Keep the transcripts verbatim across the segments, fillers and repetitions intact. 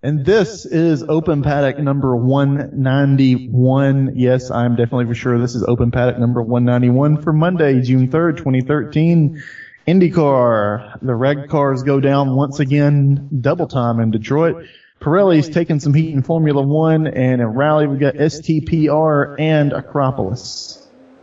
And this is Open Paddock number one ninety-one. Yes, I'm definitely for sure this is Open Paddock number one ninety-one for Monday, June third, twenty thirteen. IndyCar. The reg cars go down once again, double time in Detroit. Pirelli's taking some heat in Formula One, and in Rally we've got S T P R and Acropolis.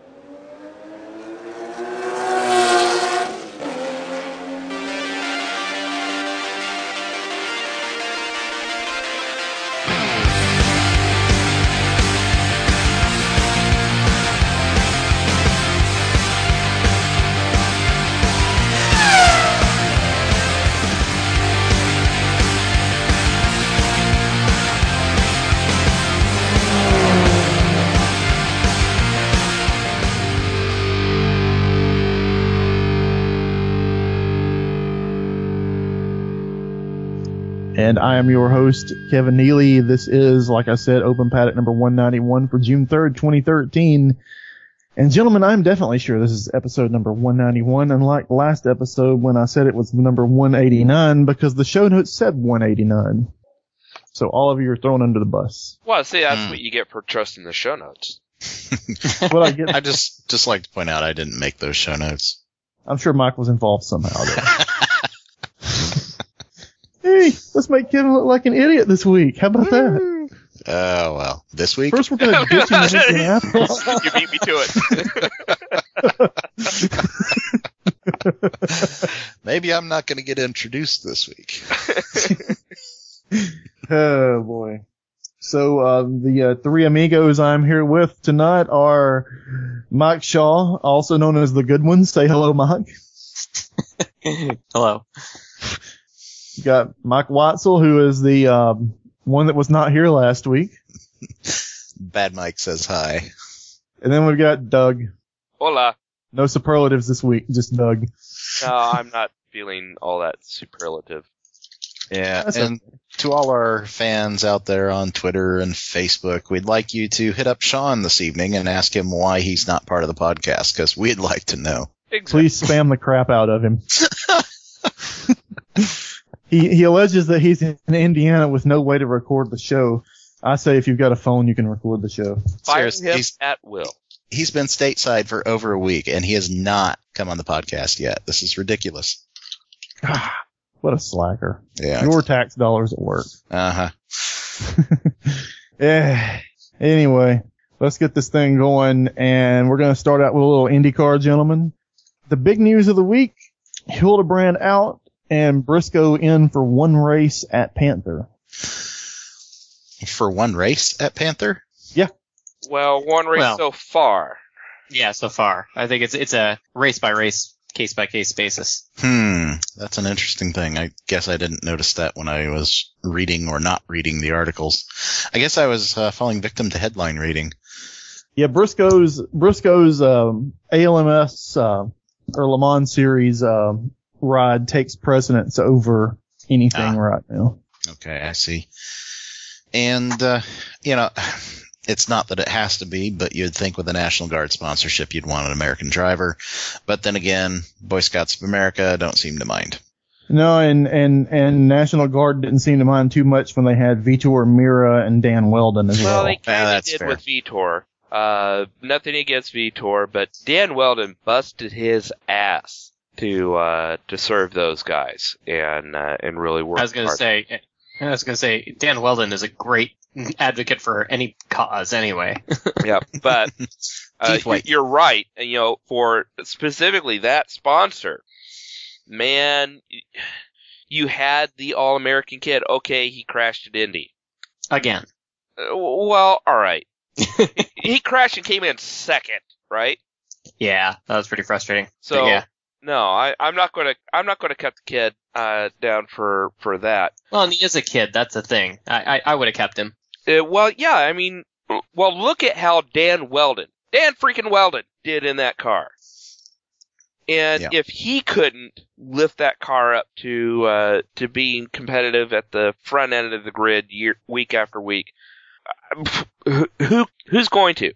And I am your host, Kevin Neely. This is, like I said, Open Paddock number one ninety-one for June third, twenty thirteen. And gentlemen, I'm definitely sure this is episode number one ninety-one, unlike last episode when I said it was number one eighty-nine, because the show notes said one eighty-nine. So all of you are thrown under the bus. Well, see, that's mm. what you get for trusting the show notes. What I get. I just, just like to point out I didn't make those show notes. I'm sure Mike was involved somehow there. Hey, let's make Kevin look like an idiot this week. How about that? Oh, uh, well, this week? First we're going to ditch him in Indianapolis. You beat me to it. Maybe I'm not going to get introduced this week. Oh, boy. So, uh, the uh, three amigos I'm here with tonight are Mike Shaw, also known as the Good One. Say hello, Mike. Hello. You got Mike Watzel, who is the um, one that was not here last week. Bad Mike says hi. And then we've got Doug. Hola. No superlatives this week, just Doug. No, I'm not feeling all that superlative. Yeah, That's and okay. To all our fans out there on Twitter and Facebook, we'd like you to hit up Sean this evening and ask him why he's not part of the podcast, because we'd like to know. Exactly. Please spam the crap out of him. He he alleges that he's in Indiana with no way to record the show. I say if you've got a phone, you can record the show. Fire Seriously, him he's, at will. He's been stateside for over a week, and he has not come on the podcast yet. This is ridiculous. What a slacker. Yeah. Your tax dollars at work. Uh-huh. Yeah. Anyway, let's get this thing going, and we're going to start out with a little IndyCar, gentlemen. The big news of the week, Hildebrand out, and Briscoe in for one race at Panther. For one race at Panther? Yeah. Well, one race well, so far. Yeah, so far. I think it's it's a race by race, case by case basis. Hmm, that's an interesting thing. I guess I didn't notice that when I was reading or not reading the articles. I guess I was uh, falling victim to headline reading. Yeah, Briscoe's Briscoe's um, A L M S uh, or Le Mans Series uh, ride takes precedence over anything ah. right now. Okay, I see. And, uh, you know, it's not that it has to be, but you'd think with a National Guard sponsorship you'd want an American driver. But then again, Boy Scouts of America don't seem to mind. No, and, and, and National Guard didn't seem to mind too much when they had Vitor Mira and Dan Weldon as well. Well, they kind of ah, did fair. with Vitor. Uh, nothing against Vitor, but Dan Weldon busted his ass to uh to serve those guys and uh, and really work. I was gonna hard. say, I was gonna say, Dan Weldon is a great advocate for any cause, anyway. Yeah, but uh, you're right. And, you know, for specifically that sponsor, man, you had the All-American kid. Okay, he crashed at Indy Again. Uh, well, all right. He crashed and came in second, right? Yeah, that was pretty frustrating. So but yeah. no, I, I'm not going to. I'm not going to cut the kid uh, down for for that. Well, and he is a kid. That's the thing. I I, I would have kept him. Uh, well, yeah. I mean, well, look at how Dan Weldon, Dan freaking Weldon, did in that car. And yeah. if he couldn't lift that car up to uh, to being competitive at the front end of the grid year week after week, uh, who who's going to?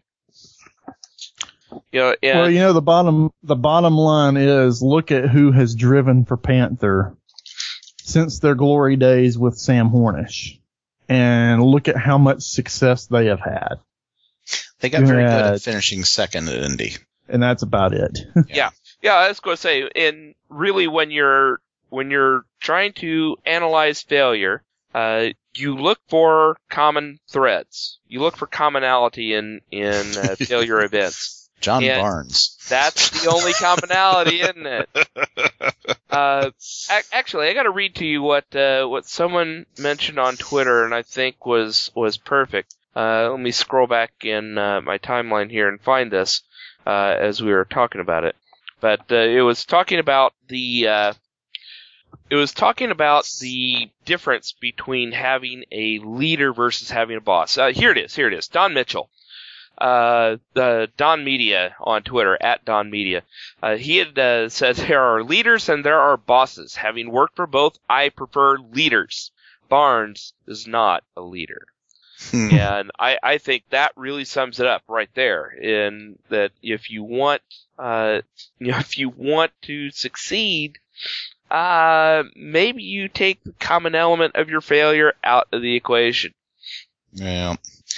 You know, and well, you know, the bottom the bottom line is look at who has driven for Panther since their glory days with Sam Hornish. and look at how much success they have had. They got very Yeah. good at finishing second at Indy. And that's about it. Yeah, yeah. I was going to say, and really, when you're when you're trying to analyze failure, uh, you look for common threads. You look for commonality in in uh, failure events. John And Barnes. That's the only commonality, isn't it? Uh, ac- actually, I got to read to you what uh, what someone mentioned on Twitter, and I think was was perfect. Uh, let me scroll back in uh, my timeline here and find this uh, as we were talking about it. But uh, it was talking about the uh, it was talking about the difference between having a leader versus having a boss. Uh, here it is. Here it is. Don Mitchell. Uh, the Don Media on Twitter, at Don Media. Uh, he had uh, said there are leaders and there are bosses. Having worked for both, I prefer leaders. Barnes is not a leader. Hmm. And I, I think that really sums it up right there. In that if you want, uh, you know, if you want to succeed, uh, maybe you take the common element of your failure out of the equation. Yeah.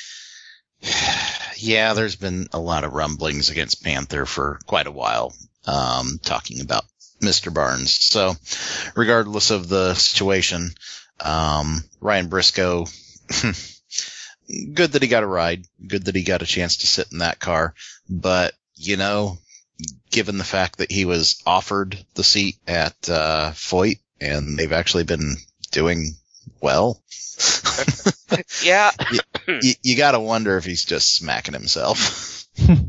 Yeah, there's been a lot of rumblings against Panther for quite a while, um, talking about Mister Barnes. So, regardless of the situation, um, Ryan Briscoe, good that he got a ride, good that he got a chance to sit in that car, but, you know, given the fact that he was offered the seat at, uh, Foyt, and they've actually been doing well. Yeah. you, you gotta wonder if he's just smacking himself.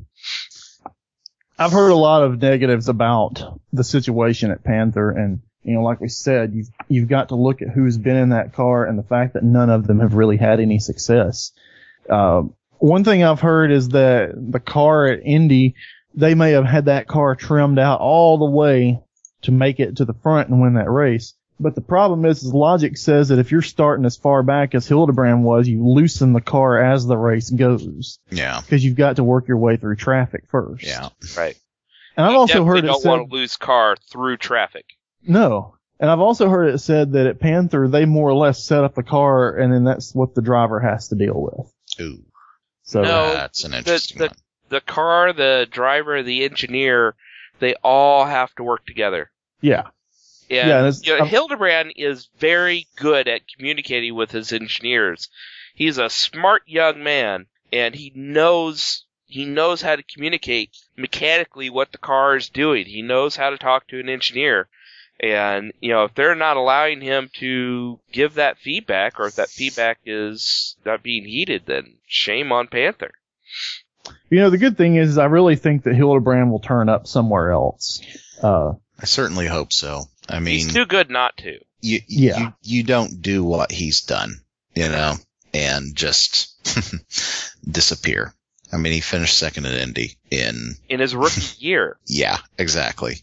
I've heard a lot of negatives about the situation at Panther, and you know, like we said, you've you've got to look at who's been in that car and the fact that none of them have really had any success. Uh, one thing I've heard is that the car at Indy, they may have had that car trimmed out all the way to make it to the front and win that race. But the problem is, is logic says that if you're starting as far back as Hildebrand was, you loosen the car as the race goes. Yeah. Because you've got to work your way through traffic first. Yeah. Right. And I've You also heard definitely it don't said, want to lose car through traffic. no. And I've also heard it said that at Panther, they more or less set up the car and then that's what the driver has to deal with. Ooh. So No. That's an interesting the, one. The car, the driver, the engineer, they all have to work together. yeah. And, Yeah, and it's- you know, I'm- Hildebrand is very good at communicating with his engineers. He's a smart young man, and he knows he knows how to communicate mechanically what the car is doing. He knows how to talk to an engineer. And, you know, if they're not allowing him to give that feedback, or if that feedback is not being heeded, then shame on Panther. You know, the good thing is I really think that Hildebrand will turn up somewhere else. Uh, I certainly hope so. I mean, He's too good not to. you, Yeah. you, you don't do what he's done, you know, and just disappear. I mean, he finished second at Indy in, In his rookie year. yeah, exactly.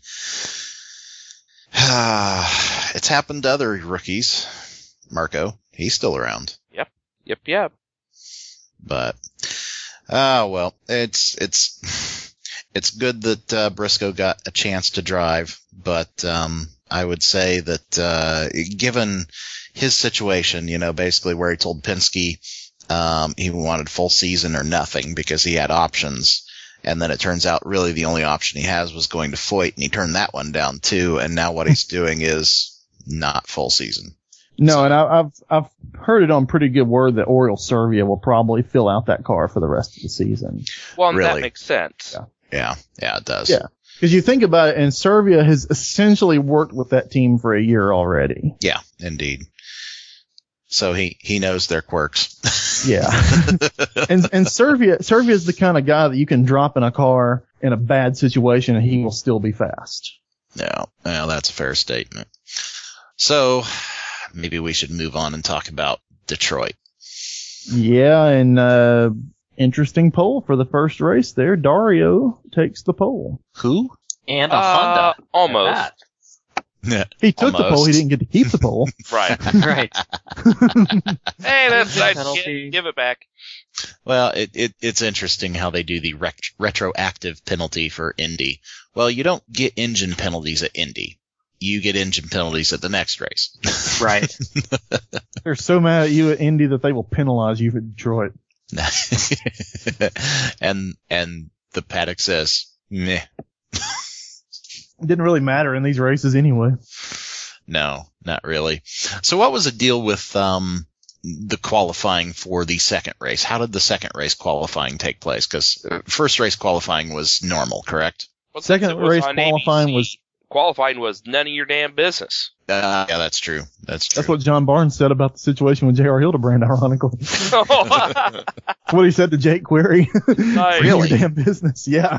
It's happened to other rookies. Marco, he's still around, Yep, yep. but, ah, well, it's, it's, it's good that, uh, Briscoe got a chance to drive, but, um, I would say that, uh, given his situation, you know, basically where he told Penske, um, he wanted full season or nothing because he had options. And then it turns out really the only option he has was going to Foyt, and he turned that one down too. And now what he's doing is not full season. no, So- and I, I've I've heard it on pretty good word that Oriol Servia will probably fill out that car for the rest of the season. Well, and that Really? makes sense. Yeah. Yeah, yeah, it does. Yeah. Because you think about it, and Servia has essentially worked with that team for a year already. Yeah, indeed. So he, he knows their quirks. Yeah. and and Servia Servia is the kind of guy that you can drop in a car in a bad situation and he will still be fast. Yeah, well, that's a fair statement. So maybe we should move on and talk about Detroit. Yeah, and uh interesting pole for the first race there. Dario takes the pole. Who? And a Uh, Honda. almost. at Yeah. He took the Almost. pole, he didn't get to keep the pole. Right. that. Right. Hey, that's nice. Penalty. Give, give it back. Well, it, it it's interesting how they do the rec- retroactive penalty for Indy. Well, you don't get engine penalties at Indy. you get engine penalties at the next race. Right. They're so mad at you at Indy that they will penalize you at Detroit. and and the paddock says, meh. It didn't really matter in these races anyway. No, not really. So what was the deal with um the qualifying for the second race? How did the second race qualifying take place? Because first race qualifying was normal, correct? Well, Second it was race on qualifying A B C, was- qualifying was none of your damn business. Uh, yeah, that's true. That's true. That's what John Barnes said about the situation with J R Hildebrand, ironically. That's what he said to Jake Query. Nice. Really? Your damn business, yeah.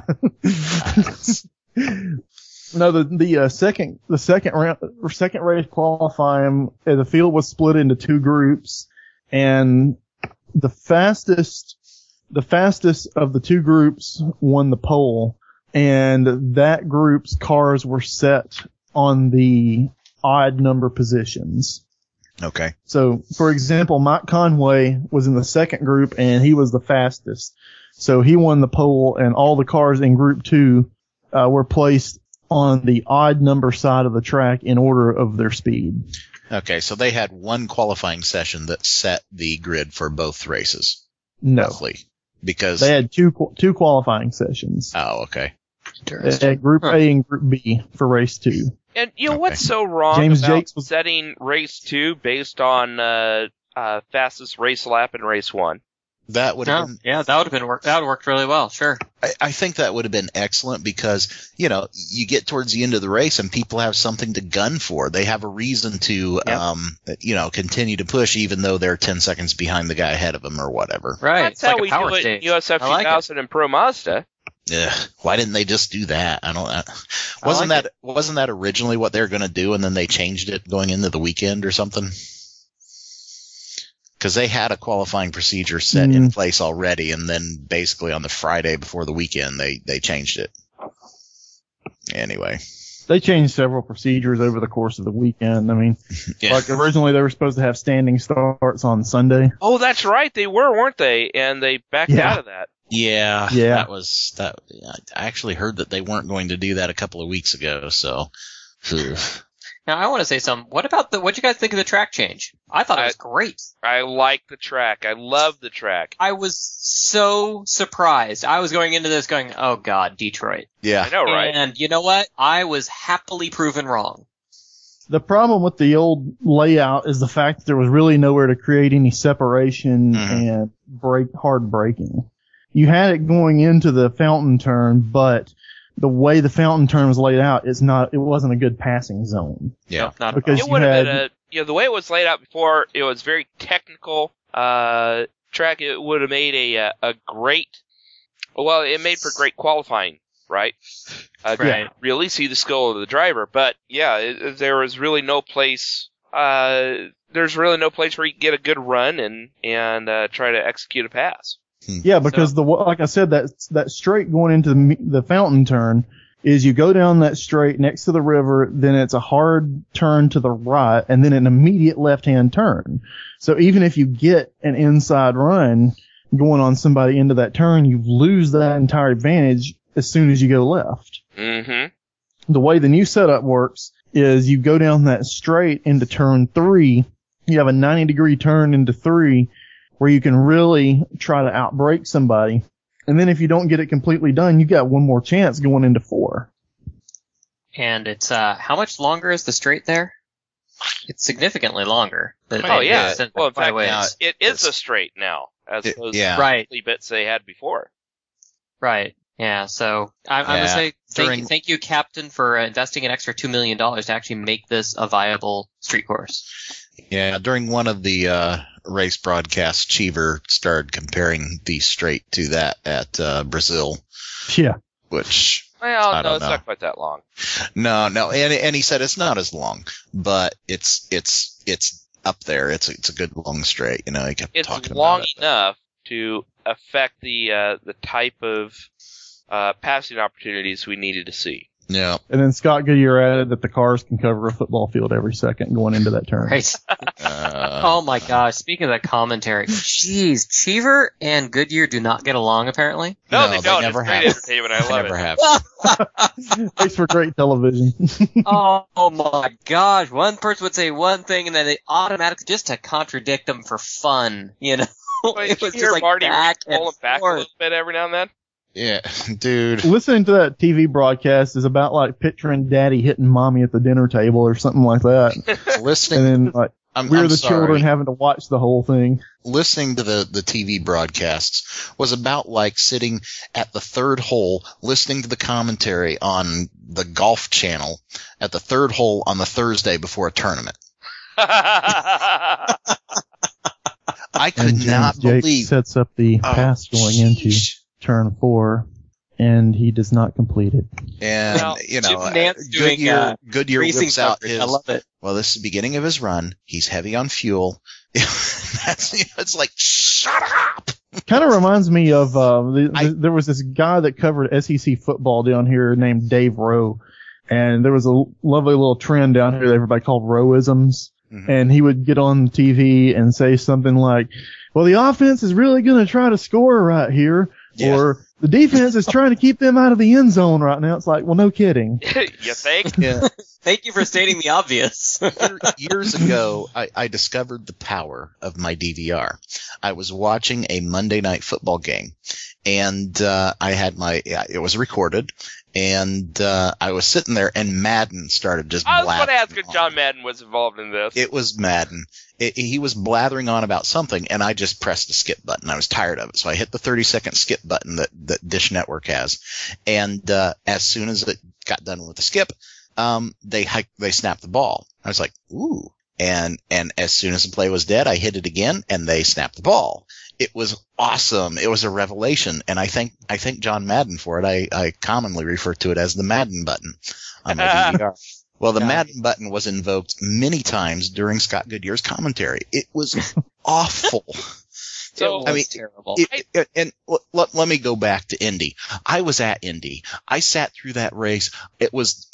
No, the the uh, second the second round second race qualifying, uh, the field was split into two groups, and the fastest the fastest of the two groups won the pole, and that group's cars were set on the odd number positions. Okay. So, for example, Mike Conway was in the second group and he was the fastest. So he won the pole, and all the cars in group two uh, were placed on the odd number side of the track in order of their speed. Okay, so they had one qualifying session that set the grid for both races. No. Roughly. Because They had two two qualifying sessions. Oh, okay. They had Group Huh. A and Group B for race two. And you know Okay. what's so wrong James about Jakes was- setting race two based on uh, uh, fastest race lap in race one? That would have No, been yeah, that would have been work. That would worked really well. Sure. I, I think that would have been excellent because, you know, you get towards the end of the race and people have something to gun for. They have a reason to, Yep. um, you know, continue to push even though they're ten seconds behind the guy ahead of them or whatever. Right. That's it's how like we a power do it stage. in U S F I like it. two thousand and Pro Mazda. Ugh, why didn't they just do that? I don't. Uh, wasn't like that wasn't that originally what they were going to do, and then they changed it going into the weekend or something? Because they had a qualifying procedure set in Mm. place already, and then basically on the Friday before the weekend, they they changed it. Anyway, They changed several procedures over the course of the weekend. I mean, yeah. like originally they were supposed to have standing starts on Sunday. Oh, that's right, they were, weren't they? And they backed Yeah. out of that. Yeah, Yeah. that was that. I actually heard that they weren't going to do that a couple of weeks ago. So, phew. Now I want to say something. What about the? What do you guys think of the track change? I thought it I- was great. I like the track. I love the track. I was so surprised. I was going into this going, "Oh God, Detroit." yeah, I know, right? And you know what? I was happily proven wrong. The problem with the old layout is the fact that there was really nowhere to create any separation Mhm. and break hard braking. You had it going into the fountain turn, but the way the fountain turn was laid out, it's not. It wasn't a good passing zone. yeah. No, not Because It you would have had- been a, you know, the way it was laid out before, it was very technical, uh, track. It would have made a, uh, a great, well, it made for great qualifying, right? Uh, Right. to really see the skill of the driver. But yeah, it, it- there was really no place, uh, there's really no place where you can get a good run and, and, uh, try to execute a pass. Yeah, because the like I said, that that straight going into the, the fountain turn is you go down that straight next to the river, then it's a hard turn to the right, and then an immediate left-hand turn. So even if you get an inside run going on somebody into that turn, you lose that entire advantage as soon as you go left. Mm-hmm. The way the new setup works is you go down that straight into turn three, you have a ninety degree turn into three, where you can really try to outbrake somebody. And then if you don't get it completely done, you got one more chance going into four. And it's uh, how much longer is the straight there? It's significantly longer. The- Oh the yeah. distance Well, in by fact, ways. now- it is it's- a straight now, as It- opposed yeah. to Right. the bits they had before. Right. Yeah. So I, I'm Yeah. gonna say thank, During- you, thank you, Captain, for investing an extra two million dollars to actually make this a viable street course. Yeah, during one of the uh, race broadcasts, Cheever started comparing the straight to that at uh, Brazil, Yeah. which Well, I no, don't it's know. not quite that long. no, no, and and he said it's not as long, but it's it's it's up there. It's it's a good long straight. You know, he kept It's talking long about it. enough to affect the uh, the type of uh, passing opportunities we needed to see. Yeah. And then Scott Goodyear added that the cars can cover a football field every second going into that turn. Right. Uh, Oh my gosh! Speaking of that commentary, jeez, Cheever and Goodyear do not get along apparently. No, No, they they don't. never It's great have. entertainment. I love never it. have. Makes for great television. Oh, oh my gosh! One person would say one thing, and then they automatically just to contradict them for fun. You know, Well, it you was hear just like Marty back pull and it back a forth. little bit every now and then. Yeah, dude. Listening to that T V broadcast is about like picturing daddy hitting mommy at the dinner table or something like that. Listening, And then like I'm, we're I'm the sorry. children having to watch the whole thing. Listening to the, the T V broadcasts was about like sitting at the third hole listening to the commentary on the Golf Channel at the third hole on the Thursday before a tournament. I could And James not Jake believe. sets up the Oh, pass going into sheesh. turn four, and he does not complete it. And, Well, you know, Jim Nantz doing, Goodyear, uh, Goodyear Racing whips out coverage. his, I love it. well, this is the beginning of his run. He's heavy on fuel. That's, you know, it's like, shut up! Kind of reminds me of uh, the, I- the, there was this guy that covered S E C football down here named Dave Rowe, and there was a lovely little trend down here that everybody called Rowisms, Mhm. and he would get on T V and say something like, "Well, the offense is really going to try to score right here," Yeah. or "The defense is trying to keep them out of the end zone right now." It's like, well, no kidding. You think? Yeah. Thank you for stating the obvious. Year- Years ago, I, I discovered the power of my D V R. I was watching a Monday night football game, and uh, I had my yeah, it was recorded, and uh, I was sitting there, and Madden started just. I was going to blathering ask if on. John Madden was involved in this. It was Madden. It, he was blathering on about something, and I just pressed the skip button. I was tired of it, so I hit the thirty second skip button that, that Dish Network has. And uh, as soon as it got done with the skip, um, they hike, they snapped the ball. I was like, ooh. And and as soon as the play was dead, I hit it again, and they snapped the ball. It was awesome. It was a revelation, and I thank I thank John Madden for it. I, I commonly refer to it as the Madden button on my D V R. Well, the Nice. Madden button was invoked many times during Scott Goodyear's commentary. It was awful. So, it was I mean, terrible. It, it, and l- l- let me go back to Indy. I was at Indy. I sat through that race. It was,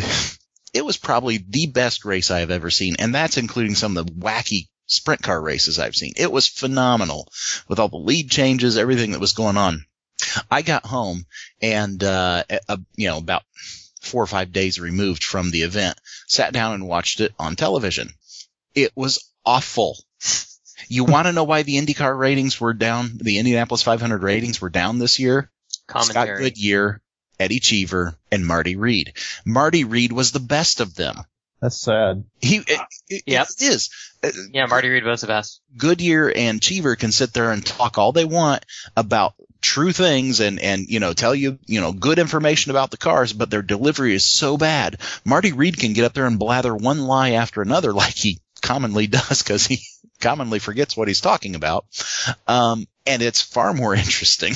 it was probably the best race I have ever seen, and that's including some of the wacky sprint car races I've seen. It was phenomenal with all the lead changes, everything that was going on. I got home and, uh, a, you know, about four or five days removed from the event, sat down and watched it on television. It was awful. You want to know why the IndyCar ratings were down? The Indianapolis five hundred ratings were down this year? Scott Commentary. Goodyear, Eddie Cheever, and Marty Reed. Marty Reed was the best of them. That's sad. He, it, it, Yep. it is. Uh, Yeah, Marty Reed was the best. Goodyear and Cheever can sit there and talk all they want about true things and, and, you know, tell you, you know, good information about the cars, but their delivery is so bad. Marty Reed can get up there and blather one lie after another like he commonly does because he commonly forgets what he's talking about. Um, and it's far more interesting.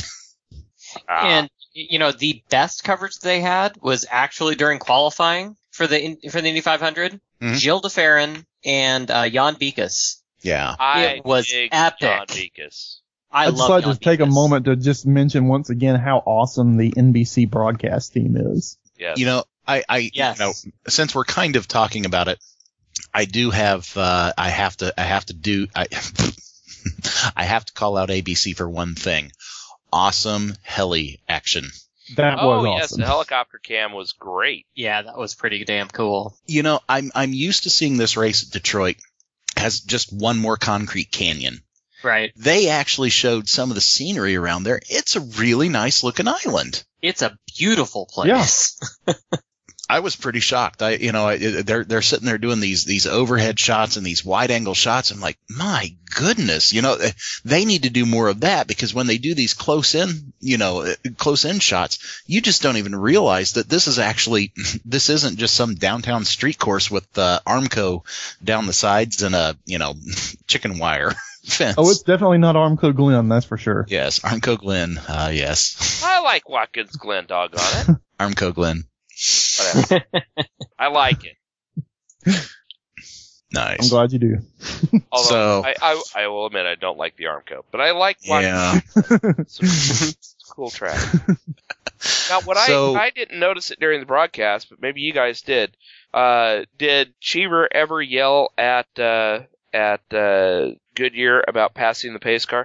ah, And you know, the best coverage they had was actually during qualifying for the for the Indy five hundred. Mhm. Jill DeFerrin and uh, Jan Beekes. Yeah. I it was dig epic. John Beekes. I I'd just love like Jan to take a Beekes. moment to just mention once again how awesome the N B C broadcast team is. Yes. You know, I, I, Yes. you know, since we're kind of talking about it, I do have, uh, I have to, I have to do, I, I have to call out A B C for one thing. Awesome heli action. That oh, was yes, awesome. the helicopter cam was great. Yeah, that was pretty damn cool. You know, I'm, I'm used to seeing this race at Detroit as just one more concrete canyon. Right. They actually showed some of the scenery around there. It's a really nice looking island. It's a beautiful place. I was pretty shocked. I, you know, I, they're they're sitting there doing these these overhead shots and these wide angle shots. I'm like, my goodness, you know, they need to do more of that because when they do these close in, you know, close in shots, you just don't even realize that this is actually this isn't just some downtown street course with uh, Armco down the sides and a you know chicken wire fence. Oh, it's definitely not Armco Glen, that's for sure. yes, Armco Glen. Uh, yes, I like Watkins Glen, doggone it. Armco Glen. Whatever. I like it. Nice. I'm glad you do. Although So- I, I I will admit I don't like the Armco, but I like Yeah. Watkins. It's a cool track. Now, what So- I I didn't notice it during the broadcast, but maybe you guys did. Uh, did Cheever ever yell at uh, at uh, Goodyear about passing the pace car?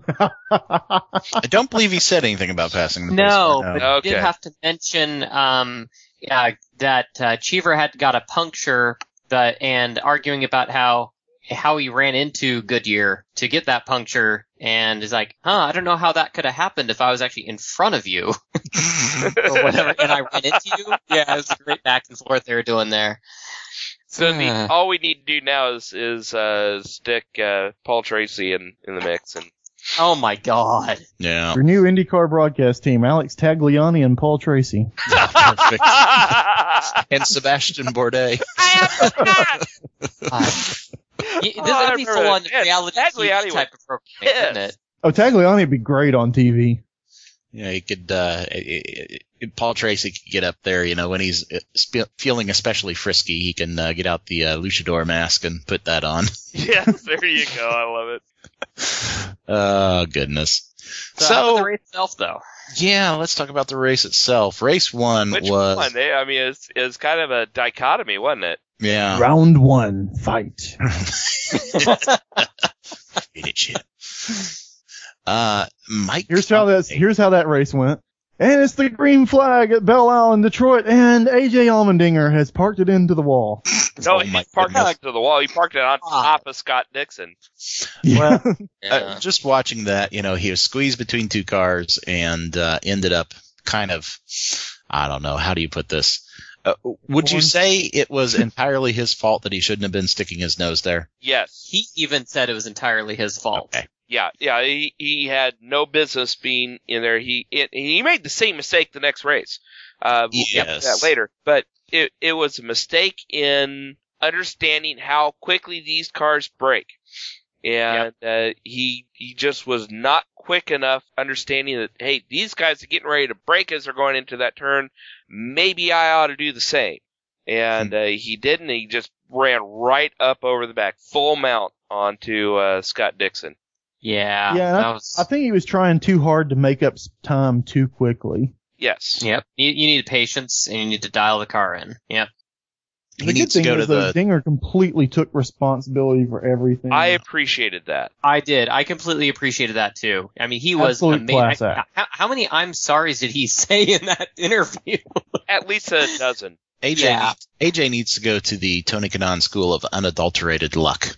I don't believe he said anything about passing the pace No, car, but Okay. you did have to mention um, yeah, that uh, Cheever had got a puncture, that, and arguing about how how he ran into Goodyear to get that puncture, and is like, huh, I don't know how that could have happened if I was actually in front of you or whatever, and I ran into you. Yeah, it was a great back and forth they were doing there. So the, Uh. all we need to do now is is uh, stick uh, Paul Tracy in, in the mix, and Oh my god. Yeah. Your new IndyCar broadcast team, Alex Tagliani and Paul Tracy. Perfect. And Sebastian Bourdais. Uh, y- Oh, this would be I full on remember that. reality Tagliani T V type was of program, wouldn't pissed. it? Oh, Tagliani would be great on T V. Yeah, he could. Uh, it, it, Paul Tracy could get up there. You know, when he's uh, spe- feeling especially frisky, he can uh, get out the uh, luchador mask and put that on. yes, there you go. I love it. Oh goodness. So, how about So the race itself, though. yeah, let's talk about the race itself. Race one Which was one? They, I mean, it's it's kind of a dichotomy, wasn't it? yeah. Round one, fight. Shit. Uh, Mike. Here's how that's here's how that race went. And it's the green flag at Belle Isle, Detroit, and A J Allmendinger has parked it into the wall. No, Oh he my parked goodness. it to the wall. He parked it on Ah. top of Scott Dixon. Well, Yeah. Uh, just watching that, you know, he was squeezed between two cars and uh, ended up kind of, I don't know, how do you put this? Uh, would you One- say it was entirely his fault that he shouldn't have been sticking his nose there? Yes. He even said it was entirely his fault. Okay. Yeah, yeah. He he had no business being in there. He it, he made the same mistake the next race. Uh, we'll get to Yes. that later. But it it was a mistake in understanding how quickly these cars break, and uh, he he just was not quick enough understanding that, hey, these guys are getting ready to break as they're going into that turn. Maybe I ought to do the same. And uh, he didn't. He just ran right up over the back, full mount onto uh, Scott Dixon. Yeah. Yeah, That I, was. I think he was trying too hard to make up s- time too quickly. Yes. Yep. You, you need patience, and you need to dial the car in. Yep. He the good needs to thing go to is, though, the. Dinger completely took responsibility for everything. I appreciated that. I did. I completely appreciated that too. I mean, he was Absolute amazing. class I- act. How, how many I'm sorry's did he say in that interview? At least a dozen. A J, Yeah. needs, A J needs to go to the Tony Kanaan School of Unadulterated Luck.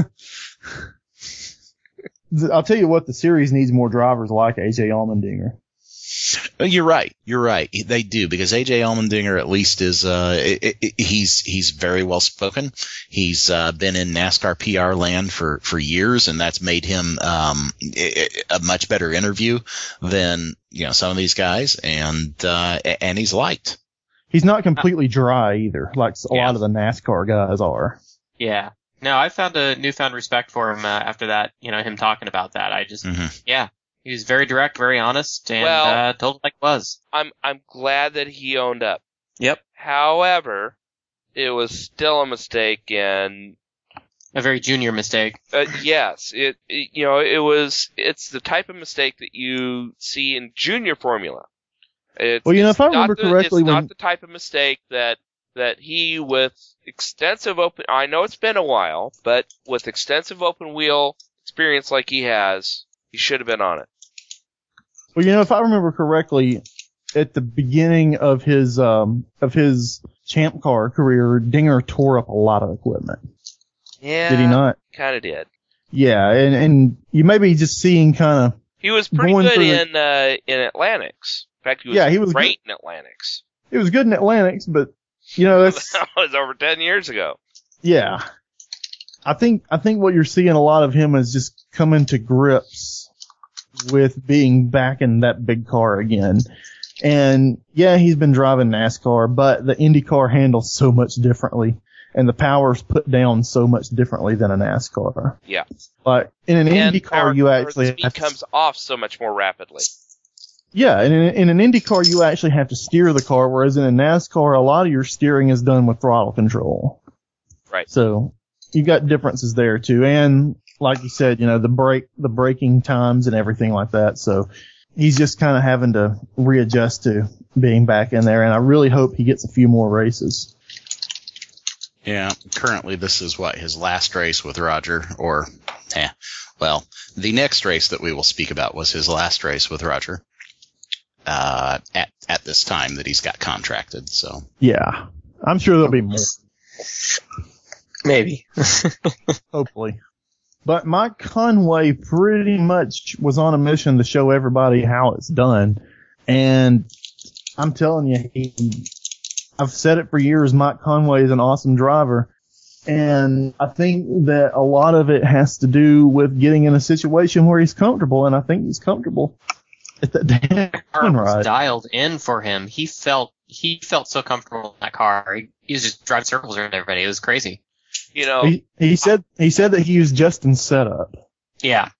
I'll tell you what, the series needs more drivers like A J Allmendinger. Uh, You're right. You're right. They do, because A J Allmendinger at least is uh i i he's he's very well spoken. He's uh, been in NASCAR P R land for for years, and that's made him um i- i- a much better interview than you know some of these guys, and uh and he's liked. He's not completely dry either, like a Yeah. lot of the NASCAR guys are. Yeah. No, I found a newfound respect for him uh, after that. You know, him talking about that. I just, Mhm. yeah, he was very direct, very honest, and Well- uh, told it like it was. I'm I'm glad that he owned up. Yep. However, it was still a mistake, and A very junior mistake. uh, yes, it, it you know it was it's the type of mistake that you see in junior formula. It's, Well, you know, it's if I not remember the- correctly, it's when- not the type of mistake that that he with extensive open. I know it's been a while, but with extensive open wheel experience like he has, he should have been on it. Well, you know, if I remember correctly, at the beginning of his um of his Champ Car career, Dinger tore up a lot of equipment. Yeah, Did he not? Kind of did. Yeah, and and you may be just seeing kind of He was pretty Going good through the- in uh, in Atlantics. In fact, he was, Yeah, he was great in Atlantics. it was good in Atlantics, but you know that's That was over ten years ago. yeah. I think I think what you're seeing a lot of him is just coming to grips with being back in that big car again. And yeah, he's been driving NASCAR, but the IndyCar handles so much differently, and the power's put down so much differently than a NASCAR. Yeah. Like in an And IndyCar, power- you or actually the speed have to, comes off so much more rapidly. yeah, and in, in an IndyCar, you actually have to steer the car, whereas in a NASCAR, a lot of your steering is done with throttle control. Right. So you got differences there too, and like you said, you know the brake, the braking times and everything like that. So he's just kind of having to readjust to being back in there, and I really hope he gets a few more races. Yeah, currently this is what, his last race with Roger, or, eh, well, the next race that we will speak about was his last race with Roger, uh, at, at this time that he's got contracted, so. Yeah, I'm sure there'll be more. Maybe. Hopefully. But Mike Conway pretty much was on a mission to show everybody how it's done. And I'm telling you, he, I've said it for years, Mike Conway is an awesome driver. And I think that a lot of it has to do with getting in a situation where he's comfortable, and I think he's comfortable at that damn car was ride. dialed in for him. He felt he felt so comfortable in that car. He, he was just driving circles around everybody. It was crazy. You know, He, he said he said that he used Justin's setup. Yeah,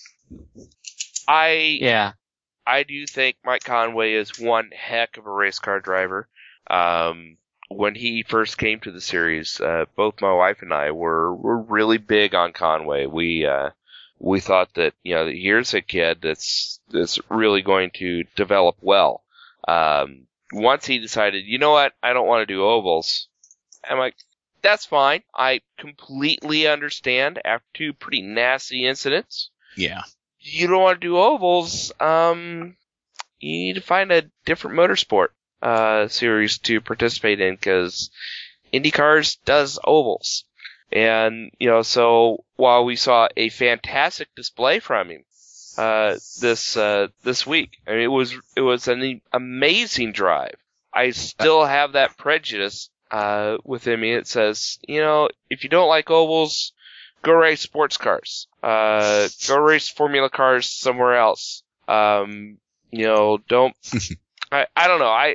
I yeah. I do think Mike Conway is one heck of a race car driver. Um, when he first came to the series, uh, both my wife and I were were really big on Conway. We uh, we thought that, you know, here's a kid that's that's really going to develop well. Um, once he decided, you know what, I don't want to do ovals, I'm like, that's fine. I completely understand after two pretty nasty incidents. Yeah. You don't want to do ovals, um, you need to find a different motorsport uh, series to participate in, because IndyCars does ovals. And, you know, so while we saw a fantastic display from him uh, this uh, this week, I mean, it was it was an amazing drive. I still have that prejudice uh, within me. It says, you know, if you don't like ovals, go race sports cars. Uh, go race Formula cars somewhere else. Um, you know, don't. I I don't know. I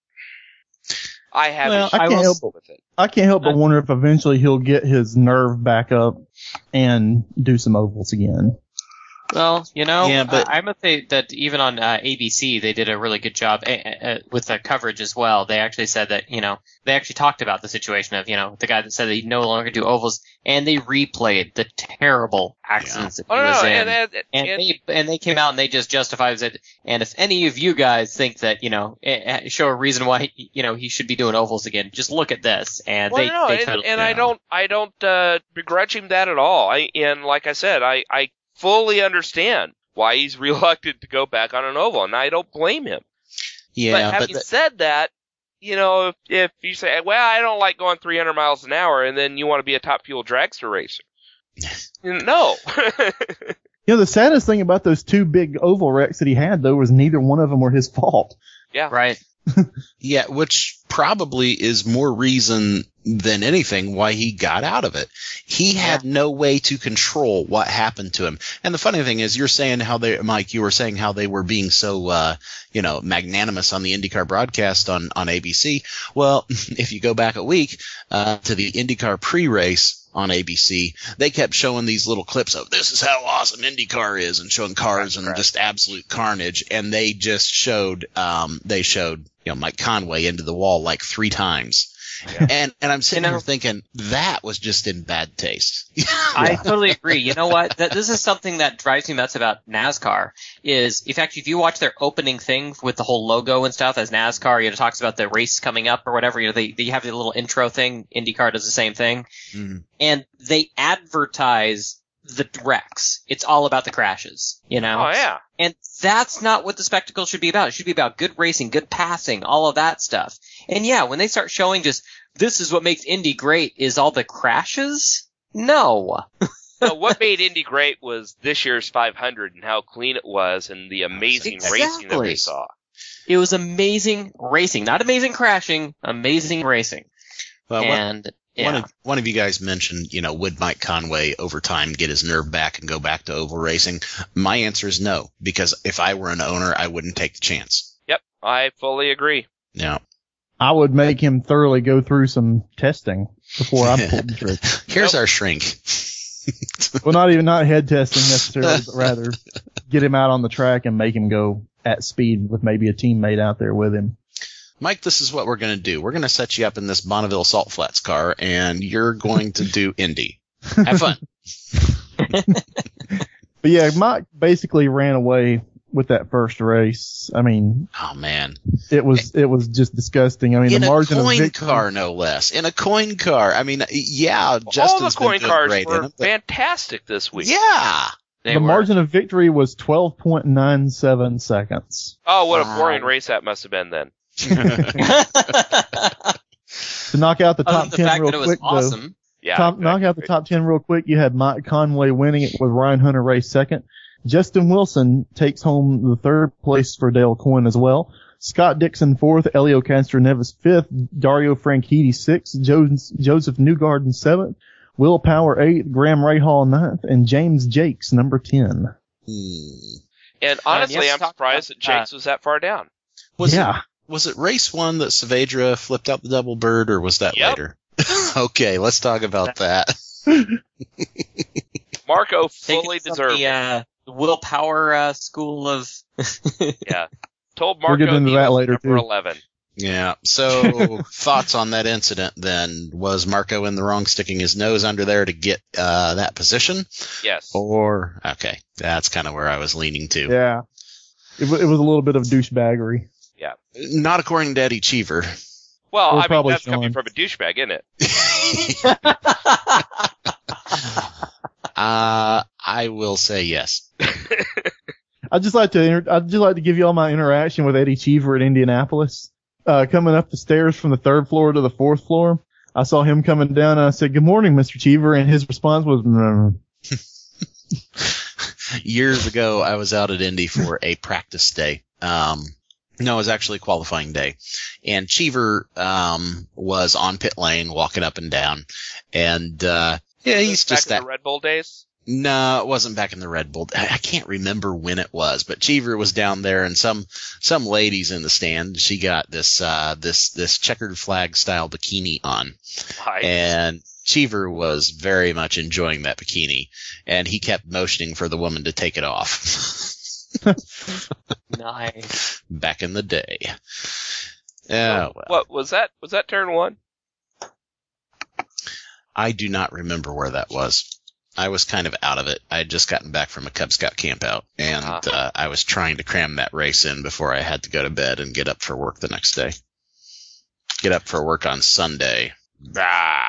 I have Well, a I can't issue help with it. I can't help but wonder if eventually he'll get his nerve back up and do some ovals again. Well, you know, Yeah, but- I, I must say that even on uh, A B C, they did a really good job uh, uh, with the coverage as well. They actually said that, you know, they actually talked about the situation of, you know, the guy that said that he'd no longer do ovals, and they replayed the terrible accidents that he Oh, no, was no, in. and, and, And and, they and they came out and they just justified it. And if any of you guys think that, you know, eh, eh, show a reason why, you know, he should be doing ovals again, just look at this. And well, they, no, they and, totally, and yeah. I don't, I don't uh, begrudge him that at all. I and like I said, I, I fully understand why he's reluctant to go back on an oval, and I don't blame him. Yeah, but but, having that- said that, you know, if, if you say, well, I don't like going three hundred miles an hour, and then you want to be a top fuel dragster racer. No. You know, the saddest thing about those two big oval wrecks that he had, though, was neither one of them were his fault. Yeah. right. yeah, which probably is more reason than anything why he got out of it. He had no way to control what happened to him. And the funny thing is, you're saying how they, Mike, you were saying how they were being so, uh, you know, magnanimous on the IndyCar broadcast on, on A B C. Well, if you go back a week, uh, to the IndyCar pre-race on A B C, they kept showing these little clips of this is how awesome IndyCar is, and showing cars and right. just absolute carnage. And they just showed, um, they showed, you know, Mike Conway into the wall like three times. Yeah. And, and I'm sitting You know- here thinking that was just in bad taste. I totally agree. You know what? That, this is something that drives me nuts about NASCAR. Is, in fact, if you watch their opening thing with the whole logo and stuff as NASCAR, you know, talks about the race coming up or whatever. You know, they they have the little intro thing. IndyCar does the same thing, Mhm. and they advertise the wrecks. It's all about the crashes. You know. Oh, yeah. And that's not what the spectacle should be about. It should be about good racing, good passing, all of that stuff. And yeah, when they start showing just, this is what makes Indy great, is all the crashes? No. No, what made Indy great was this year's five hundred and how clean it was, and the amazing racing that we Exactly. saw. It was amazing racing. Not amazing crashing, amazing racing. Well, one, And, yeah. one, of, one of you guys mentioned, you know, would Mike Conway over time get his nerve back and go back to oval racing? My answer is no, because if I were an owner, I wouldn't take the chance. Yep, I fully agree. Yeah. I would make him thoroughly go through some testing before I pulled the trigger. Here's Nope. our shrink. Well, not even not head testing necessarily, but rather get him out on the track and make him go at speed with maybe a teammate out there with him. Mike, this is what we're going to do. We're going to set you up in this Bonneville Salt Flats car, and you're going to do Indy. Have fun. But yeah, Mike basically ran away with that first race. I mean, Oh man, it was it was just disgusting. I mean, in the a margin of coin victory. car, no less. In a coin car. I mean, yeah, All Justin's the coin been doing cars great were in it, but fantastic this week. yeah. They the were. margin of victory was twelve point nine seven seconds. Oh, what Wow. a boring race that must have been then. To knock out the Other top than the ten fact real that it was quick, though. awesome. Yeah. Top, knock out the top ten real quick. You had Mike Conway winning it with Ryan Hunter Race second. Justin Wilson takes home the third place for Dale Coyne as well. Scott Dixon fourth, Elio Castro Neves fifth, Dario Franchitti sixth, jo- Joseph Newgarden seventh, Will Power eighth, Graham Rahal ninth, and James Jakes number ten. Hmm. And honestly, yes, I'm talk surprised that about, Jakes was that far down. Was yeah. it was it race one that Saavedra flipped out the double bird, or was that Yep. later? Okay, let's talk about that. Marco Taking fully from deserved the it. uh, willpower uh, school of. Yeah. Told We'll Marco get into he that was later, number too. eleven. Yeah. So thoughts on that incident then? Was Marco in the wrong sticking his nose under there to get uh, that position? Yes. Or, okay, that's kind of where I was leaning to. Yeah. It, w- it was a little bit of douchebaggery. Not according to Eddie Cheever. Well, Or I mean, probably that's coming Sean. from a douchebag, isn't it? uh, I will say yes. I'd just like to inter- I'd just like to give you all my interaction with Eddie Cheever at Indianapolis. Uh, coming up the stairs from the third floor to the fourth floor, I saw him coming down and I said, "Good morning, Mister Cheever," and his response was, mm. Years ago, I was out at Indy for a practice day. Um, no, it was actually qualifying day. And Cheever, um, was on pit lane walking up and down. And, uh, yeah, he's Back just in that. the Red Bull days. No, it wasn't back in the Red Bull. I I can't remember when it was, but Cheever was down there and some, some ladies in the stand. She got this, uh, this, this checkered flag style bikini on. Hi. And Cheever was very much enjoying that bikini, and he kept motioning for the woman to take it off. Nice. Back in the day. Oh, well. What was that? Was that turn one? I do not remember where that was. I was kind of out of it. I had just gotten back from a Cub Scout camp out, and Ah. uh, I was trying to cram that race in before I had to go to bed and get up for work the next day. Get up for work on Sunday. Bah.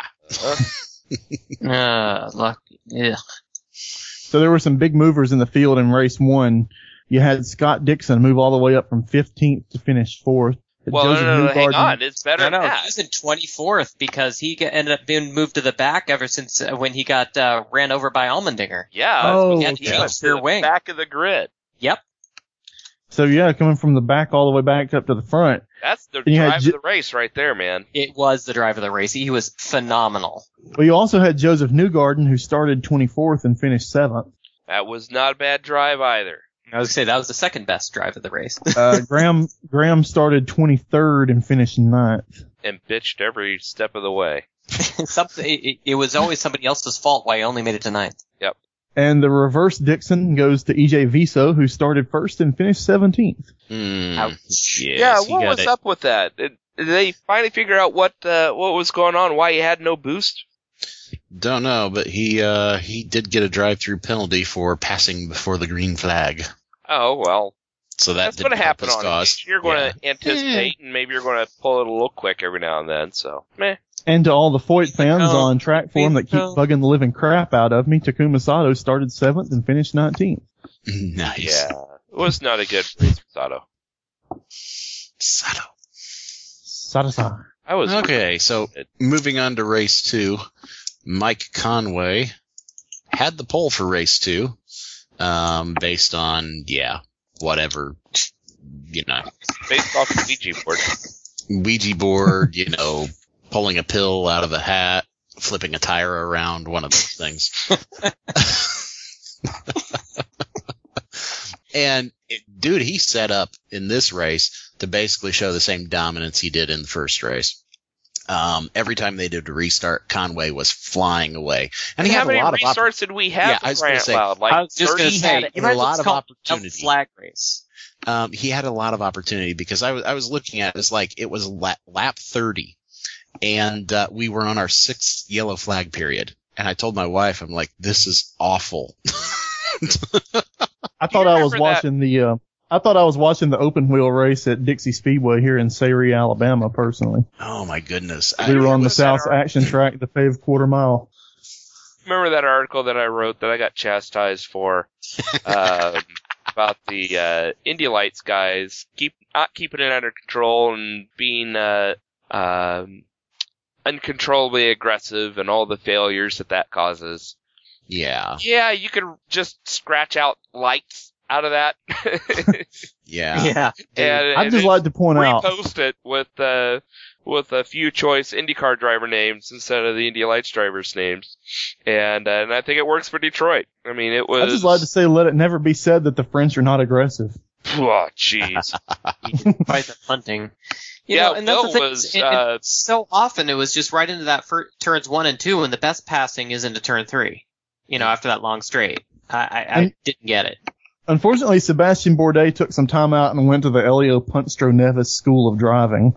Uh, luck. Ugh. So there were some big movers in the field in race one. You had Scott Dixon move all the way up from fifteenth to finish fourth. Well, no, Joseph no, no, hang Newgarden- on. It's better No, than no, that. he's in twenty-fourth because he got, ended up being moved to the back ever since uh, when he got uh, ran over by Allmendinger. Yeah. Oh, that's He what had to he okay. went change to rear the wing. back of the grid. Yep. So yeah, coming from the back all the way back up to the front. That's the And you had drive J- of the race right there, man. It was the drive of the race. He was phenomenal. Well, you also had Joseph Newgarden, who started twenty-fourth and finished seventh. That was not a bad drive either. I was gonna say that was the second best drive of the race. Uh, Graham Graham started twenty-third and finished ninth. And bitched every step of the way. Something. It, it was always somebody else's fault why he only made it to ninth. And the reverse Dixon goes to E J Viso, who started first and finished seventeenth. Mm, Ouch. yes, yeah, he what got was it. up with that? Did, did they finally figure out what uh, what was going on? Why he had no boost? Don't know, but he uh, he did get a drive-through penalty for passing before the green flag. Oh well, So that that's did going to help happen his on cause. occasion. You're going to anticipate, and maybe you're going to pull it a little quick every now and then. So, meh. And to all the Foyt fans No. on track form that keep No. bugging the living crap out of me, Takuma Sato started seventh and finished nineteenth. Nice. Yeah, it was not a good race for Sato. Sato. Sato-san. I was Okay, so moving on to race two, Mike Conway had the pole for race two, um, based on, yeah, whatever, you know, based off the Ouija board. Ouija board, you know, pulling a pill out of a hat, flipping a tire around, one of those things. And, it, dude, he set up in this race to basically show the same dominance he did in the first race. Um, every time they did a restart, Conway was flying away. And he How had many a lot of restarts opportunities. did we have? Yeah, for I was crying gonna out say, loud? Like I was just thirty? gonna he say, had you a might as well lot just of call it a opportunity. flag race. Um, he had a lot of opportunity because I was, I was looking at it, it was like, it was lap, lap thirty and, uh, we were on our sixth yellow flag period. And I told my wife, I'm like, this is awful. I thought I was remember that- watching the uh, I thought I was watching the open wheel race at Dixie Speedway here in Sayre, Alabama, personally. Oh, my goodness. We I, were on the was that South our- Action Track, the paved quarter mile. Remember that article that I wrote that I got chastised for um, about the uh, Indy Lights guys keep not keeping it under control and being uh, um, uncontrollably aggressive and all the failures that that causes. yeah, Yeah, you could just scratch out lights out of that. yeah. Yeah. and, I'd and just then like to point out, repost it with uh, with a few choice IndyCar driver names instead of the Indy Lights drivers' names, and uh, and I think it works for Detroit. I mean, it was. I'd just like to say, let it never be said that the French are not aggressive. Oh, jeez. Quite the punting. You Yeah, know, and that's Will the thing. was, it- it- uh, so often it was just right into that fir- turns one and two, and the best passing is into turn three. You know, after that long straight, I, I, I And- didn't get it. Unfortunately, Sebastian Bourdais took some time out and went to the Elio Punstro Neves School of Driving.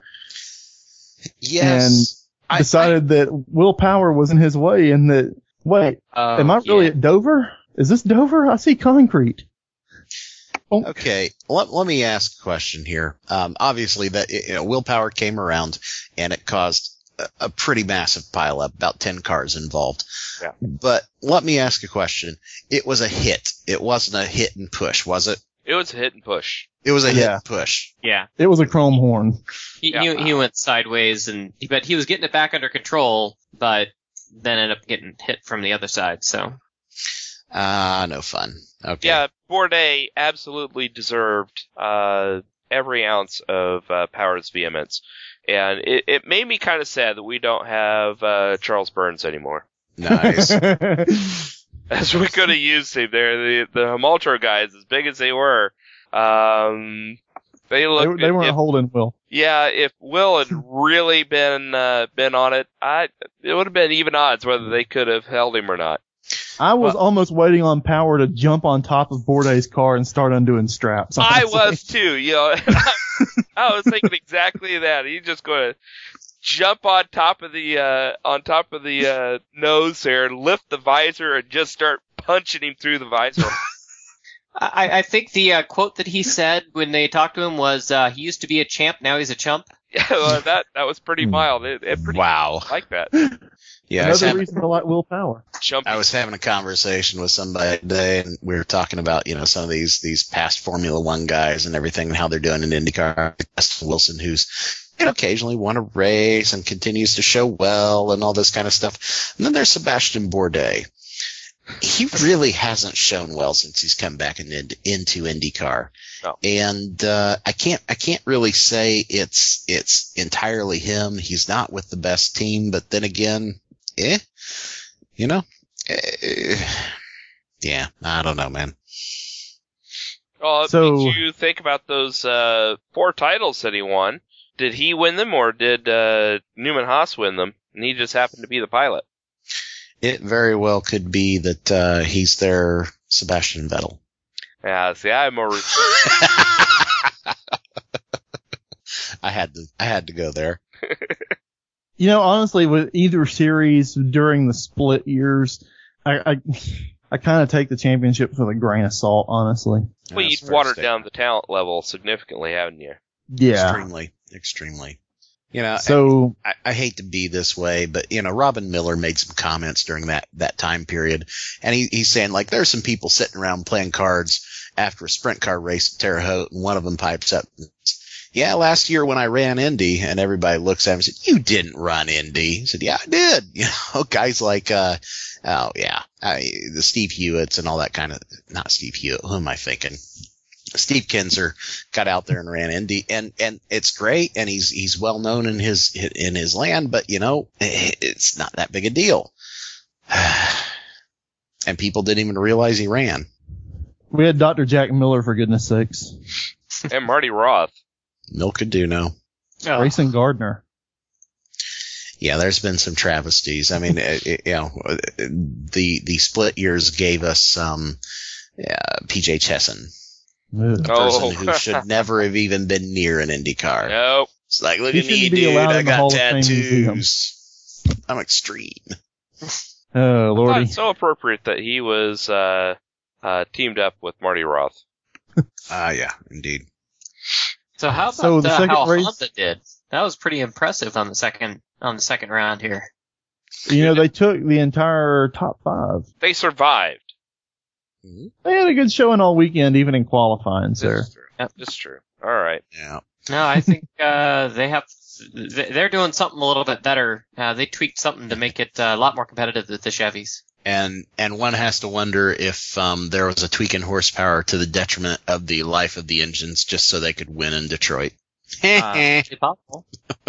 Yes. I- Decided that Will Power was in his way and that, wait, Oh, am I really yeah. at Dover? Is this Dover? I see concrete. Oh, Okay, let, let me ask a question here. Um, obviously, that you know, Willpower came around, and it caused a, a pretty massive pileup, about ten cars involved. Yeah. But let me ask a question. It was a hit. It wasn't a hit and push, was it? It was a hit and push. It was a hit Yeah. and push. Yeah, it was a chrome horn. he, Yeah. he he went sideways, and but he was getting it back under control, but then ended up getting hit from the other side. So Ah, no fun. Okay. Yeah, Bourdais absolutely deserved uh, every ounce of uh, Power's vehemence, and it, it made me kind of sad that we don't have uh, Charles Burns anymore. Nice. As we could have used him there, the the Hamaltro guys, as big as they were, um, they they, looked. they weren't if, holding Will. yeah, if Will had really been uh, been on it, I it would have been even odds whether they could have held him or not. I was Well- almost waiting on Power to jump on top of Bourdais' car and start undoing straps. I honestly. was too, you know. and I, I was thinking exactly that. He's just going to jump on top of the uh, on top of the uh, nose there, lift the visor, and just start punching him through the visor. I, I think the uh, quote that he said when they talked to him was, uh, "He used to be a champ, now he's a chump." Yeah, well, that that was pretty mild. It, it pretty Wow. like that. Yeah, I was, Another having, reason to like Will Power. Jumping. I was having a conversation with somebody today, and we were talking about, you know, some of these these past Formula One guys and everything and how they're doing in IndyCar. Justin Wilson, who's you know, occasionally won a race and continues to show well and all this kind of stuff. And then there's Sebastian Bourdais. He really hasn't shown well since he's come back in, into IndyCar. No. And uh, I can't I can't really say it's it's entirely him. He's not with the best team, but then again, eh, you know, eh, yeah, I don't know, man. Well, So- did you think about those uh, four titles that he won? Did he win them, or did uh, Newman Haas win them? And he just happened to be the pilot. It very well could be that uh, he's their Sebastian Vettel. Yeah, see, I'm a I had to I had to go there. You know, honestly, with either series during the split years, I I, I kind of take the championship with a grain of salt, honestly. well, That's you've fair to watered say. down the talent level significantly, haven't you? Yeah. Extremely, extremely. You know, So I, I hate to be this way, but you know, Robin Miller made some comments during that, that time period, and he, he's saying like there's some people sitting around playing cards after a sprint car race at Terre Haute, and one of them pipes up, and says, yeah, last year when I ran Indy, and everybody looks at him and said, you didn't run Indy. He said, yeah, I did. You know, guys like, uh, oh yeah, I, the Steve Hewitts and all that kind of, not Steve Hewitt, who am I thinking? Steve Kinzer got out there and ran Indy, and and it's great, and he's he's well known in his in his land, but you know it's not that big a deal, and people didn't even realize he ran. we had Doctor Jack Miller, for goodness sakes. And Marty Roth. Milk could do no. Oh. Grayson Gardner. Yeah, there's been some travesties. I mean, it, it, you know, the the split years gave us um, uh, P J Chesson. Ugh. A Oh. person who should never have even been near an Indy car. Nope. It's like, look He at me, shouldn't be dude. allowed I in the got Hall of Fame museum. tattoos. I'm extreme. Oh, I thought Lordy. it's so appropriate that he was uh, uh, teamed up with Marty Roth. Ah, uh, yeah, indeed. So how about So the uh, second how race- Honda did? That was pretty impressive on the second on the second round here. You know, they took the entire top five. They survived. They had a good showing all weekend, even in qualifying, This sir. is true. Yep. This is true. All right. Yeah. No, I think uh, they have. They're doing something a little bit better. Uh, they tweaked something to make it uh, a lot more competitive with the Chevys. And and one has to wonder if um, there was a tweak in horsepower to the detriment of the life of the engines, just so they could win in Detroit. Uh, it's possible.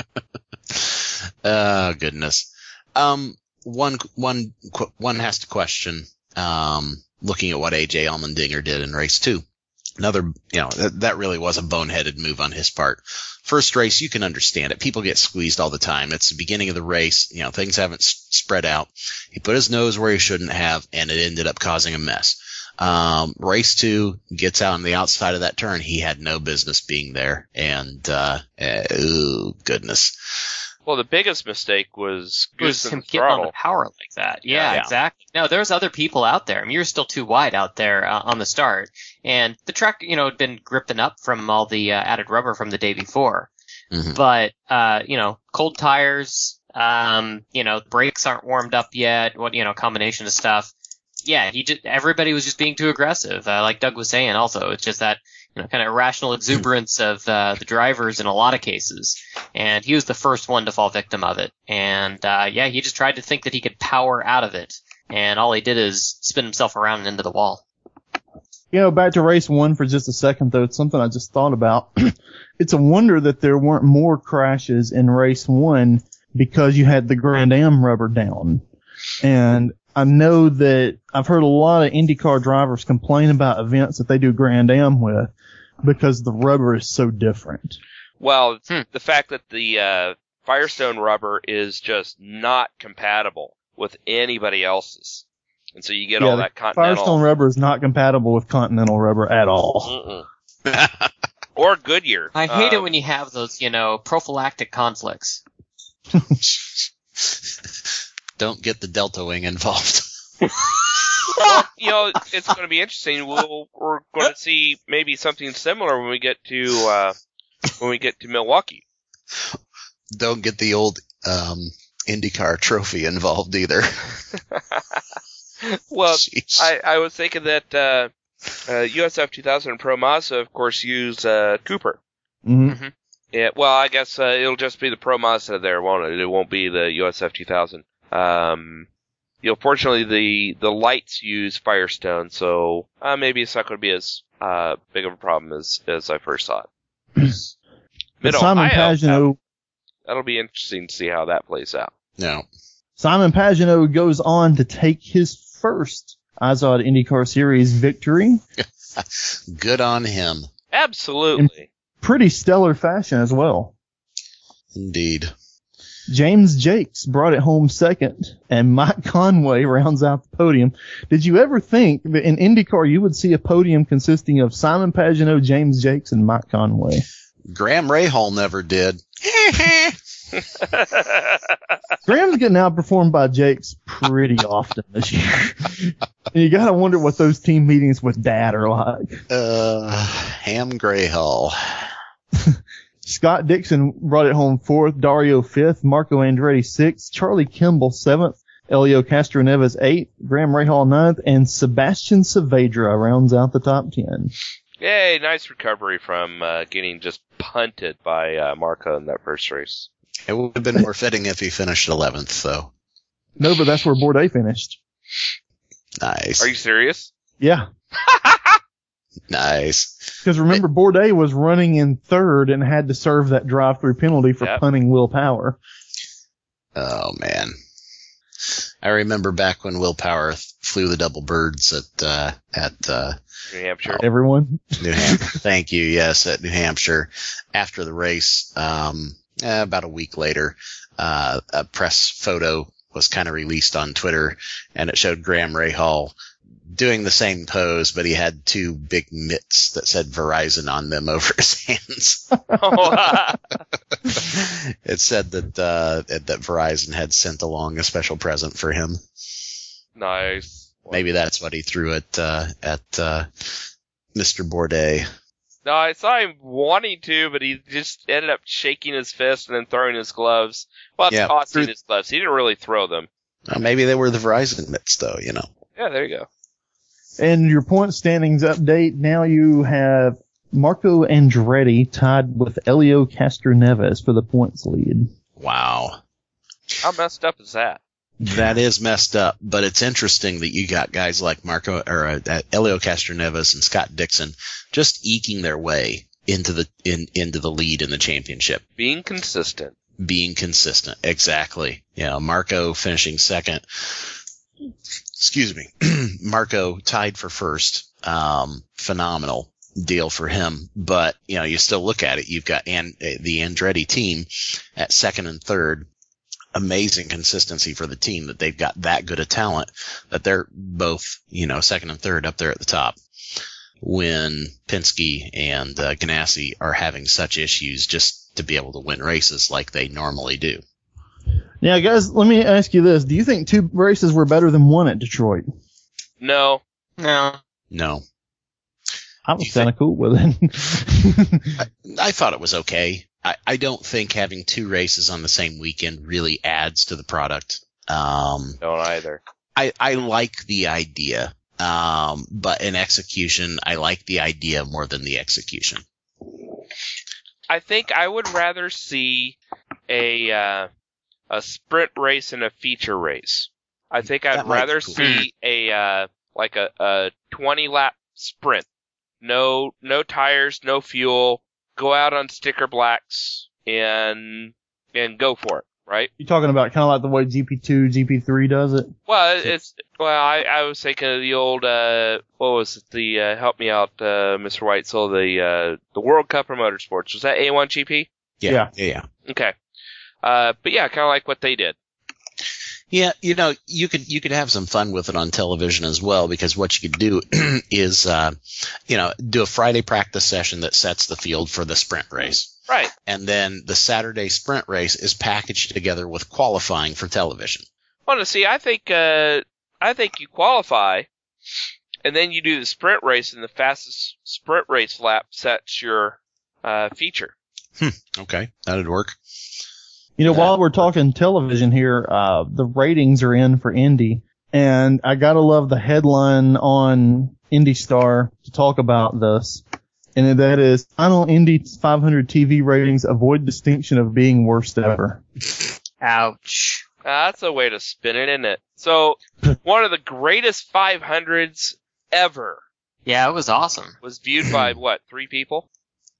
Oh goodness. Um, one one one has to question. Um, looking at what A J Allmendinger did in race two, another you know that, that really was a boneheaded move on his part. First race, you can understand it. People get squeezed all the time. It's the beginning of the race. You know, things haven't s- spread out. He put his nose where he shouldn't have, and it ended up causing a mess. Um, race two, gets out on the outside of that turn. He had no business being there. And, uh, uh oh, goodness. Well, the biggest mistake was It was goosing him the getting on the throttle. power like that. Yeah, Yeah. exactly. No, there's other people out there. I mean, you're still too wide out there uh, on the start. And the track, you know, had been gripping up from all the uh, added rubber from the day before. Mhm. But, uh, you know, cold tires, um, you know, brakes aren't warmed up yet, what, you know, combination of stuff. Yeah, he just, everybody was just being too aggressive. Uh, like Doug was saying also, it's just that, you know, kind of irrational exuberance of, uh, the drivers in a lot of cases. And he was the first one to fall victim of it. And, uh, yeah, he just tried to think that he could power out of it. And all he did is spin himself around and into the wall. You know, back to race one for just a second, though. It's something I just thought about. It's a wonder that there weren't more crashes in race one because you had the Grand Am rubber down. And I know that I've heard a lot of IndyCar drivers complain about events that they do Grand Am with because the rubber is so different. Well, it's Hmm. the fact that the uh, Firestone rubber is just not compatible with anybody else's. And so you get Yeah, all the that Continental. Firestone rubber is not compatible with Continental rubber at all. Mm-mm. Or Goodyear. I hate it Um, when you have those, you know, prophylactic conflicts. Don't get the Delta Wing involved. Well, you know, it's going to be interesting. We'll, we're going to see maybe something similar when we get to uh, when we get to Milwaukee. Don't get the old um, IndyCar trophy involved either. Well, Jeez. I, I was thinking that uh, uh, U S F two thousand and Pro Mazda, of course, use uh, Cooper. Mm-hmm. Yeah, well, I guess uh, it'll just be the Pro Mazda there, won't it? It won't be the U S F two thousand. Um, you know, fortunately, the the lights use Firestone, so uh, maybe it's not going to be as uh, big of a problem as as I first thought. But Simon Mid-Ohio, Pagenaud, that'll be interesting to see how that plays out. No. Simon Pagenaud goes on to take his first Izod IndyCar Series victory. Good on him. Absolutely. Pretty stellar fashion as well. Indeed. James Jakes brought it home second, and Mike Conway rounds out the podium. Did you ever think that in IndyCar you would see a podium consisting of Simon Pagenaud, James Jakes, and Mike Conway? Graham Rahal never did. Graham's getting outperformed by Jakes pretty often this year. And you gotta wonder what those team meetings with Dad are like. Uh, Ham Grahal. Scott Dixon brought it home fourth, Dario fifth, Marco Andretti sixth, Charlie Kimball seventh, Elio Castroneves eighth, Graham Rahal ninth, and Sebastian Saavedra rounds out the top ten. Yay, nice recovery from uh, getting just punted by uh, Marco in that first race. It would have been more fitting if he finished eleventh, though. No, but that's where Bourdais finished. Nice. Are you serious? Yeah. Nice. Because remember, Bourdais was running in third and had to serve that drive-through penalty for Yep. punting Will Power. Oh, man. I remember back when Will Power th- flew the double birds at, uh, at, uh, New Hampshire. Everyone. New Hampshire. Thank you. Yes, at New Hampshire. After the race, um, eh, about a week later, uh, a press photo was kind of released on Twitter, and it showed Graham Rahal doing the same pose, but he had two big mitts that said Verizon on them over his hands. It said that uh, that Verizon had sent along a special present for him. Nice. Maybe that's what he threw at uh, at uh, Mister Bourdais. No, I saw him wanting to, but he just ended up shaking his fist and then throwing his gloves. Well, Yeah. tossing his gloves. He didn't really throw them. Uh, maybe they were the Verizon mitts, though, you know. Yeah, there you go. And your point standings update, now you have Marco Andretti tied with Elio Castroneves for the points lead. Wow. How messed up is that? That is messed up, but it's interesting that you got guys like Marco or uh, Elio Castroneves and Scott Dixon just eking their way into the in into the lead in the championship. Being consistent. Being consistent, exactly. Yeah, Marco finishing second. Excuse me, Marco tied for first. Um, phenomenal deal for him. But you know, you still look at it. You've got An- the Andretti team at second and third. Amazing consistency for the team that they've got that good a talent that they're both, you know, second and third up there at the top. When Penske and uh, Ganassi are having such issues just to be able to win races like they normally do. Now, guys, let me ask you this. Do you think two races were better than one at Detroit? No. No. No. I was You kind of cool with it. I, I thought it was okay. I, I don't think having two races on the same weekend really adds to the product. Um, Don't either. I, I like the idea, um, but in execution, I like the idea more than the execution. I think I would rather see a uh, a sprint race and a feature race. I think I'd That might be rather cool. see a uh, like a, a twenty lap sprint. No no tires, no fuel. Go out on sticker blacks and and go for it, right? You're talking about kind of like the way G P two, G P three does it? Well, it's well. I, I was thinking of the old uh, what was it? The uh, help me out, uh, Mister Whitesell. The uh, the World Cup of Motorsports, was that A one G P? Yeah, Yeah. yeah, yeah. Okay, uh, but yeah, kind of like what they did. Yeah, you know, you could you could have some fun with it on television as well, because what you could do is, uh, you know, do a Friday practice session that sets the field for the sprint race. Right. And then the Saturday sprint race is packaged together with qualifying for television. Well, to see, I think uh, I think you qualify, and then you do the sprint race, and the fastest sprint race lap sets your uh, feature. Okay, that'd work. You know, Yeah. while we're talking television here, uh, the ratings are in for Indy, and I gotta love the headline on IndyStar to talk about this, and that is, final Indy five hundred T V ratings avoid distinction of being worst ever. Ouch. Uh, that's a way to spin it, isn't it? So, one of the greatest five hundreds ever Yeah, it was awesome. was viewed by, what, three people?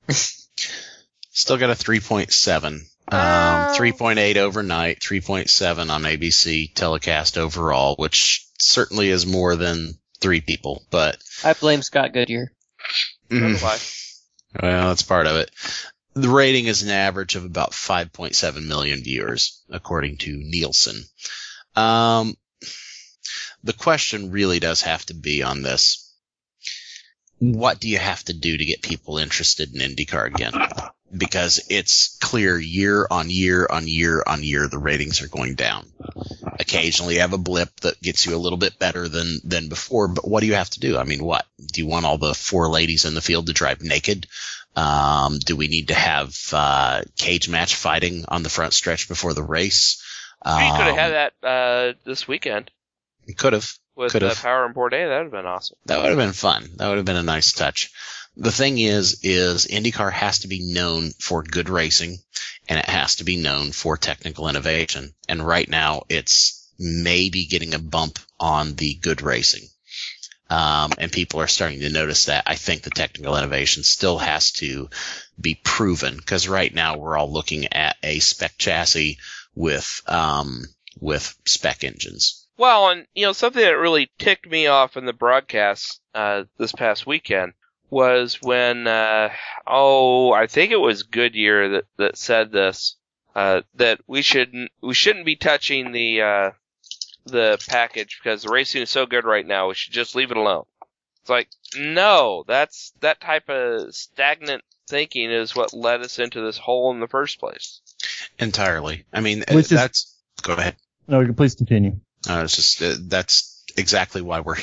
Still got a three point seven. Oh. Um, three point eight overnight, three point seven on A B C telecast overall, which certainly is more than three people, but I blame Scott Goodyear. mm, Why? well, that's part of it. The rating is an average of about five point seven million viewers, according to Nielsen. Um, the question really does have to be on this. What do you have to do to get people interested in IndyCar again? Because it's clear year on year on year on year the ratings are going down. Occasionally you have a blip that gets you a little bit better than, than before, but what do you have to do? I mean, what? Do you want all the four ladies in the field to drive naked? Um, do we need to have uh, cage match fighting on the front stretch before the race? We could have Um, had that uh, this weekend Could have. with Could uh, have. Power and Bourdais. That would have been awesome. That would have been fun. That would have been a nice touch. The thing is, is IndyCar has to be known for good racing, and it has to be known for technical innovation. And right now, it's maybe getting a bump on the good racing. Um, and people are starting to notice that. I think the technical innovation still has to be proven, because right now we're all looking at a spec chassis with, um, with spec engines. Well, and you know something that really ticked me off in the broadcast uh, this past weekend was when uh, oh I think it was Goodyear that, that said this uh, that we shouldn't we shouldn't be touching the uh, the package because the racing is so good right now. We should just leave it alone. It's like no, that's that type of stagnant thinking is what led us into this hole in the first place. Entirely. I mean, Which is- that's. Go ahead. No, please continue. Uh, it's just uh, that's exactly why we're here.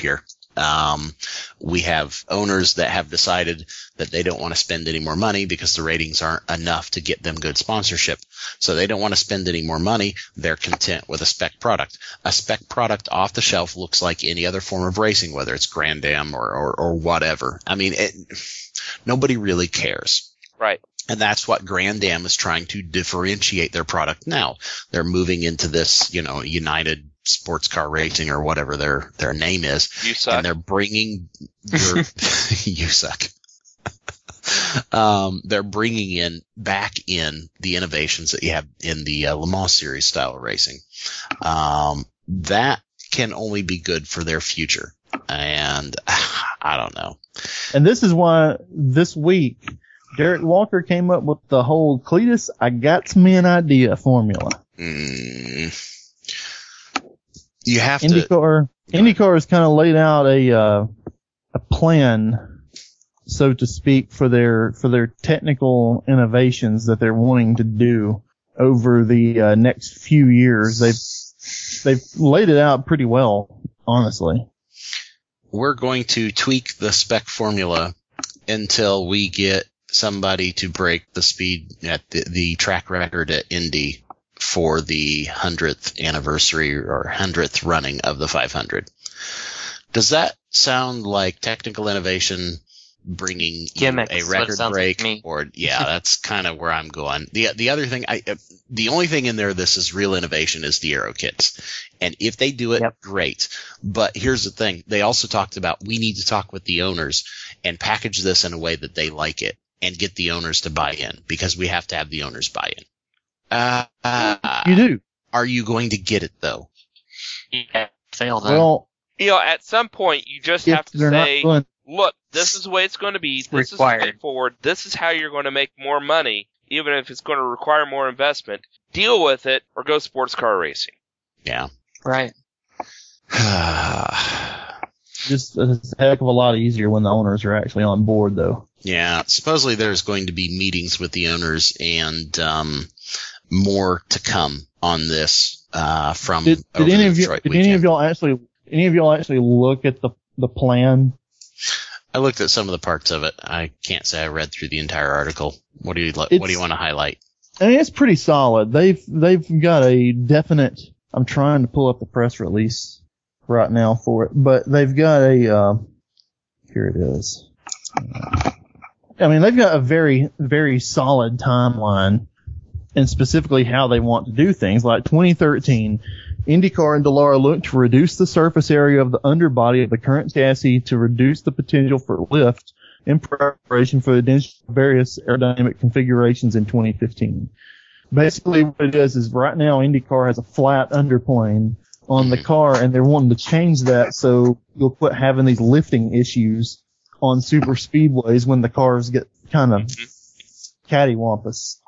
Um, we have owners that have decided that they don't want to spend any more money because the ratings aren't enough to get them good sponsorship. So they don't want to spend any more money. They're content with a spec product. A spec product off the shelf looks like any other form of racing, whether it's Grand Am or, or, or whatever. I mean, it, nobody really cares. Right. And that's what Grand Am is trying to differentiate their product now. They're moving into this, you know, United Sports Car Racing or whatever their, their name is. You suck. And they're bringing your, you suck. um, they're bringing in back in the innovations that you have in the uh, Le Mans Series style of racing. Um, that can only be good for their future. And I don't know. And this is why this week, Derek Walker came up with the whole Cletus, I got me an idea formula. Mm. You have IndyCar, to. IndyCar has kind of laid out a, uh, a plan, so to speak, for their, for their technical innovations that they're wanting to do over the uh, next few years. They've, they've laid it out pretty well, honestly. We're going to tweak the spec formula until we get somebody to break the speed at the, the track record at Indy for the hundredth anniversary or hundredth running of the five hundred. Does that sound like technical innovation bringing Gimmicks, you a record break? Like or yeah, that's kind of where I'm going. The the other thing, I the only thing in there this is real innovation is the aero kits, and if they do it, yep. great. But here's the thing: they also talked about we need to talk with the owners and package this in a way that they like it and get the owners to buy in, because we have to have the owners buy in. Uh, uh, You do. Are you going to get it though? Yeah, failed. Huh? Well, You know, at some point, you just if have to they're say, not going, look, this is the way it's going to be. This Required. is the way forward. This is how you're going to make more money, even if it's going to require more investment. Deal with it or go sports car racing. Yeah. Right. just it's a heck of a lot easier when the owners are actually on board, though. Yeah. Supposedly there's going to be meetings with the owners and um, more to come on this uh, from Did, over did any the of you? Detroit Did weekend. any of y'all actually? Any of y'all actually look at the the plan? I looked at some of the parts of it. I can't say I read through the entire article. What do you What It's- do you want to highlight? I mean, it's pretty solid. They've they've got a definite. I'm trying to pull up the press release right now for it, but they've got a. Uh, here it is. I mean, they've got a very very solid timeline, and specifically how they want to do things. Like twenty thirteen, IndyCar and Dallara look to reduce the surface area of the underbody of the current chassis to reduce the potential for lift in preparation for the addition of various aerodynamic configurations in twenty fifteen. Basically what it is is right now IndyCar has a flat underplane on the car, and they're wanting to change that so you'll quit having these lifting issues on super speedways when the cars get kind of cattywampus.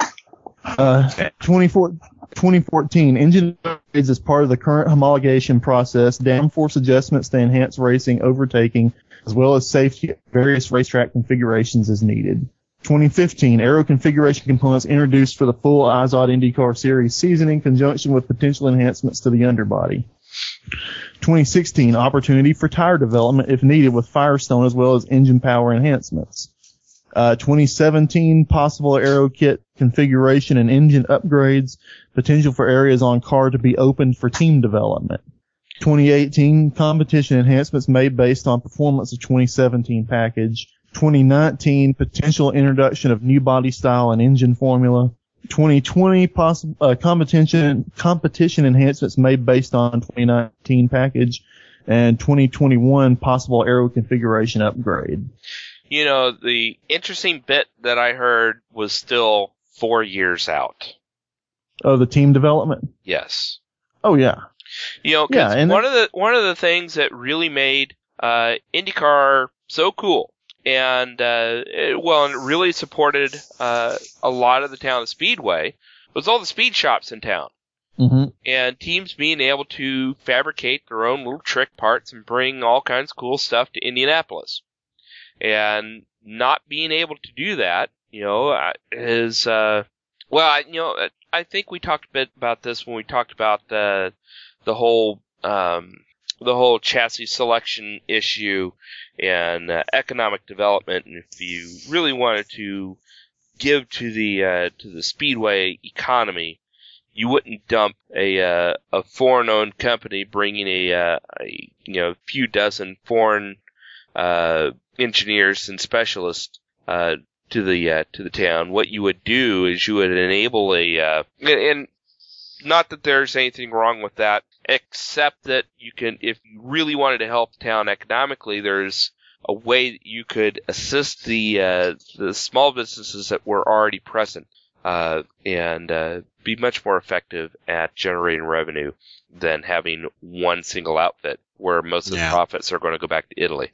Uh, twenty fourteen engine upgrades as part of the current homologation process, downforce adjustments to enhance racing overtaking, as well as safety at various racetrack configurations as needed. twenty fifteen aero configuration components introduced for the full Izod IndyCar Series season in conjunction with potential enhancements to the underbody. twenty sixteen opportunity for tire development if needed with Firestone as well as engine power enhancements. Uh, twenty seventeen possible aero kit configuration and engine upgrades, potential for areas on car to be opened for team development. twenty eighteen competition enhancements made based on performance of twenty seventeen package. twenty nineteen potential introduction of new body style and engine formula. twenty twenty possible uh, competition competition enhancements made based on twenty nineteen package, and twenty twenty-one possible aero configuration upgrade. You know, the interesting bit that I heard was still four years out. Oh, the team development? Yes. Oh, yeah. You know, 'cause Yeah, and one of the one of the things that really made uh, IndyCar so cool, and uh, it, well, and it really supported uh, a lot of the town of Speedway, was all the speed shops in town, Mm-hmm. and teams being able to fabricate their own little trick parts and bring all kinds of cool stuff to Indianapolis, and not being able to do that, you know, uh, is uh, well, I, you know, I think we talked a bit about this when we talked about the the whole um, the whole chassis selection issue and uh, economic development. And if you really wanted to give to the uh, to the speedway economy, you wouldn't dump a uh, a foreign-owned company bringing a, uh, a you know few dozen foreign uh, engineers and specialists uh, to the uh, to the town. What you would do is you would enable a uh, and, and not that there's anything wrong with that, except that you can, if you really wanted to help the town economically, there's a way that you could assist the uh, the small businesses that were already present uh, and uh, be much more effective at generating revenue than having one single outfit where most of the Yeah. profits are going to go back to Italy.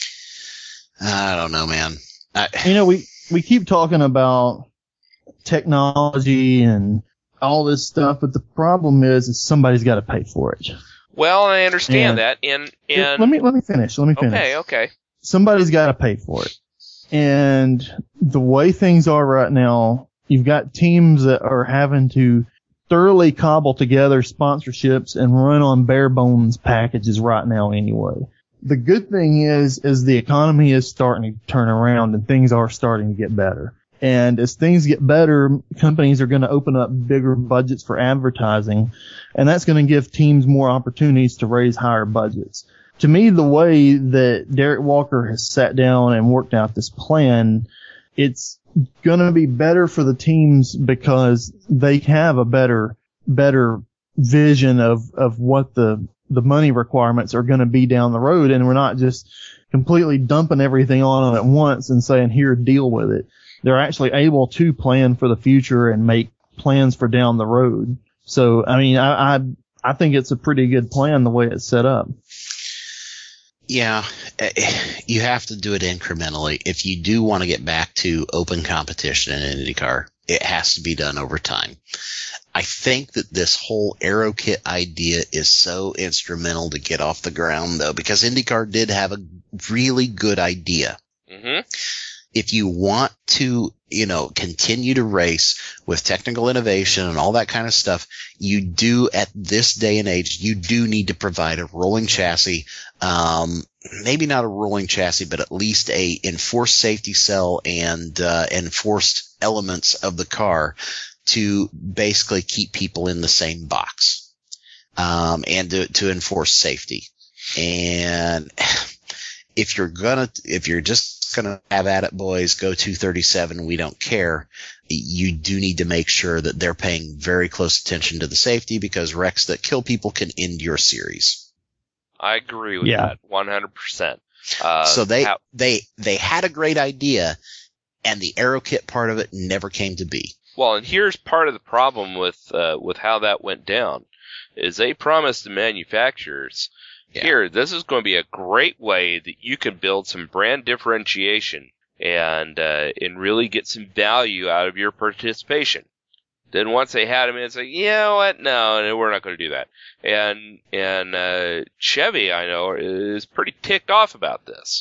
I don't know, man. I, You know, we, we keep talking about technology and all this stuff, but the problem is, is somebody's got to pay for it. Well, I understand And- that, and and let me let me finish. Let me finish. okay, okay. Somebody's got to pay for it. And the way things are right now, you've got teams that are having to thoroughly cobble together sponsorships and run on bare bones packages right now anyway. The good thing is, is the economy is starting to turn around and things are starting to get better. And as things get better, companies are going to open up bigger budgets for advertising, and that's going to give teams more opportunities to raise higher budgets. To me, the way that Derek Walker has sat down and worked out this plan, it's going to be better for the teams because they have a better, better vision of, of what the, the money requirements are going to be down the road. And we're not just completely dumping everything on them at once and saying, here, deal with it. They're actually able to plan for the future and make plans for down the road. So, I mean, I, I, I think it's a pretty good plan the way it's set up. Yeah, you have to do it incrementally. If you do want to get back to open competition in IndyCar, it has to be done over time. I think that this whole Aero Kit idea is so instrumental to get off the ground, though, because IndyCar did have a really good idea. Mm-hmm. If you want to, you know, continue to race with technical innovation and all that kind of stuff, you do, at this day and age, you do need to provide a rolling chassis, um, maybe not a rolling chassis, but at least a enforced safety cell and, uh, enforced elements of the car to basically keep people in the same box, um, and to, to enforce safety. And if you're gonna, if you're just gonna have at it, boys, go two thirty-seven, we don't care, you do need to make sure that they're paying very close attention to the safety, because wrecks that kill people can end your series. I agree with Yeah. that one hundred percent. Uh, so they, how- they, they had a great idea, and the Aero Kit part of it never came to be. Well, and here's part of the problem with uh, with how that went down, is they promised the manufacturers, Yeah. here, this is going to be a great way that you can build some brand differentiation and uh, and really get some value out of your participation. Then once they had them in, it's like, you know what? No, no, we're not going to do that. And and uh, Chevy, I know, is pretty ticked off about this.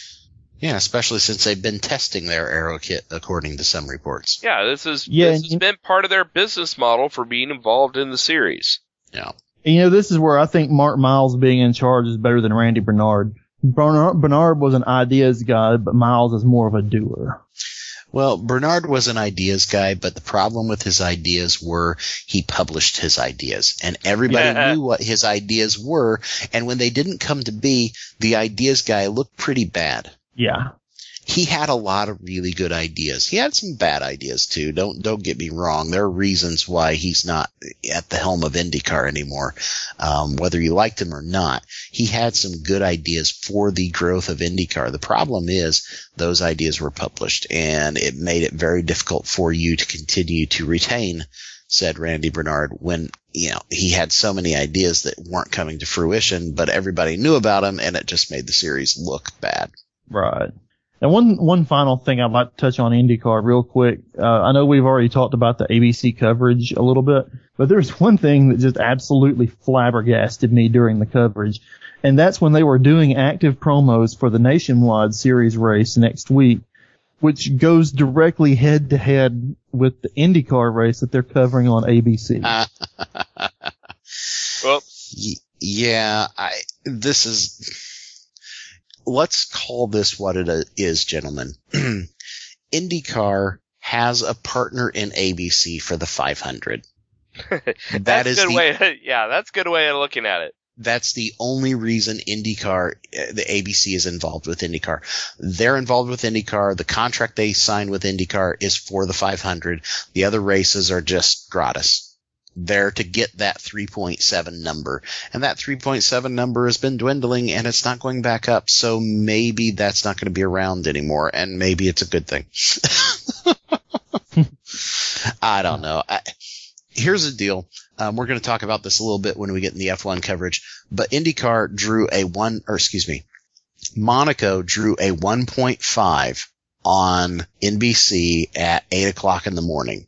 Yeah, especially since they've been testing their Aero Kit, according to some reports. Yeah, this is Yeah, this and has you- been part of their business model for being involved in the series. Yeah. You know, this is where I think Mark Miles being in charge is better than Randy Bernard. Bernard, Bernard was an ideas guy, but Miles is more of a doer. Well, Bernard was an ideas guy, but the problem with his ideas were he published his ideas, and everybody Yeah. knew what his ideas were, and when they didn't come to be, the ideas guy looked pretty bad. Yeah. He had a lot of really good ideas. He had some bad ideas too. Don't don't get me wrong. There are reasons why he's not at the helm of IndyCar anymore. Um, whether you liked him or not, he had some good ideas for the growth of IndyCar. The problem is those ideas were published, and it made it very difficult for you to continue to retain said Randy Bernard when, you know, he had so many ideas that weren't coming to fruition, but everybody knew about him, and it just made the series look bad. Right. And one one final thing I'd like to touch on IndyCar real quick. Uh, I know we've already talked about the A B C coverage a little bit, but there's one thing that just absolutely flabbergasted me during the coverage, and that's when they were doing active promos for the Nationwide Series race next week, which goes directly head to head with the IndyCar race that they're covering on A B C. Uh, Well, Y- Yeah, I this is, let's call this what it is, gentlemen. IndyCar has a partner in A B C for the five hundred. That That is is a good the- way. Yeah, that's a good way of looking at it. That's the only reason IndyCar, uh, the A B C is involved with IndyCar. They're involved with IndyCar. The contract they sign with IndyCar is for the five hundred. The other races are just gratis. They're to get that three point seven number. And that three point seven number has been dwindling and it's not going back up. So maybe that's not going to be around anymore. And maybe it's a good thing. I don't know. I, here's the deal. Um, we're going to talk about this a little bit when we get in the F one coverage, but IndyCar drew a one, or excuse me, Monaco drew a one point five on N B C at eight o'clock in the morning.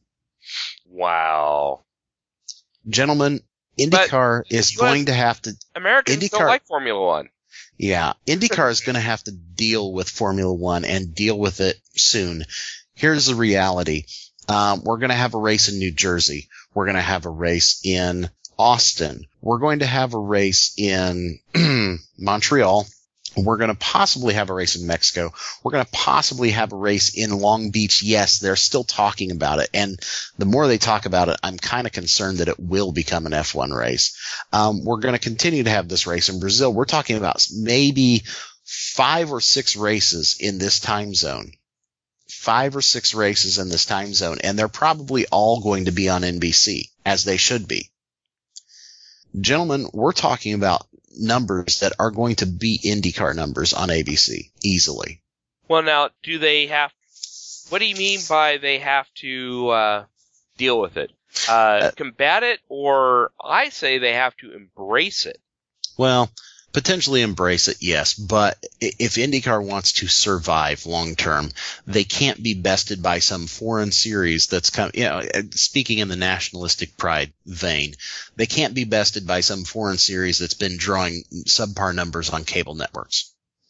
Wow. Gentlemen, IndyCar is U S going to have to, Americans IndyCar- don't like Formula One. yeah, IndyCar is going to have to deal with Formula One and deal with it soon. Here's the reality. Um, we're going to have a race in New Jersey. We're going to have a race in Austin. We're going to have a race in Montreal. We're going to possibly have a race in Mexico. We're going to possibly have a race in Long Beach. Yes, they're still talking about it. And the more they talk about it, I'm kind of concerned that it will become an F one race. Um, we're going to continue to have this race in Brazil. We're talking about maybe five or six races in this time zone. Five or six races in this time zone. And they're probably all going to be on N B C, as they should be. Gentlemen, we're talking about numbers that are going to be IndyCar numbers on A B C easily. Well, now, do they have? What do you mean by they have to uh, deal with it? Uh, Uh, combat it, or I say they have to embrace it. Well, potentially embrace it, yes, but i- if IndyCar wants to survive long term, they can't be bested by some foreign series that's come, you know, speaking in the nationalistic pride vein, they can't be bested by some foreign series that's been drawing subpar numbers on cable networks.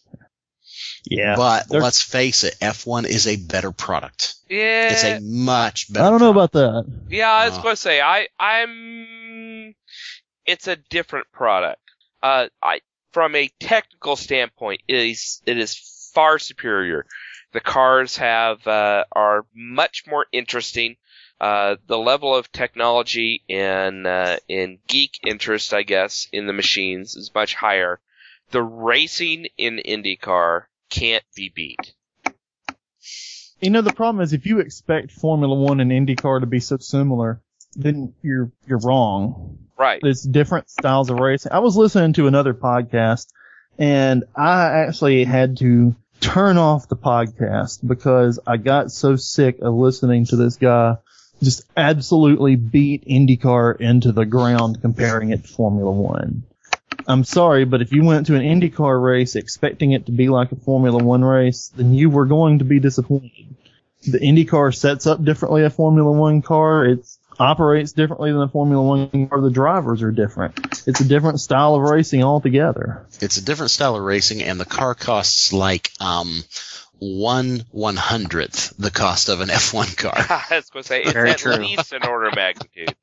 Yeah. But they're- let's face it, F one is a better product. Yeah, It's a much better I don't know product. about that. yeah. I was Uh. going to say I, I'm. It's a different product. Uh, I from a technical standpoint, it is it is far superior. The cars have uh, are much more interesting. Uh, the level of technology and uh, and geek interest, I guess, in the machines is much higher. The racing in IndyCar can't be beat. You know, the problem is if you expect Formula One and IndyCar to be so similar, then you're you're wrong. Right. It's different styles of racing. I was listening to another podcast, and I actually had to turn off the podcast because I got so sick of listening to this guy just absolutely beat IndyCar into the ground comparing it to Formula One. I'm sorry, but if you went to an IndyCar race expecting it to be like a Formula One race, then you were going to be disappointed. The IndyCar sets up differently a Formula One car. It operates differently than a Formula One car. The drivers are different. It's a different style of racing altogether. It's a different style of racing, and the car costs like um one one hundredth the cost of an F one car. I was going to say it's Very at true. least an order of magnitude.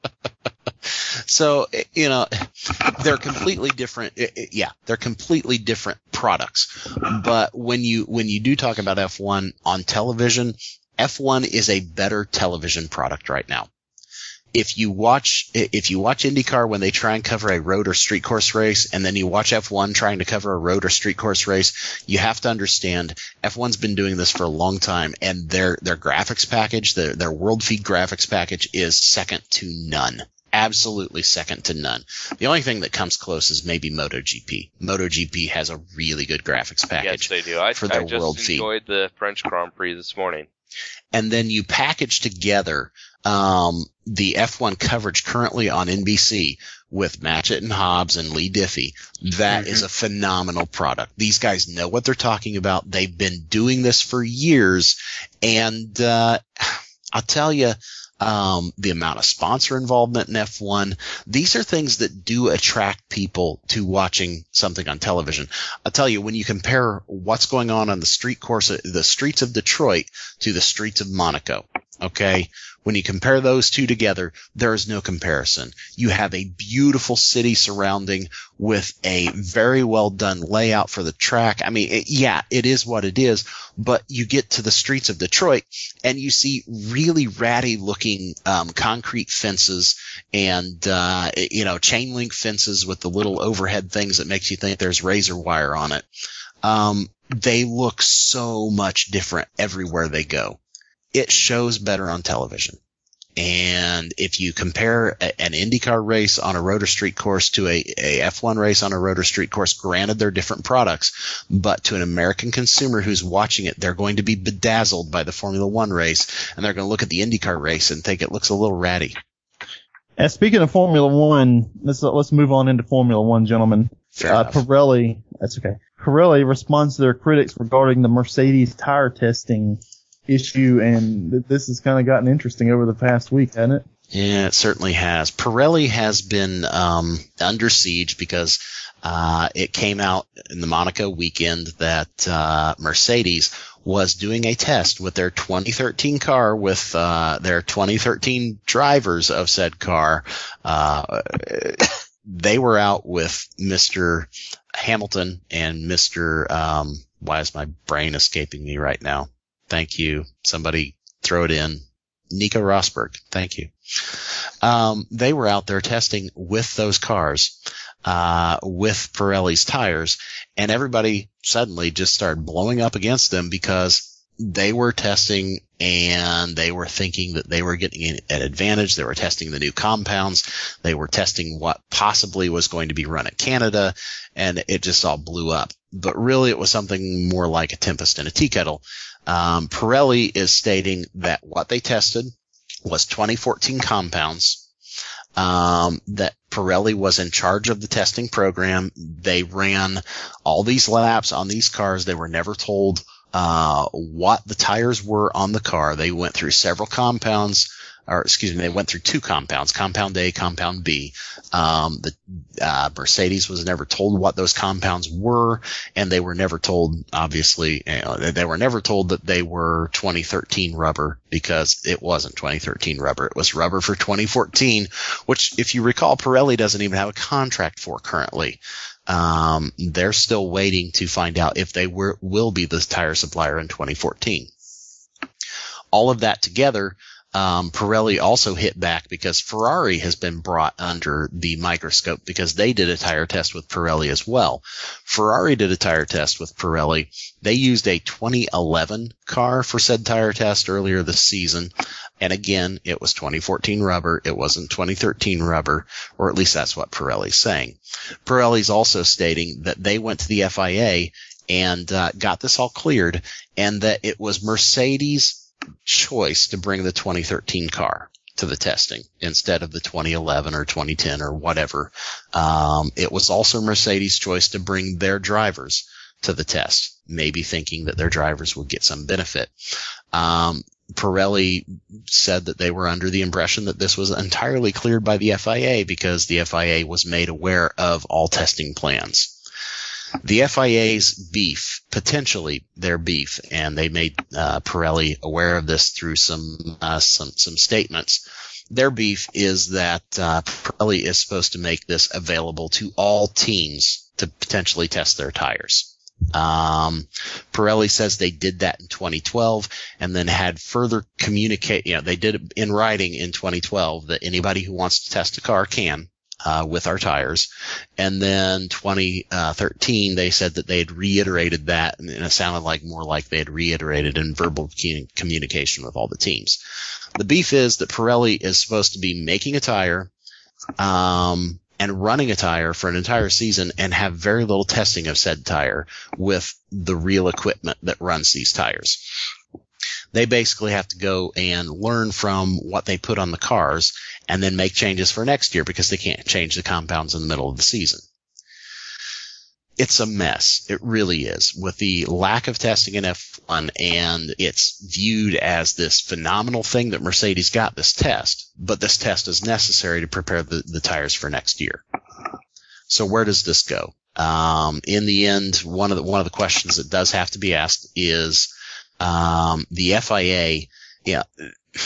So, you know, they're completely different. Yeah, they're completely different products. But when you when you do talk about F one on television, F one is a better television product right now. If you watch if you watch IndyCar when they try and cover a road or street course race, and then you watch F one trying to cover a road or street course race, you have to understand F one's been doing this for a long time, and their their graphics package, their their world feed graphics package is second to none. Absolutely second to none. The only thing that comes close is maybe MotoGP. MotoGP has a really good graphics Yes, package. they do. I, for I their just world feed. enjoyed the French Grand Prix this morning. And then you package together um, the F one coverage currently on N B C with Matchett and Hobbs and Lee Diffie. That Mm-hmm. is a phenomenal product. These guys know what they're talking about. They've been doing this for years. And uh, I'll tell you, um, the amount of sponsor involvement in F one, these are things that do attract people to watching something on television. I'll tell you, when you compare what's going on on the street course, the streets of Detroit to the streets of Monaco, Okay. When you compare those two together, there is no comparison. You have a beautiful city surrounding with a very well done layout for the track. I mean, it, yeah, it is what it is, but you get to the streets of Detroit and you see really ratty looking, um, concrete fences and, uh, you know, chain link fences with the little overhead things that makes you think there's razor wire on it. Um, they look so much different everywhere they go. It shows better on television. And if you compare a, an IndyCar race on a rotor street course to a, a F one race on a rotor street course, granted they're different products, but to an American consumer who's watching it, they're going to be bedazzled by the Formula One race, and they're going to look at the IndyCar race and think it looks a little ratty. And speaking of Formula One, let's let's move on into Formula One, gentlemen. Fair uh, enough. Pirelli, that's okay. Pirelli responds to their critics regarding the Mercedes tire testing issue, and th- this has kind of gotten interesting over the past week, hasn't it? Yeah, it certainly has. Pirelli has been um, under siege because uh, it came out in the Monaco weekend that uh, Mercedes was doing a test with their twenty thirteen car with uh, their twenty thirteen drivers of said car. Uh, they were out with Mister Hamilton and Mister Um, why is my brain escaping me right now? Thank you. Somebody throw it in. Nico Rosberg. Thank you. Um, they were out there testing with those cars, uh, with Pirelli's tires, and everybody suddenly just started blowing up against them because they were testing and they were thinking that they were getting an advantage. They were testing the new compounds. They were testing what possibly was going to be run at Canada, and it just all blew up. But really it was something more like a tempest in a tea kettle. Um, Pirelli is stating that what they tested was twenty fourteen compounds, um, that Pirelli was in charge of the testing program. They ran all these laps on these cars. They were never told uh, what the tires were on the car. They went through several compounds, or excuse me, they went through two compounds, compound A, compound B. Um, the, uh, Mercedes was never told what those compounds were, and they were never told, obviously, you know, they were never told that they were twenty thirteen rubber, because it wasn't twenty thirteen rubber. It was rubber for twenty fourteen, which, if you recall, Pirelli doesn't even have a contract for currently. Um, they're still waiting to find out if they were, will be the tire supplier in twenty fourteen. All of that together, Um, Pirelli also hit back because Ferrari has been brought under the microscope because they did a tire test with Pirelli as well. Ferrari did a tire test with Pirelli. They used a twenty eleven car for said tire test earlier this season. And again, it was twenty fourteen rubber. It wasn't twenty thirteen rubber, or at least that's what Pirelli's saying. Pirelli's also stating that they went to the F I A and uh, got this all cleared, and that it was Mercedes' choice to bring the twenty thirteen car to the testing instead of the twenty eleven or twenty ten or whatever. Um, it was also Mercedes' choice to bring their drivers to the test, maybe thinking that their drivers would get some benefit. Um, Pirelli said that they were under the impression that this was entirely cleared by the F I A because the F I A was made aware of all testing plans. The F I A's beef, potentially their beef, and they made uh, Pirelli aware of this through some uh, some some statements. Their beef is that uh, Pirelli is supposed to make this available to all teams to potentially test their tires. Um, Pirelli says they did that in twenty twelve and then had further communicate. You know, they did it in writing in twenty twelve that anybody who wants to test a car can. Uh, with our tires. And then twenty thirteen, they said that they had reiterated that, and it sounded like more like they had reiterated in verbal communication with all the teams. The beef is that Pirelli is supposed to be making a tire, um, and running a tire for an entire season and have very little testing of said tire with the real equipment that runs these tires. They basically have to go and learn from what they put on the cars and then make changes for next year because they can't change the compounds in the middle of the season. It's a mess. It really is. With the lack of testing in F one, and it's viewed as this phenomenal thing that Mercedes got this test, but this test is necessary to prepare the, the tires for next year. So where does this go? Um, in the end, one of the, one of the questions that does have to be asked is, Um, the F I A, yeah,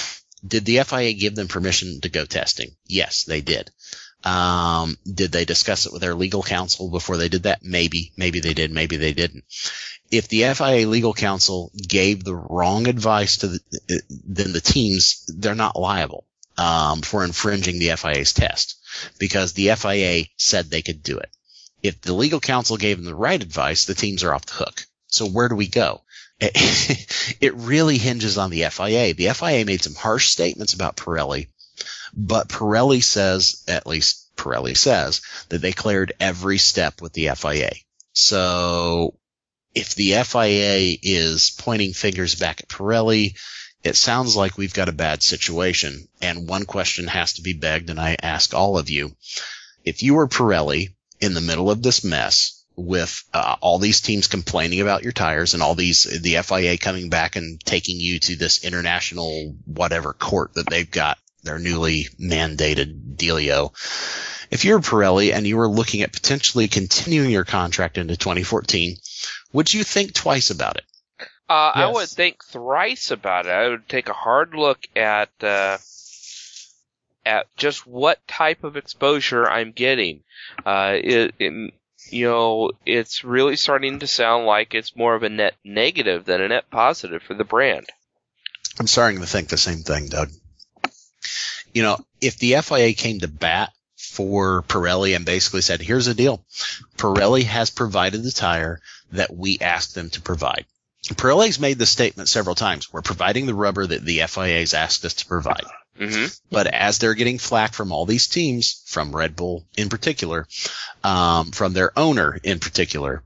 Did the F I A give them permission to go testing? Yes, they did. Um, did they discuss it with their legal counsel before they did that? Maybe. Maybe they did. Maybe they didn't. If the F I A legal counsel gave the wrong advice to the, then the teams, they're not liable um, for infringing the F I A's test because the F I A said they could do it. If the legal counsel gave them the right advice, the teams are off the hook. So where do we go? It really hinges on the F I A. The F I A made some harsh statements about Pirelli, but Pirelli says, at least Pirelli says, that they cleared every step with the F I A. So if the F I A is pointing fingers back at Pirelli, it sounds like we've got a bad situation. And one question has to be begged, and I ask all of you. If you were Pirelli in the middle of this mess with uh, all these teams complaining about your tires and all these, the F I A coming back and taking you to this international whatever court that they've got, their newly mandated dealio. If you're Pirelli and you were looking at potentially continuing your contract into twenty fourteen, would you think twice about it? Uh, Yes. I would think thrice about it. I would take a hard look at uh, at just what type of exposure I'm getting. Uh, it, it, you know, it's really starting to sound like it's more of a net negative than a net positive for the brand. I'm starting to think the same thing, Doug. You know, if the F I A came to bat for Pirelli and basically said, here's the deal. Pirelli has provided the tire that we asked them to provide. Pirelli's made the statement several times. We're providing the rubber that the F I A's asked us to provide. Mm-hmm. But as they're getting flack from all these teams, from Red Bull in particular, um, from their owner in particular,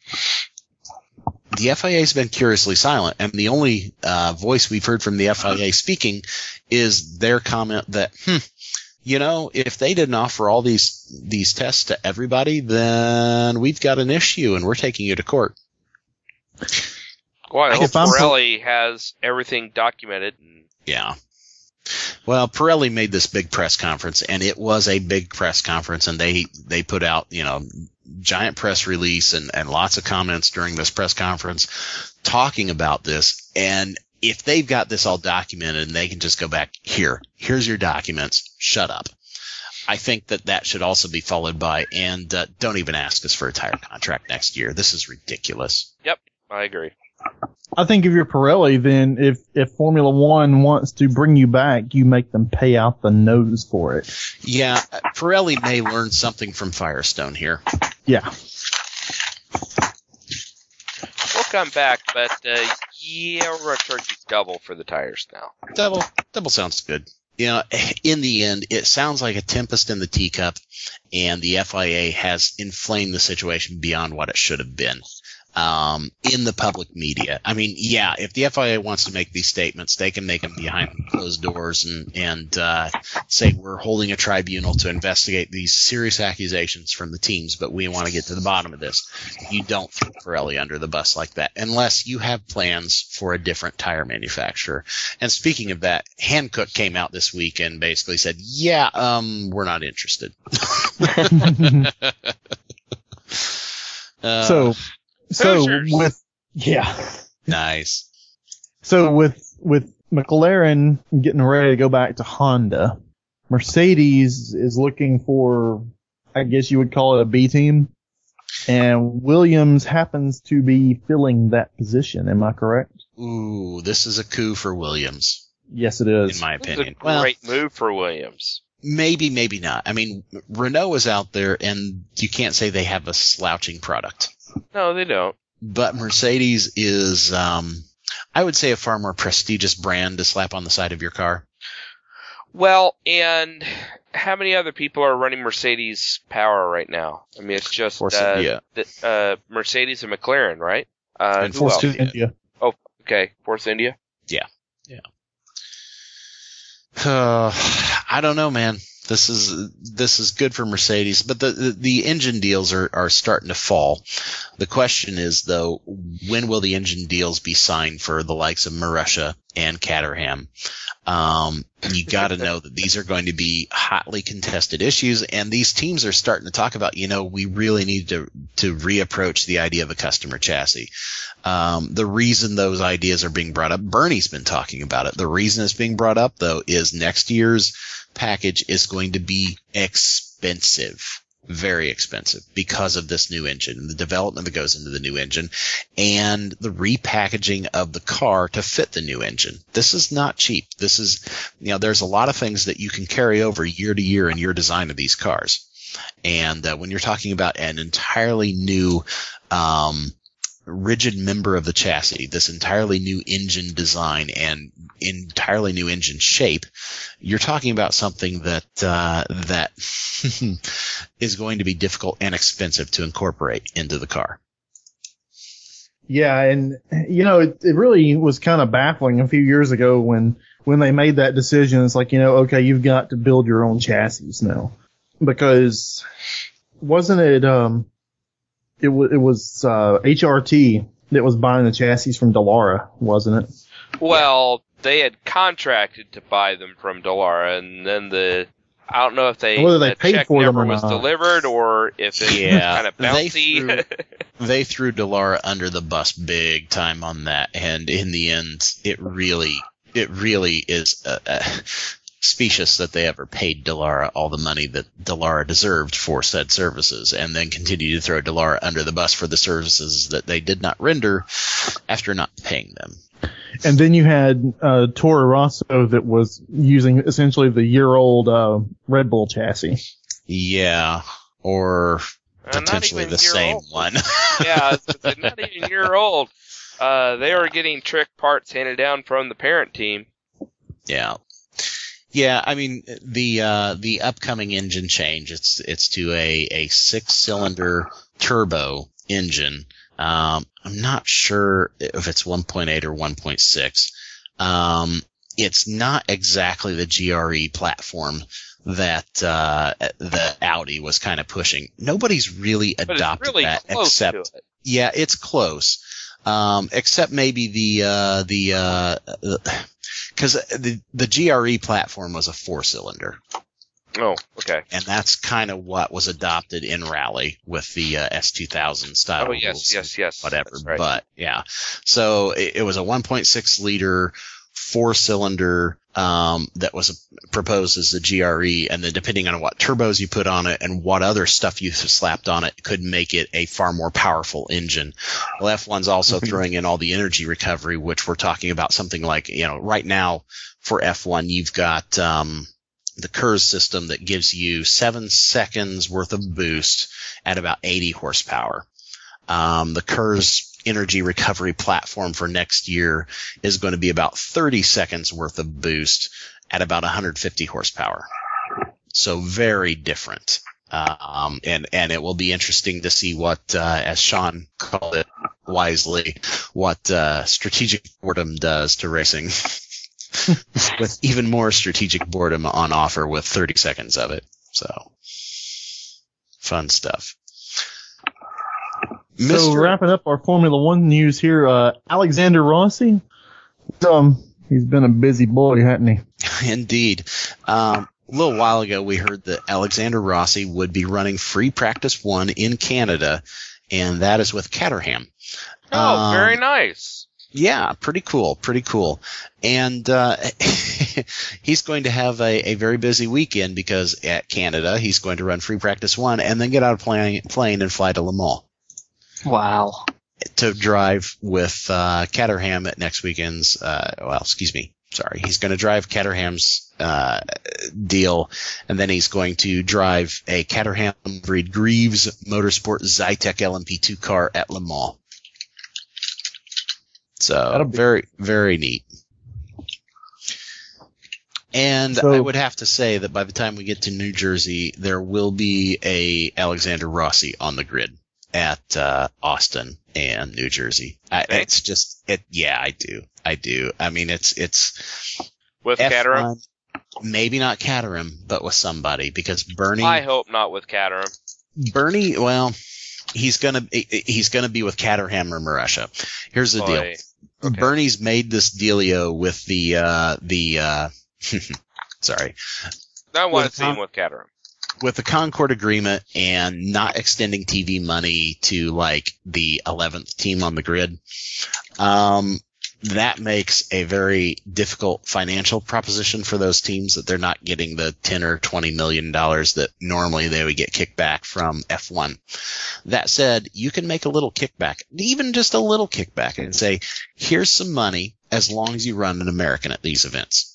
the F I A's been curiously silent. And the only uh, voice we've heard from the F I A speaking is their comment that, hmm, you know, if they didn't offer all these these tests to everybody, then we've got an issue and we're taking you to court. Well, I hope If I'm- Pirelli has everything documented. And Yeah. Well, Pirelli made this big press conference, and it was a big press conference, and they they put out, you know, giant press release and, and lots of comments during this press conference talking about this. And if they've got this all documented and they can just go back, here, here's your documents, shut up. I think that that should also be followed by, and uh, don't even ask us for a tire contract next year. This is ridiculous. yep, I agree. I think if you're Pirelli, then if, if Formula One wants to bring you back, you make them pay out the nose for it. Yeah, Pirelli may learn something from Firestone here. Yeah. We'll come back, but uh, yeah, we're going to charge you double for the tires now. Double, double sounds good. You know, in the end, it sounds like a tempest in the teacup, and the F I A has inflamed the situation beyond what it should have been. Um, in the public media. I mean, yeah, if the F I A wants to make these statements, they can make them behind closed doors and, and, uh, say we're holding a tribunal to investigate these serious accusations from the teams, but we want to get to the bottom of this. You don't throw Pirelli under the bus like that unless you have plans for a different tire manufacturer. And speaking of that, Hankook came out this week and basically said, yeah, um, we're not interested. uh, so, so Hoosiers. with, yeah. Nice. So with, with McLaren getting ready to go back to Honda, Mercedes is looking for, I guess you would call it a B team, and Williams happens to be filling that position. Am I correct? Ooh, this is a coup for Williams, Yes, it is. in my This is opinion. a Well, great move for Williams. maybe, maybe not. I mean, Renault is out there, and you can't say they have a slouching product. No, they don't. But Mercedes is, um, I would say, a far more prestigious brand to slap on the side of your car. Well, and how many other people are running Mercedes Power right now? I mean, it's just Force uh, India. the, uh, Mercedes and McLaren, right? Uh, And who Force else? India. India. Oh, okay, Force India. Yeah, yeah. Uh, I don't know, man. This is this is good for Mercedes, but the the, the engine deals are, are starting to fall. The question is, though, when will the engine deals be signed for the likes of Marussia and Caterham. Um, you got to know that these are going to be hotly contested issues, and these teams are starting to talk about, you know, we really need to to reapproach the idea of a customer chassis. Um, the reason those ideas are being brought up, Bernie's been talking about it. The reason it's being brought up, though, is next year's package is going to be expensive. Very expensive because of this new engine and the development that goes into the new engine and the repackaging of the car to fit the new engine. This is not cheap. This is, you know, there's a lot of things that you can carry over year to year in your design of these cars. And uh, when you're talking about an entirely new, um, rigid member of the chassis, this entirely new engine design and entirely new engine shape, you're talking about something that uh, that is going to be difficult and expensive to incorporate into the car. Yeah, and you know, it, it really was kind of baffling a few years ago when when they made that decision. It's like, you know, okay, you've got to build your own chassis now, because wasn't it um It, w- it was uh, H R T that was buying the chassis from Dallara, wasn't it? Well, they had contracted to buy them from Dallara, and then the I don't know if they whether they paid check for them never or was not. delivered or if it Yeah, was kind of they bouncy. threw, they threw Dallara under the bus big time on that, and in the end, it really, it really is uh, uh, specious that they ever paid Dallara all the money that Dallara deserved for said services, and then continued to throw Dallara under the bus for the services that they did not render after not paying them. And then you had uh, Toro Rosso that was using essentially the year-old uh, Red Bull chassis. Yeah, or Uh, not potentially even the year same old. one. Yeah, it's not even a year old. Uh, they are getting trick parts handed down from the parent team. Yeah. Yeah, I mean the uh, the upcoming engine change, it's it's to a, a six cylinder turbo engine. Um, I'm not sure if it's one point eight or one point six. Um, it's not exactly the G R E platform that uh, the Audi was kind of pushing. Nobody's really But adopted it's really that close except to it. yeah, it's close. Um, except maybe the uh, the uh, because the the G R E platform was a four cylinder. Oh, okay. And that's kind of what was adopted in Rally with the uh, S two thousand style. Oh, yes, rules, yes, yes. Whatever. That's right. But yeah, so it, it was a one point six liter four cylinder um, that was proposed as the G R E, and then depending on what turbos you put on it and what other stuff you slapped on it, could make it a far more powerful engine. Well, F one's also throwing in all the energy recovery, which we're talking about something like, you know, right now for F one, you've got um, the K E R S system that gives you seven seconds worth of boost at about eighty horsepower. Um, the K E R S energy recovery platform for next year is going to be about thirty seconds worth of boost at about one hundred fifty horsepower. So very different. Um, and, and it will be interesting to see what, uh, as Sean called it wisely, what, uh, strategic boredom does to racing. With even more strategic boredom on offer with thirty seconds of it. So, fun stuff. So Mister wrapping up our Formula One news here, uh, Alexander Rossi, um, he's been a busy boy, hasn't he? Indeed. Um, a little while ago, we heard that Alexander Rossi would be running free practice one in Canada, and that is with Caterham. Oh, Um, very nice. Yeah, pretty cool, pretty cool. And uh, he's going to have a, a very busy weekend because at Canada, he's going to run free practice one and then get out of plane, plane and fly to Le Mans Wow. to drive with uh, Caterham at next weekend's, uh, well, excuse me, sorry. He's going to drive Caterham's uh, deal, and then he's going to drive a Caterham Breed Greaves Motorsport Zytec L M P two car at Le Mans. So That'll be- very, very neat. And So- I would have to say that by the time we get to New Jersey, there will be a Alexander Rossi on the grid at uh, Austin and New Jersey. I, Okay. It's just, it. Yeah, I do, I do. I mean, it's it's With F one, Caterham? maybe not Caterham, but with somebody, because Bernie, I hope not with Caterham. Bernie, well, he's gonna he's gonna be with Caterham or Marussia. Here's the deal. Boy. Okay. Bernie's made this dealio with the uh, the uh, sorry. I want With to see him Con- with Caterham. with the Concord agreement and not extending T V money to like the eleventh team on the grid. Um, that makes a very difficult financial proposition for those teams that they're not getting the ten or twenty million dollars that normally they would get kickback from F one. That said, you can make a little kickback, even just a little kickback, and say, here's some money as long as you run an American at these events.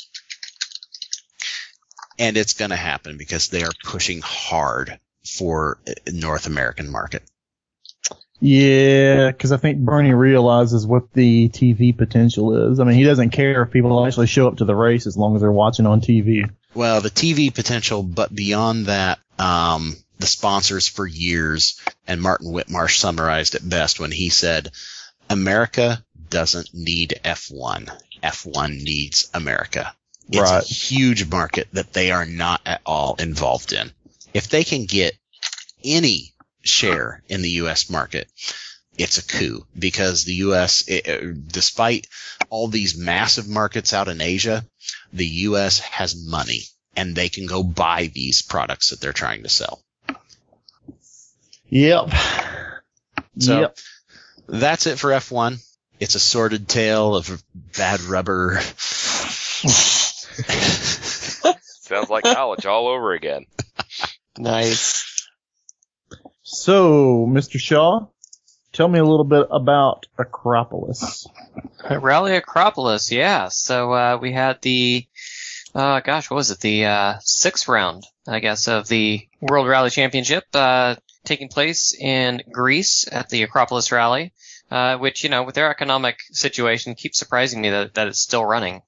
And it's going to happen because they are pushing hard for a North American market. Yeah, because I think Bernie realizes what the T V potential is. I mean, he doesn't care if people actually show up to the race as long as they're watching on T V. Well, the T V potential, but beyond that, um, the sponsors for years, and Martin Whitmarsh summarized it best when he said, America doesn't need F one. F one needs America. It's Right. a huge market that they are not at all involved in. If they can get any share in the U S market, it's a coup, because the U S, it, it, despite all these massive markets out in Asia, the U S has money and they can go buy these products that they're trying to sell. Yep. So yep. that's it for F one. It's a sordid tale of bad rubber. Sounds like college all over again. Nice. So, Mister Shaw, tell me a little bit about Acropolis. Rally Acropolis, yeah. So uh, we had the, uh, gosh, what was it? The uh, sixth round, I guess, of the World Rally Championship uh, taking place in Greece at the Acropolis Rally, uh, which, you know, with their economic situation, keeps surprising me that, that it's still running.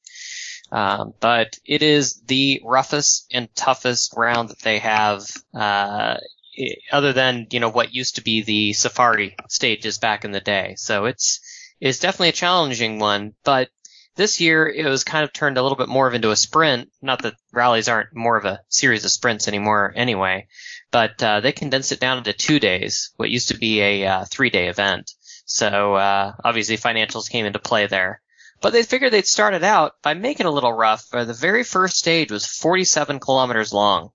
Um, but it is the roughest and toughest round that they have, uh, other than, you know, what used to be the safari stages back in the day. So it's, it's definitely a challenging one, but this year it was kind of turned a little bit more of into a sprint. Not that rallies aren't more of a series of sprints anymore anyway, but, uh, they condensed it down into two days, what used to be a, uh, three day event. So, uh, obviously financials came into play there. But they figured they'd start it out by making it a little rough. Uh, the very first stage was forty-seven kilometers long.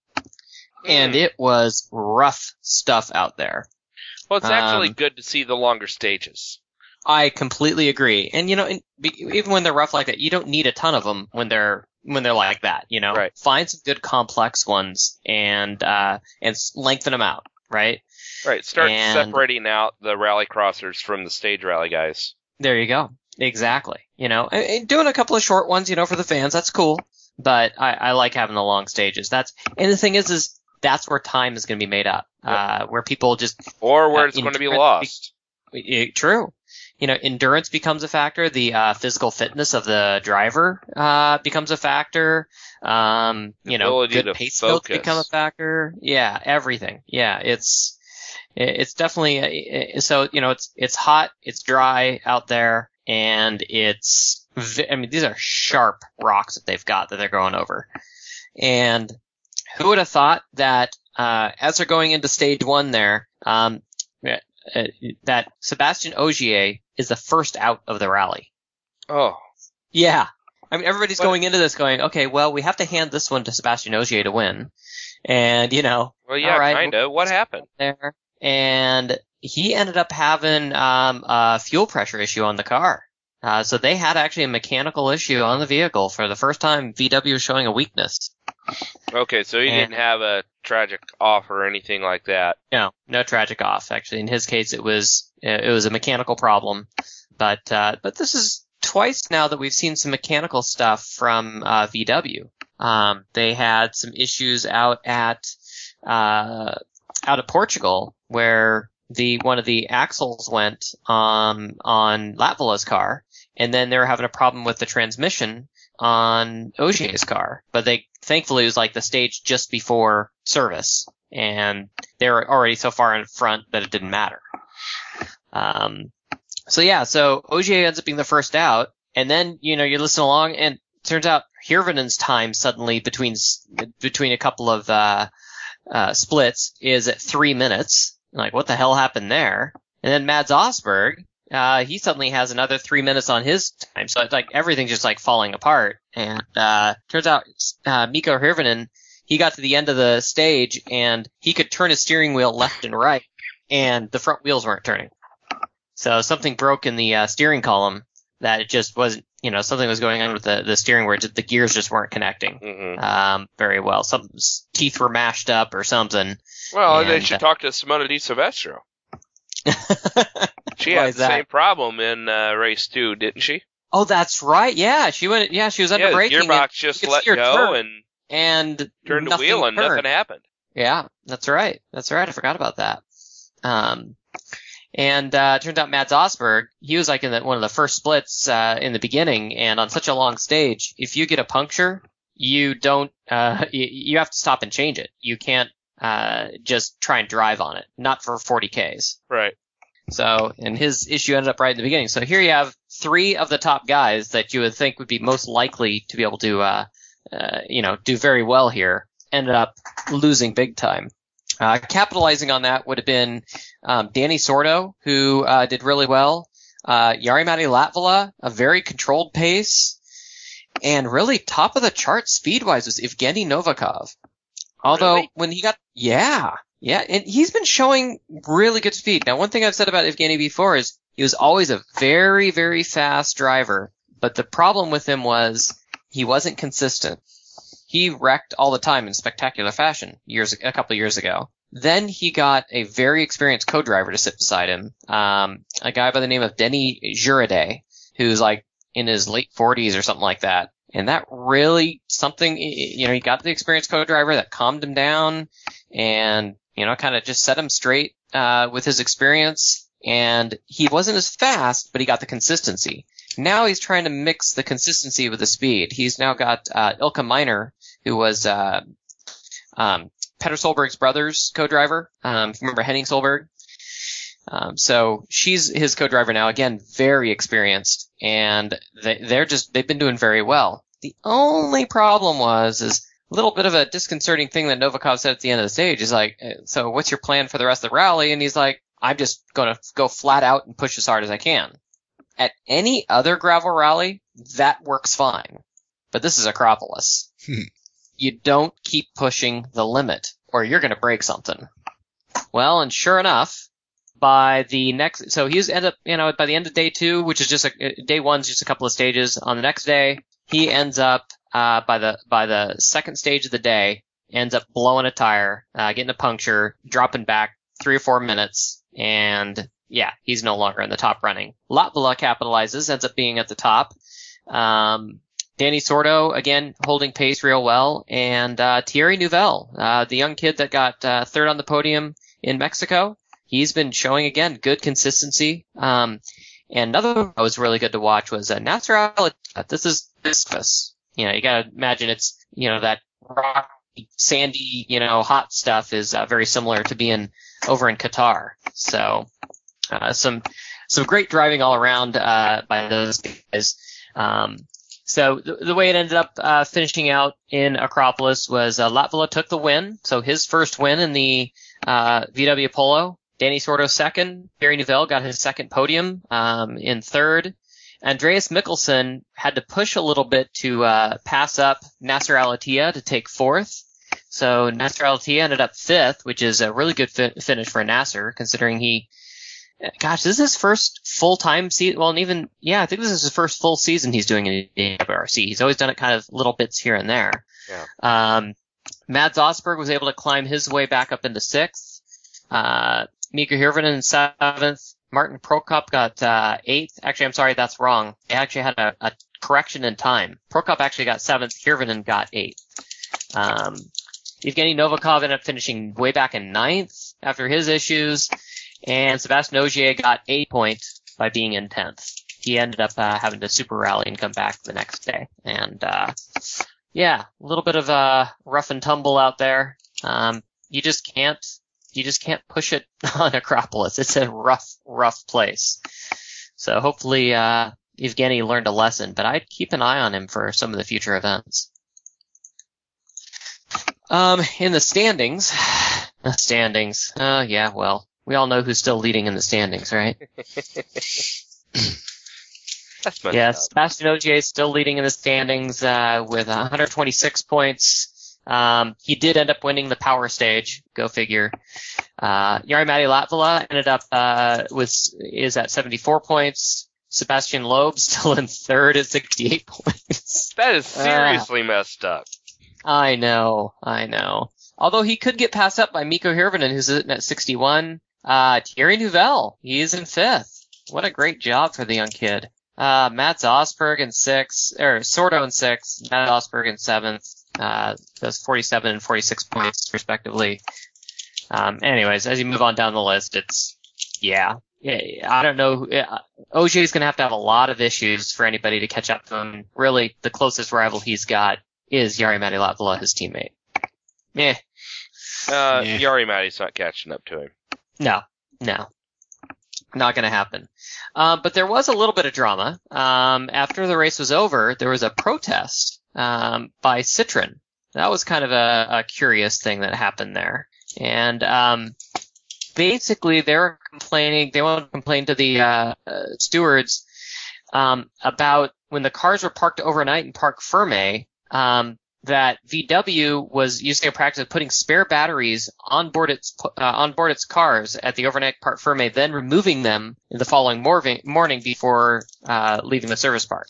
And Mm. it was rough stuff out there. Well, it's actually Um, good to see the longer stages. I completely agree. And, you know, in, be, even when they're rough like that, you don't need a ton of them when they're when they're like that, you know? Right. Find some good complex ones and uh, and s- lengthen them out, right? Right, start And- separating out the rally crossers from the stage rally guys. There you go. Exactly. You know, and, and doing a couple of short ones, you know, for the fans, that's cool. But I, I like having the long stages. That's and the thing is, is that's where time is going to be made up. Uh, where people just Or where Uh, it's going to be endurance lost. it, true. You know, endurance becomes a factor. The uh, physical fitness of the driver uh, becomes a factor. Um, you know, Ability good to pace notes focus. become a factor. Yeah, everything. Yeah, it's it's definitely uh, so. You know, it's it's hot, it's dry out there, and it's. I mean, these are sharp rocks that they've got that they're going over. And who would have thought that uh, as they're going into stage one there, um, uh, that Sebastian Ogier is the first out of the rally. Oh, Yeah. I mean, everybody's What- going into this going, okay, well, we have to hand this one to Sebastian Ogier to win. And, you know, well, yeah, all right, kind of. What happened? there. And he ended up having um, a fuel pressure issue on the car. Uh, so they had actually a mechanical issue on the vehicle. For the first time, V W was showing a weakness. Okay, so he And- didn't have a tragic off or anything like that. No, no tragic off. Actually, in his case, it was it was a mechanical problem. But uh, but this is twice now that we've seen some mechanical stuff from uh, V W. Um, they had some issues out at uh, out of Portugal where the one of the axles went um, on Latvala's car, and then they were having a problem with the transmission on Ogier's car. But they thankfully it was like the stage just before service, and they were already so far in front that it didn't matter. Um, so yeah, so Ogier ends up being the first out, and then you know you listen along, and it turns out Hirvanen's time suddenly between s- between a couple of uh, uh, splits is at three minutes. Like, what the hell happened there? And then Mads Osberg uh, he suddenly has another three minutes on his time. So it's like everything's just like falling apart. And uh, turns out uh, Mikko Hirvonen, he got to the end of the stage and he could turn his steering wheel left and right, and the front wheels weren't turning. So something broke in the uh, steering column that it just wasn't, you know, something was going on with the, the steering where the gears just weren't connecting Mm-hmm. um, very well. Some teeth were mashed up or something. Well, And, they should uh, talk to Simona Di Silvestro. She Why had is the that? same problem in uh, race two, didn't she? Oh, that's right. Yeah, she went. Yeah, she was under Yeah, the braking. gearbox and just you could let see her go turn, and and turned the nothing wheel and turned. nothing happened. Yeah, that's right. That's right. I forgot about that. Um, and uh, it turns out Mads Osberg, he was like in the, one of the first splits uh, in the beginning, and on such a long stage, if you get a puncture, you don't. Uh, you, you have to stop and change it. You can't uh, just try and drive on it. Not for forty Ks. Right. So, and his issue ended up right in the beginning. So here you have three of the top guys that you would think would be most likely to be able to, uh, uh, you know, do very well here, ended up losing big time. Uh, capitalizing on that would have been um, Danny Sordo, who uh, did really well. Uh, Jari-Matti Latvala, a very controlled pace. And really top of the chart speed-wise was Evgeny Novikov. Although Really? when he got, yeah, yeah, and he's been showing really good speed. Now, one thing I've said about Evgeny before is he was always a very, very fast driver, but the problem with him was he wasn't consistent. He wrecked all the time in spectacular fashion years, a couple of years ago. Then he got a very experienced co-driver to sit beside him, um, a guy by the name of Denny Jurade, who's like in his late forties or something like that. And that really something, you know, he got the experienced co-driver that calmed him down and, you know, kind of just set him straight uh, with his experience. And he wasn't as fast, but he got the consistency. Now he's trying to mix the consistency with the speed. He's now got uh, Ilka Miner, who was uh, um, Petter Solberg's brother's co-driver. Um, if you remember Henning Solberg. Um, so she's his co-driver now. Again, very experienced, and they, they're just they've been doing very well. The only problem was is a little bit of a disconcerting thing that Novikov said at the end of the stage. Is like, so what's your plan for the rest of the rally? And he's like, I'm just going to go flat out and push as hard as I can. At any other gravel rally, that works fine. But this is Acropolis. You don't keep pushing the limit, or you're going to break something. Well, and sure enough, by the next, so he's ended up, you know, by the end of day two, which is just a, day one's just a couple of stages. On the next day, he ends up, uh, by the, by the second stage of the day, ends up blowing a tire, uh, getting a puncture, dropping back three or four minutes, and yeah, he's no longer in the top running. Latvala capitalizes, ends up being at the top. Um, Danny Sordo, again, holding pace real well, and, uh, Thierry Neuville, uh, the young kid that got, uh, third on the podium in Mexico. He's been showing, again, good consistency. Um, and another one that was really good to watch was uh, Nasser Al-Attiyah. This is this. You know, you gotta imagine it's, you know, that rocky, sandy, you know, hot stuff is uh, very similar to being over in Qatar. So, uh, some, some great driving all around, uh, by those guys. Um, so the, the way it ended up, uh, finishing out in Acropolis was, uh, Latvala took the win. So his first win in the, uh, V W Polo. Danny Sordo second. Thierry Neuville got his second podium, um, in third. Andreas Mikkelsen had to push a little bit to, uh, pass up Nasser Al-Attiyah to take fourth. So Nasser Al-Attiyah ended up fifth, which is a really good fi- finish for Nasser, considering he, gosh, this is his first full-time season. Well, and even, yeah, I think this is his first full season he's doing in the W R C. He's always done it kind of little bits here and there. Yeah. Um, Mads Osberg was able to climb his way back up into sixth. Uh, Mikko Hirvonen seventh. Martin Prokop got, uh, eighth. Actually, I'm sorry, that's wrong. They actually had a, a correction in time. Prokop actually got seventh. Hirvonen got eighth. Um, Evgeny Novikov ended up finishing way back in ninth after his issues. And Sebastian Ogier got eight points by being in tenth. He ended up, uh, having to super rally and come back the next day. And, uh, yeah, a little bit of a rough and tumble out there. Um, you just can't, you just can't push it on Acropolis. It's a rough, rough place. So hopefully, uh, Evgeny learned a lesson, but I'd keep an eye on him for some of the future events. Um, in the standings, the standings, uh, yeah, well, we all know who's still leading in the standings, right? That's messed Yeah, up. Sebastian Ogier is still leading in the standings uh, with one hundred twenty-six points. Um, he did end up winning the power stage. Go figure. Uh, Jari-Matti Latvala ended up uh, with is at seventy-four points. Sebastian Loeb still in third at sixty-eight points. That is seriously uh, messed up. I know, I know. Although he could get passed up by Mikko Hirvonen, who's sitting at sixty-one. Uh, Thierry Neuville, he is in fifth. What a great job for the young kid. Uh, Mats Osberg in sixth, or Sordo in sixth, Matt Osberg in seventh. Uh, those forty-seven and forty-six points respectively. Um, anyways, as you move on down the list, it's, yeah. yeah I don't know. Yeah, Ogier's gonna have to have a lot of issues for anybody to catch up to him. Really, the closest rival he's got is Jari-Matti Latvala, his teammate. Yeah. Uh, Yeah. Jari-Matti's not catching up to him. No, no. Not going to happen. Um, but there was a little bit of drama. Um, after the race was over, there was a protest um, by Citroën. That was kind of a, a curious thing that happened there. And um, basically, they were complaining. They wanted to complain to the uh, uh, stewards um, about when the cars were parked overnight in Parc Ferme. Um, that V W was using a practice of putting spare batteries on board its uh, on board its cars at the overnight Parc Ferme, then removing them in the following morning, morning before uh, leaving the service park.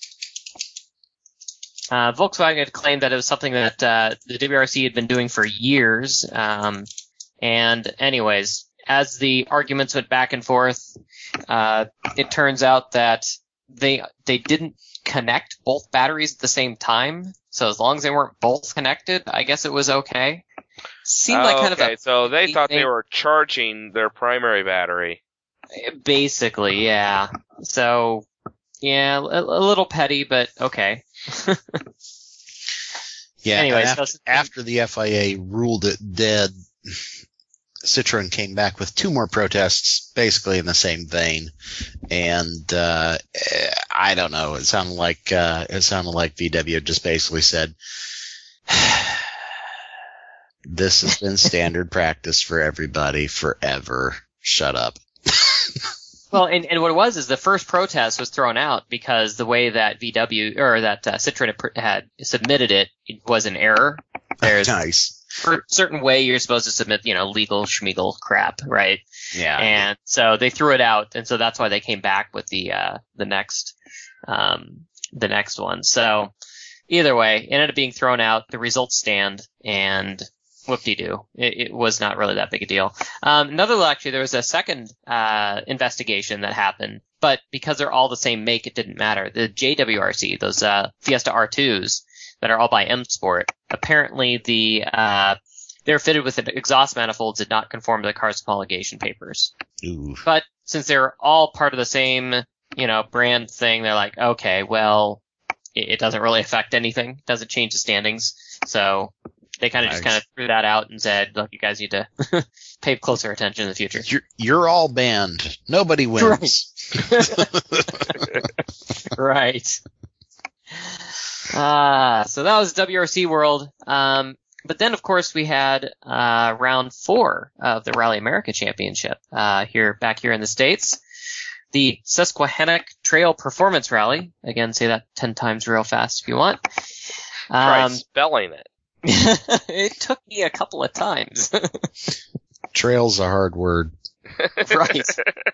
Uh, Volkswagen had claimed that it was something that uh, the W R C had been doing for years. Um, and anyways, as the arguments went back and forth, uh, it turns out that they they didn't connect both batteries at the same time. So as long as they weren't both connected, I guess it was okay. Seemed like Oh, kind okay, of a so they thought they thing. were charging their primary battery. Basically, yeah. So, yeah, a, a little petty, but okay. Yeah. Anyway, and so- after, after the F I A ruled it dead, Citroën came back with two more protests, basically in the same vein, and uh, I don't know. It sounded like uh, it sounded like V W just basically said, "This has been standard practice for everybody forever. Shut up." Well, and, and what it was is the first protest was thrown out because the way that V W or that uh, Citroën had, pr- had submitted it, it was an error. There's Nice. for a certain way you're supposed to submit, you know, legal schmeagle crap, right? Yeah. And so they threw it out, and so that's why they came back with the uh, the next um, the next one. So either way, it ended up being thrown out. The results stand, and whoop-de-doo. It, it was not really that big a deal. Um, another, actually, there was a second uh, investigation that happened, but because they're all the same make, it didn't matter. The J W R C, those uh, Fiesta R twos that are all by M Sport, apparently the uh, they're fitted with an exhaust manifolds did not conform to the car's homologation papers. Ooh. But since they're all part of the same, you know, brand thing, they're like, okay, well, it, it doesn't really affect anything. It doesn't change the standings. So they kind of just Nice. kind of threw that out and said, look, you guys need to pay closer attention in the future. You're, you're all banned. Nobody wins. Right. Ah, so that was W R C World. Um, but then, of course, we had uh, round four of the Rally America Championship uh, here, back here in the States. The Susquehannock Trail Performance Rally. Again, say that ten times real fast if you want. Try Um, spelling it. it took me a couple of times. Trail's a hard word. Right.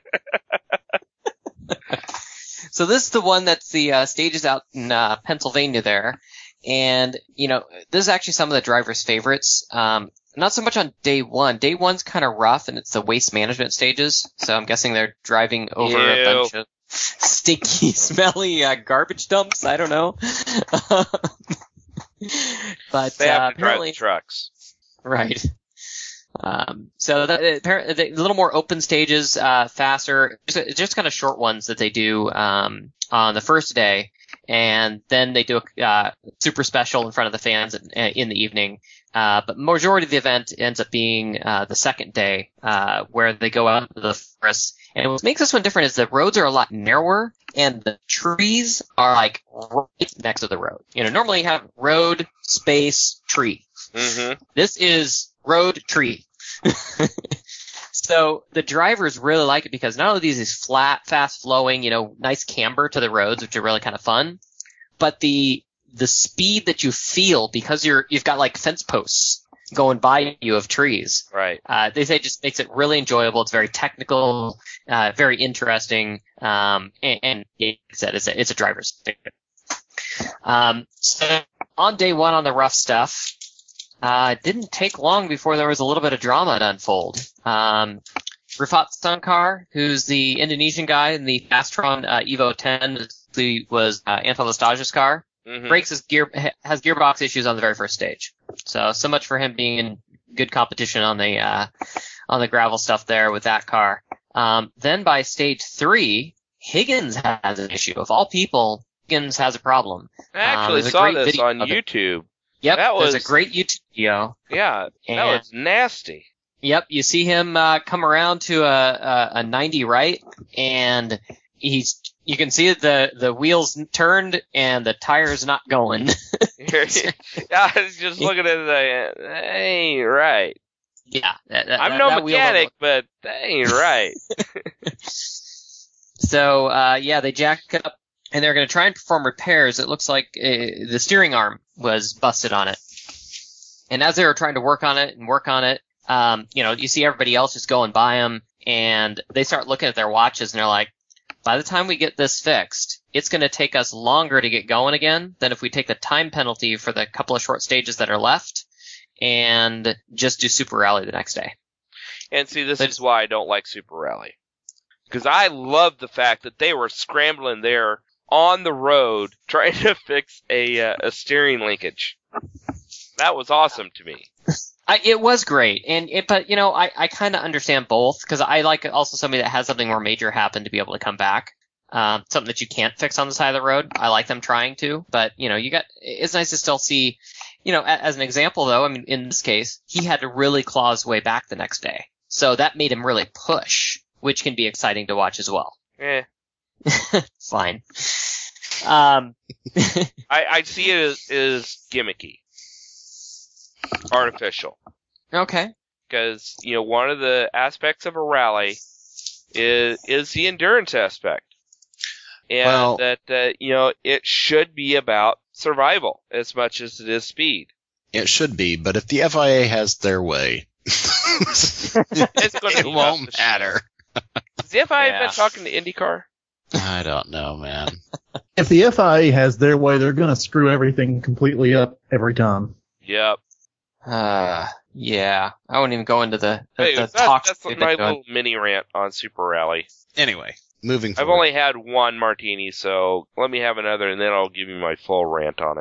So this is the one that's the uh, stages out in uh, Pennsylvania there. And, you know, this is actually some of the drivers' favorites. Um, not so much on day one. Day one's kind of rough, and it's the waste management stages. So I'm guessing they're driving over Ew. a bunch of stinky, smelly uh, garbage dumps. I don't know. But They have uh, to drive apparently, the trucks. right. Um, so that, apparently, a little more open stages, uh, faster, just, just kind of short ones that they do, um, on the first day. And then they do a, uh, super special in front of the fans in, in the evening. Uh, but majority of the event ends up being, uh, the second day, uh, where they go out into the forest. And what makes this one different is the roads are a lot narrower and the trees are like right next to the road. You know, normally you have road, space, tree. Mm-hmm. This is road tree. So the drivers really like it because not only these is flat, fast flowing, you know, nice camber to the roads, which are really kind of fun, but the the speed that you feel because you're you've got like fence posts going by you of trees. Right. Uh, they say it just makes it really enjoyable. It's very technical, uh, very interesting, um, and, and like I said, it's a, it's a driver's ticket. Um, so on day one on the rough stuff, uh, it didn't take long before there was a little bit of drama to unfold. Um, Rifat Sankar, who's the Indonesian guy in the Fastron uh, Evo ten, who was uh, Anton Lestage's car, mm-hmm. breaks his gear, has gearbox issues on the very first stage. So, so much for him being in good competition on the uh, on the gravel stuff there with that car. Um, then by stage three, Higgins has an issue. Of all people, Higgins has a problem. I actually um, saw this on YouTube. Yep, that was there's a great YouTube video. Yeah, and, that was nasty. Yep, you see him uh, come around to a, a, a ninety right, and he's you can see the the wheels turned and the tires not going. Yeah, I was just looking at it, like, that ain't right. Yeah, that, that, I'm no that mechanic, but that ain't right. So, uh, yeah, they jacked up, and they're going to try and perform repairs. It looks like uh, the steering arm was busted on it. And as they were trying to work on it and work on it, um, you know, you see everybody else just going by them, and they start looking at their watches, and they're like, by the time we get this fixed, it's going to take us longer to get going again than if we take the time penalty for the couple of short stages that are left and just do Super Rally the next day. And see, this is why I don't like Super Rally. Because I love the fact that they were scrambling there on the road trying to fix a uh, a steering linkage. That was awesome to me. I, it was great, and it, but you know, I, I kind of understand both because I like also somebody that has something more major happen to be able to come back. Um, something that you can't fix on the side of the road. I like them trying to, but you know, you got. It's nice to still see. You know, as an example though, I mean, in this case, he had to really claw his way back the next day, so that made him really push, which can be exciting to watch as well. Eh. Fine. Um, I, I see it as, as gimmicky. Artificial. Okay. Because, you know, one of the aspects of a rally is is the endurance aspect. And well, that, uh, you know, it should be about survival as much as it is speed. It should be, but if the F I A has their way, it's gonna it won't matter. Has the F I A Yeah. been talking to IndyCar? I don't know, man. If the F I A has their way, they're going to screw everything completely up every time. Yep. Uh, yeah. I wouldn't even go into the, the, Hey, the that's, talks. that's they've my been doing. little mini rant on Super Rally. Anyway, moving I've forward. only had one martini, so let me have another, and then I'll give you my full rant on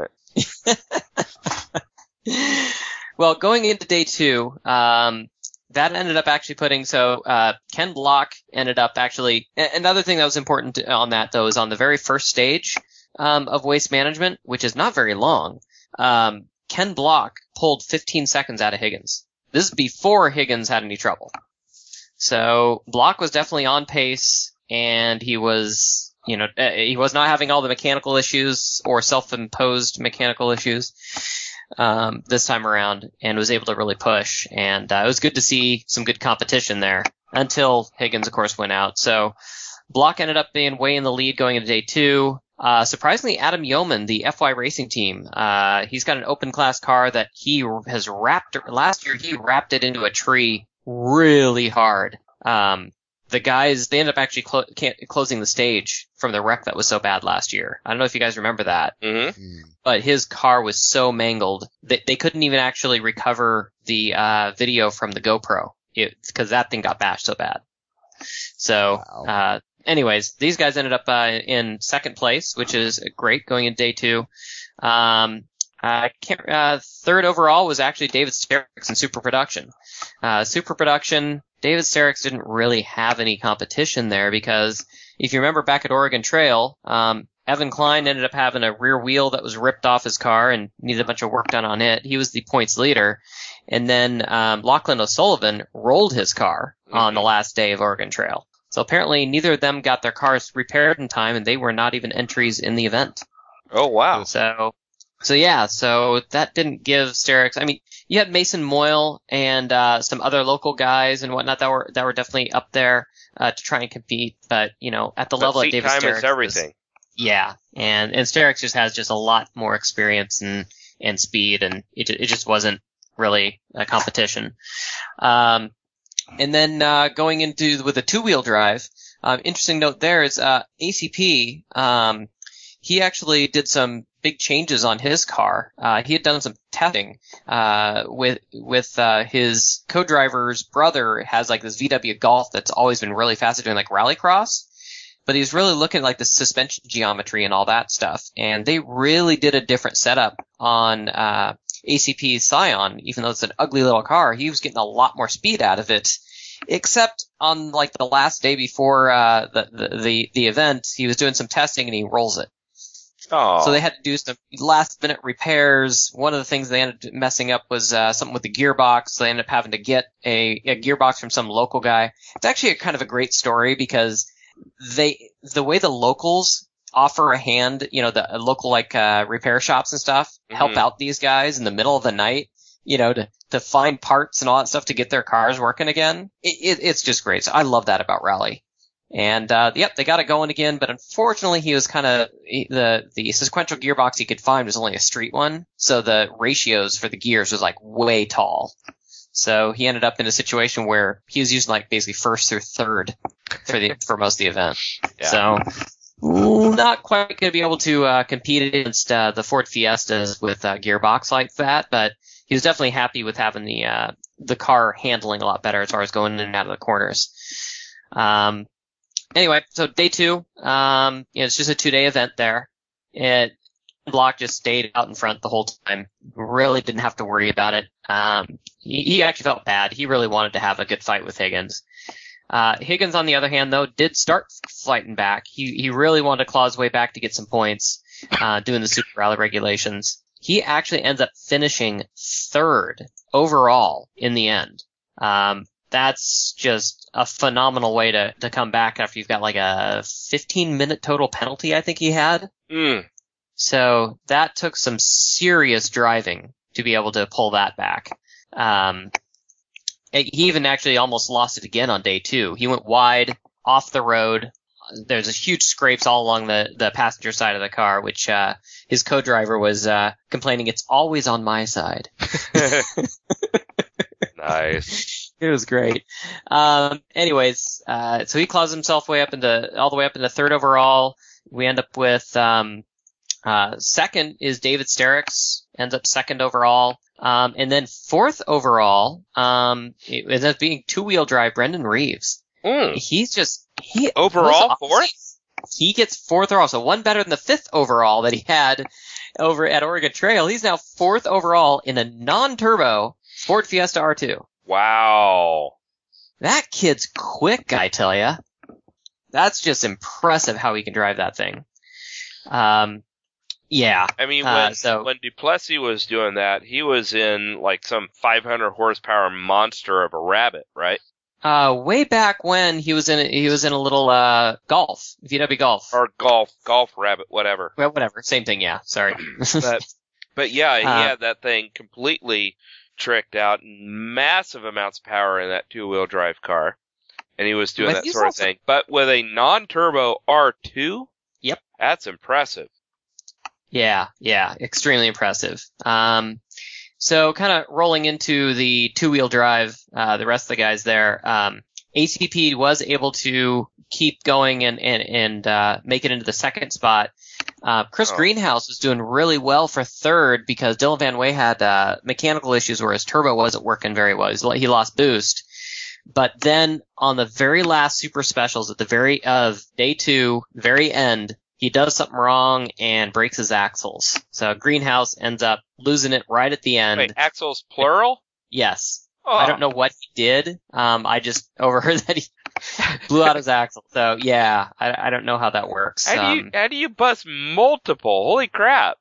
it. Well, going into day two, um, that ended up actually putting, so, uh, Ken Block ended up actually, another thing that was important to, on that though is on the very first stage, um, of waste management, which is not very long, um, Ken Block pulled fifteen seconds out of Higgins. This is before Higgins had any trouble. So Block was definitely on pace, and he was, you know, uh, he was not having all the mechanical issues or self-imposed mechanical issues um, this time around, and was able to really push. And uh, it was good to see some good competition there until Higgins, of course, went out. So Block ended up being way in the lead going into day two. Uh, surprisingly, Adam Yeoman, the F Y Racing team, uh, he's got an open class car that he has wrapped, last year he wrapped it into a tree really hard. Um, the guys, they ended up actually clo- can't, closing the stage from the wreck that was so bad last year. I don't know if you guys remember that, Mm-hmm. Hmm. but his car was so mangled that they couldn't even actually recover the, uh, video from the GoPro. Because that thing got bashed so bad. So, Wow. uh, anyways, these guys ended up uh, in second place, which is great going into day two. Um, I can't, uh, third overall was actually David Sterrix in Super Production. Uh, Super Production, David Sterrix didn't really have any competition there because if you remember back at Oregon Trail, um, Evan Klein ended up having a rear wheel that was ripped off his car and needed a bunch of work done on it. He was the points leader. And then um, Lachlan O'Sullivan rolled his car mm-hmm. on the last day of Oregon Trail. So apparently neither of them got their cars repaired in time, and they were not even entries in the event. Oh, wow. So, so yeah, so that didn't give Sterrix, I mean, you had Mason Moyle and uh, some other local guys and whatnot that were that were definitely up there uh, to try and compete. But you know, at the but level seat of David time Sterrix is everything. Was, yeah, and and Sterrix just has just a lot more experience and and speed, and it it just wasn't really a competition. Um, and then uh, going into with a two wheel drive. Um, interesting note there is uh, A C P. Um, he actually did some big changes on his car. Uh, he had done some testing uh, with with uh, his co-driver's brother has like this V W Golf that's always been really fast at doing like rallycross. But he's really looking at like the suspension geometry and all that stuff. And they really did a different setup on uh, A C P's Scion, even though it's an ugly little car. He was getting a lot more speed out of it. Except on like the last day before uh, the, the the the event, he was doing some testing and he rolls it. Oh. So they had to do some last minute repairs. One of the things they ended up messing up was uh, something with the gearbox. So they ended up having to get a, a gearbox from some local guy. It's actually a kind of a great story because they the way the locals offer a hand, you know, the local like uh, repair shops and stuff mm-hmm. help out these guys in the middle of the night. You know, to, to find parts and all that stuff to get their cars working again. It, it, it's just great. So I love that about Rally. And, uh, yep, they got it going again, but unfortunately he was kind of, the, the sequential gearbox he could find was only a street one. So the ratios for the gears was like way tall. So he ended up in a situation where he was using like basically first through third for the, for most of the event. Yeah. So, not quite going to be able to, uh, compete against, uh, the Ford Fiestas with, uh, gearbox like that, but he was definitely happy with having the uh, the car handling a lot better as far as going in and out of the corners. Um, anyway, so day two, um, you know, it's just a two-day event there. It Block just stayed out in front the whole time. Really didn't have to worry about it. Um, he, he actually felt bad. He really wanted to have a good fight with Higgins. Uh, Higgins, on the other hand, though, did start fighting back. He he really wanted to claw his way back to get some points, uh, doing the Super Rally regulations. He actually ends up finishing third overall in the end. Um, that's just a phenomenal way to, to come back after you've got like a fifteen minute total penalty, I think he had. Mm. So that took some serious driving to be able to pull that back. Um, he even actually almost lost it again on day two. He went wide off the road. There's a huge scrapes all along the, the passenger side of the car, which, uh, his co-driver was, uh, complaining it's always on my side. Nice. It was great. Um, anyways, uh, so he claws himself way up into, all the way up into third overall. We end up with, um, uh, second is David Sterrix, ends up second overall. Um, and then fourth overall, um, it ends up being two-wheel drive Brendan Reeves. Mm. He's just, he, overall fourth? He gets fourth overall, so one better than the fifth overall that he had over at Oregon Trail. He's now fourth overall in a non-turbo Ford Fiesta R two. Wow. That kid's quick, I tell ya. That's just impressive how he can drive that thing. Um, yeah. I mean, when, uh, so, when Duplessis was doing that, he was in like some five hundred horsepower monster of a Rabbit, right? Uh, way back when he was in, he was in a little, uh, Golf, V W Golf. Or Golf, Golf Rabbit, whatever. Well, whatever. Same thing, yeah. Sorry. but, but yeah, he uh, had that thing completely tricked out, massive amounts of power in that two-wheel drive car. And he was doing that sort also, of thing. But with a non-turbo R two? Yep. That's impressive. Yeah, yeah. Extremely impressive. Um, So kind of rolling into the two-wheel drive, uh, the rest of the guys there, um, A C P was able to keep going and, and, and, uh, make it into the second spot. Uh, Chris oh. Greenhouse was doing really well for third because Dylan Van Way had, uh, mechanical issues where his turbo wasn't working very well. He lost boost. But then on the very last super specials at the very, of day two, very end, he does something wrong and breaks his axles. So Greenhouse ends up losing it right at the end. Wait, axles plural? Yes. Oh. I don't know what he did. Um, I just overheard that he blew out his axle. So yeah, I, I don't know how that works. How do you, um, how do you bust multiple? Holy crap.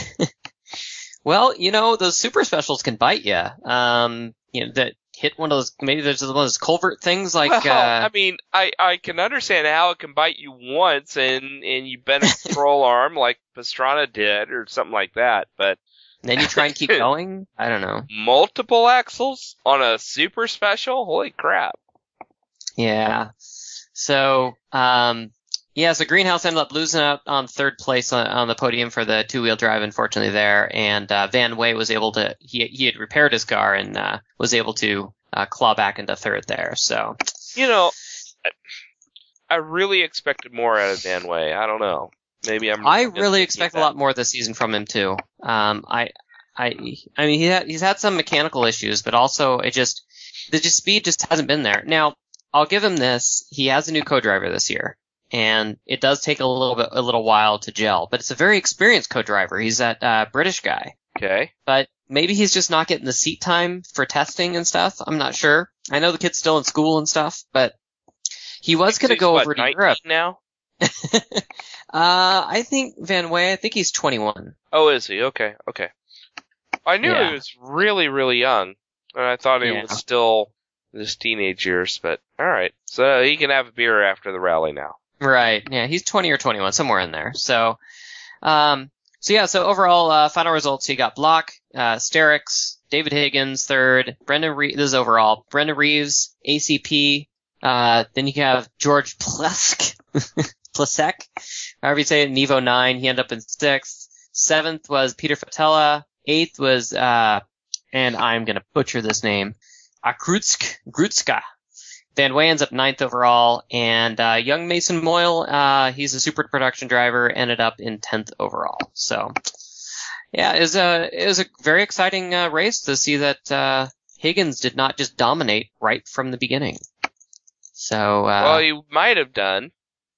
Well, you know, those super specials can bite you. Um, you know, that hit one of those, maybe there's one of those culvert things like, well, uh, I mean, I, I can understand how it can bite you once and, and you bend a control arm like Pastrana did or something like that, but then you try and keep going? I don't know. Multiple axles on a super special? Holy crap. Yeah. So, um, yeah, so Greenhouse ended up losing out on third place on, on the podium for the two-wheel drive, unfortunately, there. And uh, Van Way was able to, he, he had repaired his car and uh, was able to uh, claw back into third there. So, You know, I really expected more out of Van Way. I don't know. Maybe I'm. I just really thinking expect a that. lot more this season from him, too. Um, I, I, I mean, he had, he's had some mechanical issues, but also it just, the just speed just hasn't been there. Now, I'll give him this. He has a new co-driver this year. And it does take a little bit, a little while to gel, but it's a very experienced co-driver. He's that uh, British guy, Okay. but maybe he's just not getting the seat time for testing and stuff. I'm not sure. I know the kid's still in school and stuff, but he was going to He's go what, over to nineteen Europe. now? uh, I think Van Way. I think he's twenty-one. Oh, is he? Okay, okay. I knew Yeah. he was really, really young, and I thought he Yeah. was still in his teenage years. But all right, so he can have a beer after the rally now. Right. Yeah, he's twenty or twenty-one, somewhere in there. So, um, so yeah, so overall, uh, final results, you got Block, uh, Sterix, David Higgins, third, Brendan Reeves, this is overall, Brendan Reeves, A C P, uh, then you have George Plesk, Plesek, however you say it, Nevo nine, he ended up in sixth. Seventh was Peter Fatella. Eighth was, uh, and I'm gonna butcher this name, Akrutsk, Grutska. Van Way ends up ninth overall, and uh, young Mason Moyle, uh, he's a super production driver, ended up in tenth overall. So, yeah, it was a it was a very exciting uh, race to see that uh, Higgins did not just dominate right from the beginning. So, uh, Well, he might have done.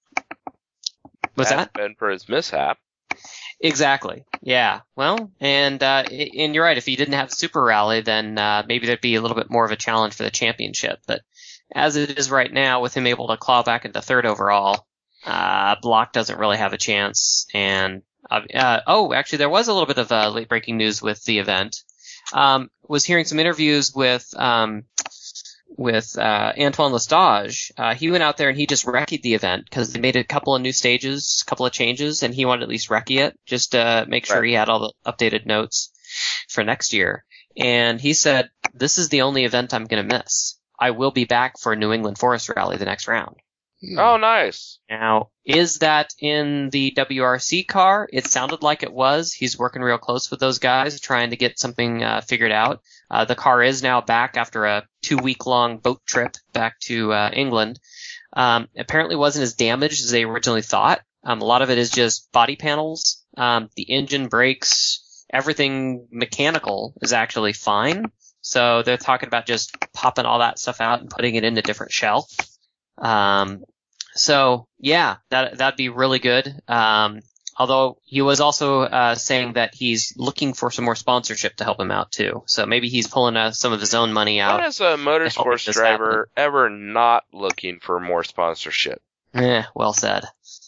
what's had that? it been for his mishap. Exactly. Yeah. Well, and uh, and you're right. If he didn't have the Super Rally, then uh, maybe there'd be a little bit more of a challenge for the championship. But as it is right now, with him able to claw back into third overall, uh, Block doesn't really have a chance. And uh, uh, oh, actually, there was a little bit of uh, late breaking news with the event. Um, was hearing some interviews with um, with uh, Antoine Lestage. Uh, he went out there and he just recce'd the event because they made a couple of new stages, a couple of changes, and he wanted to at least recce it just to make sure Right. he had all the updated notes for next year. And he said, "This is the only event I'm going to miss. I will be back for New England Forest Rally the next round." Oh, nice. Now, is that in the W R C car? It sounded like it was. He's working real close with those guys, trying to get something uh, figured out. Uh, the car is now back after a two-week-long boat trip back to uh, England. Um, apparently wasn't as damaged as they originally thought. Um, a lot of it is just body panels. Um, the engine, brakes, everything mechanical is actually fine. So they're talking about just popping all that stuff out and putting it in a different shell. Um, so yeah, that, that'd be really good. Um, although he was also, uh, saying that he's looking for some more sponsorship to help him out too. So maybe he's pulling uh, some of his own money out. When is a motorsports this driver ever not looking for more sponsorship? Eh, well said.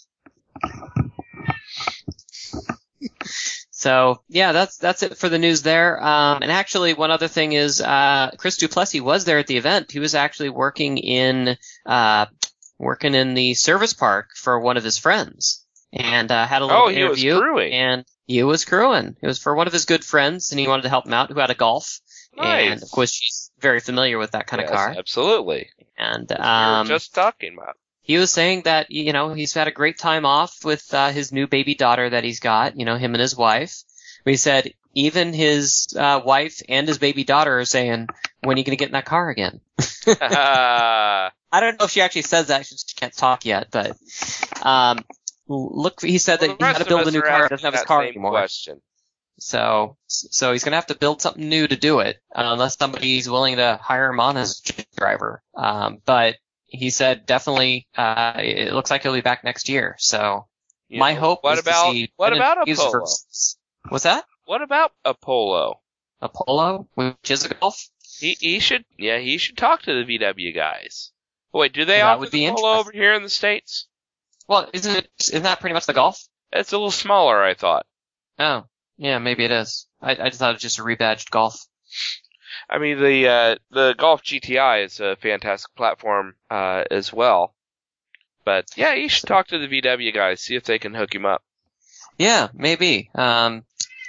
So yeah, that's that's it for the news there. Um, and actually, one other thing is uh, Chris Duplessis was there at the event. He was actually working in uh, working in the service park for one of his friends, and uh, had a little Oh, he was interview. crewing. And he was crewing. It was for one of his good friends, and he wanted to help him out, who had a Golf. Nice. And of course, she's very familiar with that kind Yes, of car. absolutely. And we um, were just talking about. he was saying that, you know, he's had a great time off with uh, his new baby daughter that he's got, you know, him and his wife. But he said even his uh, wife and his baby daughter are saying, when are you going to get in that car again? Ah, I don't know if she actually says that. She just can't talk yet. But um, look, he said well, that the he rest had to of build us a new are car. He asking doesn't have his that car same anymore. question. So, so he's going to have to build something new to do it, uh, unless somebody's willing to hire him on as a driver. Um, but he said definitely, uh, it looks like he'll be back next year. So You my know, hope What is about to see what Brendan about Reeves Apollo? versus- What's that? What about Apollo? Apollo, which is a Golf. He he should yeah he should talk to the V W guys. Wait, do they That offer would the be Polo over here in the States? Well, isn't it? Isn't that pretty much the Golf? It's a little smaller, I thought. Oh, yeah, maybe it is. I, I just thought it was just a rebadged Golf. I mean, the uh, the Golf G T I is a fantastic platform uh, as well. But yeah, you should talk to the V W guys, see if they can hook him up. Yeah, maybe. Um,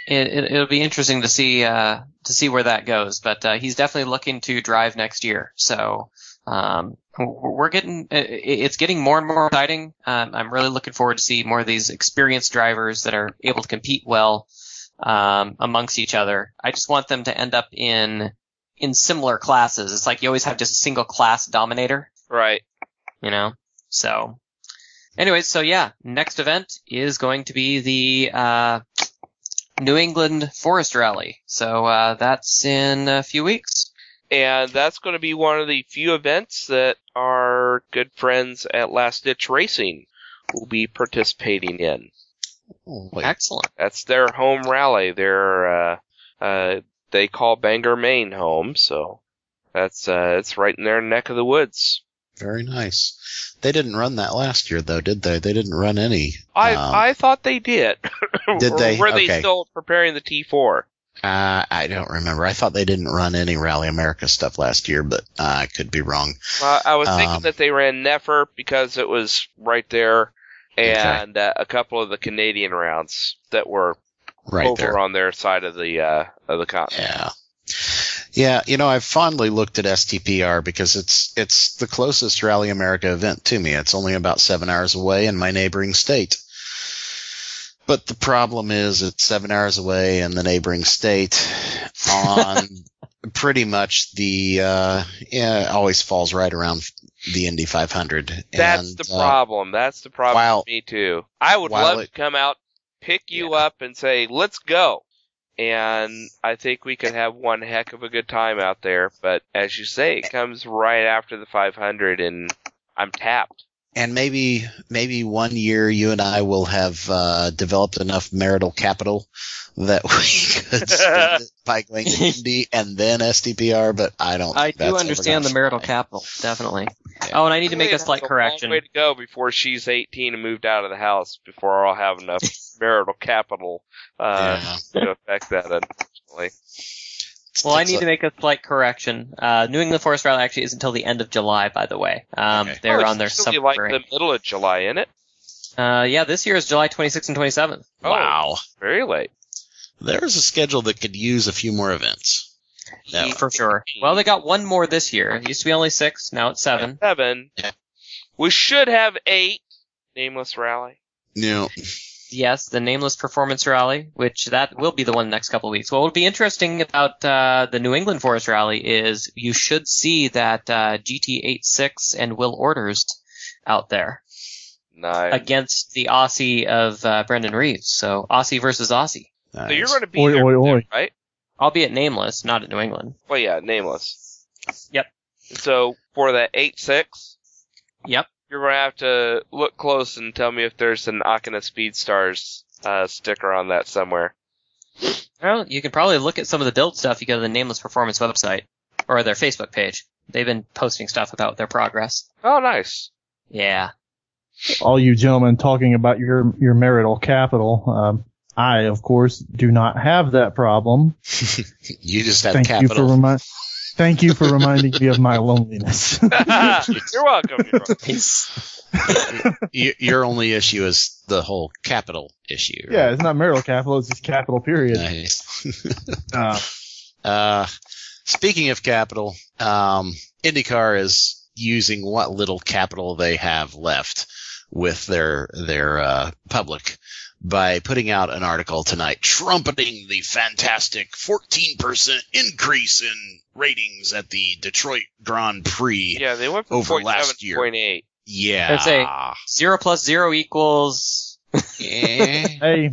it, it, it'll be interesting to see uh, to see where that goes. But uh, he's definitely looking to drive next year. So um, we're getting it's getting more and more exciting. Um, I'm really looking forward to see more of these experienced drivers that are able to compete well um, amongst each other. I just want them to end up in in similar classes. It's like you always have just a single class dominator, Right. you know. So, anyways, so yeah, next event is going to be the uh, New England Forest Rally. So uh, that's in a few weeks. And that's going to be one of the few events that our good friends at Last Ditch Racing will be participating in. Oh, wait. Excellent. That's their home rally. They're, uh, uh, they call Bangor, Maine home, so that's, uh, it's right in their neck of the woods. Very nice. They didn't run that last year, though, did they? They didn't run any. I, um, I thought they did. Did Or they? were they Okay. still preparing the T four? Uh, I don't remember. I thought they didn't run any Rally America stuff last year, but uh, I could be wrong. Uh, I was thinking Um, that they ran Nefer because it was right there, and uh, a couple of the Canadian rounds that were Right over there. on their side of the uh, of the continent. Yeah. Yeah, you know, I've fondly looked at S T P R because it's it's the closest Rally America event to me. It's only about seven hours away in my neighboring state. But the problem is it's seven hours away in the neighboring state on pretty much the, uh, yeah, it always falls right around the Indy five hundred. That's And, the uh, problem. That's the problem while- with me too. I would while love it- to come out, pick you Yeah. up, and say, "Let's go." And I think we could have one heck of a good time out there. But as you say, it comes right after the five hundred, and I'm tapped. And maybe, maybe one year you and I will have uh, developed enough marital capital that we could spend it by going to Indy and then S T P R. But I don't. I think do that's understand ever the gonna marital fly. capital, definitely. Yeah. Oh, and I need to make a That's slight a correction. long way to go before she's eighteen and moved out of the house. Before I'll have enough marital capital uh, Yeah. to affect that, unfortunately. Well, I It's need a- to make a slight correction. Uh, New England Forest Rally actually isn't until the end of July, by the way. Um, Okay. They're Oh, it's on their usually summer like break. the middle of July, isn't it? Uh, yeah, this year is July twenty-sixth and twenty-seventh. Oh, Wow. very late. There's a schedule that could use a few more events. No. For sure. Well, they got one more this year. It used to be only six, now it's seven. Seven. Yeah. We should have eight. Nameless Rally. No. Yes, the Nameless Performance Rally, which that will be the one next couple of weeks. What will be interesting about uh, the New England Forest Rally is you should see that uh, G T eighty-six and Will Orderst out there Nice. against the Aussie of uh, Brendan Reeves. So Aussie versus Aussie. So you're going to be Oi, there, oi, with them, oi. right? I'll be at Nameless, not at New England. Well, yeah, Nameless. Yep. So for the eight six, Yep. you're going to have to look close and tell me if there's an Akina Speedstars uh, sticker on that somewhere. Well, you can probably look at some of the build stuff. You go to the Nameless Performance website or their Facebook page. They've been posting stuff about their progress. Oh, nice. Yeah. All you gentlemen talking about your your marital capital. Um, I, of course, do not have that problem. You just have Thank you for capital. remind. Thank you for reminding me of my loneliness. You're welcome. You're welcome. Y- Your only issue is the whole capital issue. Yeah, it's not marital capital; it's just capital. Period. Nice. Uh, Uh, speaking of capital, um, IndyCar is using what little capital they have left with their their uh, public by putting out an article tonight trumpeting the fantastic fourteen percent increase in ratings at the Detroit Grand Prix. Yeah, they went from Over last year. point eight. Yeah. I'd say zero plus zero equals. Eh. hey,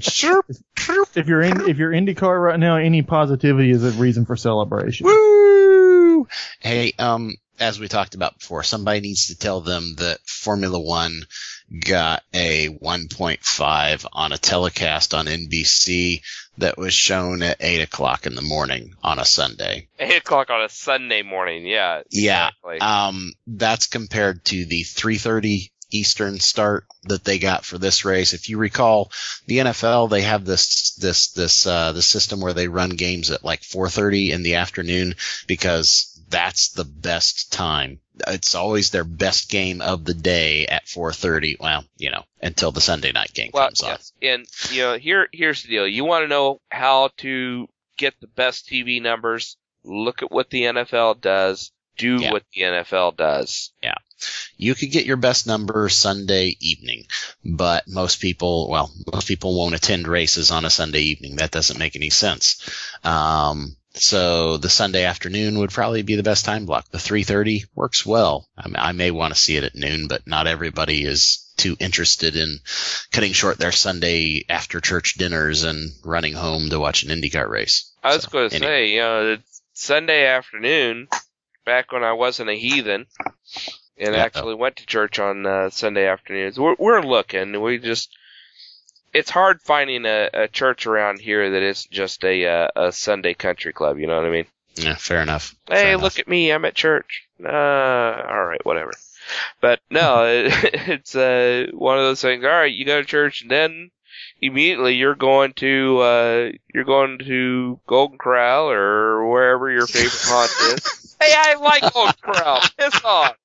if you're in if you're IndyCar right now, any positivity is a reason for celebration. Woo! Hey, um, as we talked about before, somebody needs to tell them that Formula One got a one point five on a telecast on N B C that was shown at eight o'clock in the morning on a Sunday. Eight o'clock on a Sunday morning. Yeah. Yeah. Exactly. Um, that's compared to the three thirty Eastern start that they got for this race. If you recall, the N F L, they have this, this, this, uh, the system where they run games at like four thirty in the afternoon because that's the best time. It's always their best game of the day at four thirty. Well, you know, until the Sunday night game well, comes on. Yes. And, you know, here, here's the deal. You want to know how to get the best T V numbers? Look at what the N F L does. Do Yeah. what the N F L does. Yeah. You could get your best number Sunday evening, but most people, well, most people won't attend races on a Sunday evening. That doesn't make any sense. Um, so the Sunday afternoon would probably be the best time block. The three thirty works well. I, mean, I may want to see it at noon, but not everybody is too interested in cutting short their Sunday after church dinners and running home to watch an IndyCar race. I was So, going to anyway. say, you know, it's Sunday afternoon, back when I wasn't a heathen, and Yeah. actually went to church on uh, Sunday afternoons. We're, we're looking. We just, it's hard finding a, a church around here that isn't just a uh, a Sunday country club. You know what I mean? Yeah, fair enough. Hey, Fair look enough. at me, I'm at church. Uh, all right, whatever. But no, it, it's uh, one of those things. All right, you go to church, and then immediately you're going to uh, you're going to Golden Corral or wherever your favorite haunt is. Hey, I like Golden Corral. Piss off.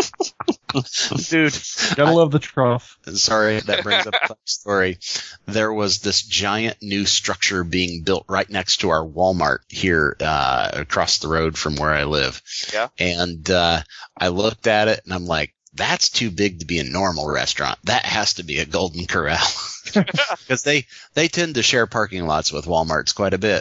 Dude, gotta love the trough. Sorry, that brings up a funny story. There was this giant new structure being built right next to our Walmart here uh, across the road from where I live. Yeah. And uh, I looked at it, and I'm like, that's too big to be a normal restaurant. That has to be a Golden Corral. Because they, they tend to share parking lots with Walmarts quite a bit.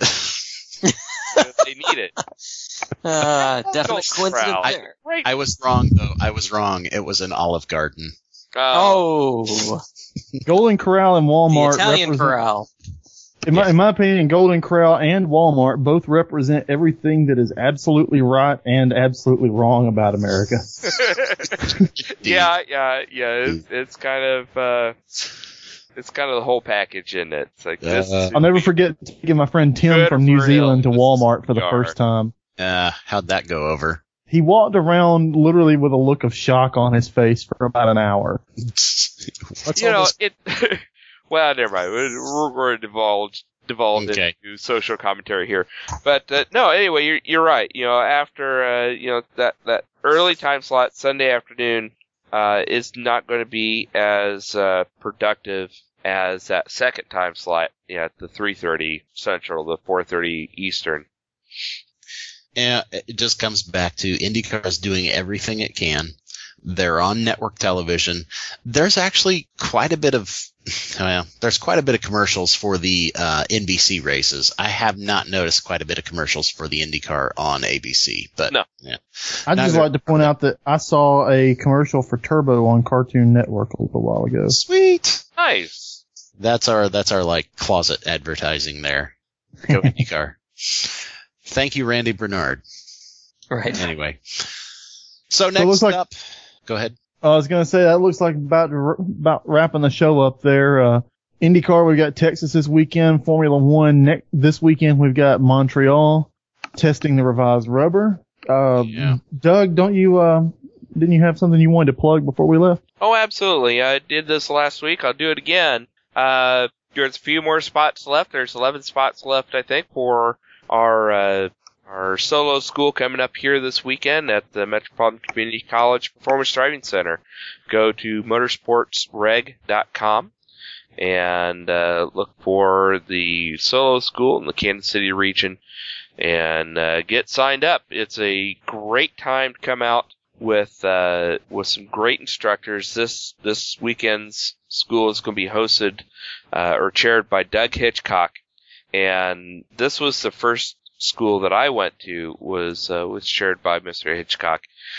They need it. Uh, definite Golden coincidence Corral. there. Right. I was wrong, though. I was wrong. It was an Olive Garden. Oh. Oh, Golden Corral and the Walmart Italian represent- corral. In my, in my opinion, Golden Corral and Walmart both represent everything that is absolutely right and absolutely wrong about America. yeah, yeah, yeah. It's, it's kind of uh, it's kind of the whole package, isn't it? It's like this. Uh, I'll never forget taking my friend Tim Good from New for Zealand to him. Walmart for the Yar. first time. Uh, how'd that go over? He walked around literally with a look of shock on his face for about an hour. What's you all know, this- it. Well, never mind. We're, we're divulged devolved Okay. into social commentary here, but uh, no. Anyway, you're you're right. You know, after uh, you know that that early time slot Sunday afternoon uh, is not going to be as uh, productive as that second time slot at the three thirty Central, the four thirty Eastern. Yeah, it just comes back to IndyCar is doing everything it can. They're on network television. There's actually quite a bit of, well, there's quite a bit of commercials for the uh, N B C races. I have not noticed quite a bit of commercials for the IndyCar on A B C, but No. yeah. I'd just Neither- like to point out that I saw a commercial for Turbo on Cartoon Network a little while ago. Sweet. Nice. That's our that's our like closet advertising there. Go IndyCar. Thank you, Randy Bernard. Right. Anyway, so next it looks like- up, go ahead. I was gonna say that looks like about about wrapping the show up there. Uh, IndyCar, we've got Texas this weekend. Formula One next this weekend. We've got Montreal testing the revised rubber. Uh, Yeah. Doug, don't you uh, didn't you have something you wanted to plug before we left? Oh, absolutely. I did this last week. I'll do it again. Uh, there's a few more spots left. There's eleven spots left, I think, for our uh, our solo school coming up here this weekend at the Metropolitan Community College Performance Driving Center. Go to motorsports reg dot com and uh, look for the solo school in the Kansas City region and uh, get signed up. It's a great time to come out with uh, with some great instructors. This this weekend's school is going to be hosted uh, or chaired by Doug Hitchcock, and this was the first school that I went to was uh, was chaired by Mister Hitchcock,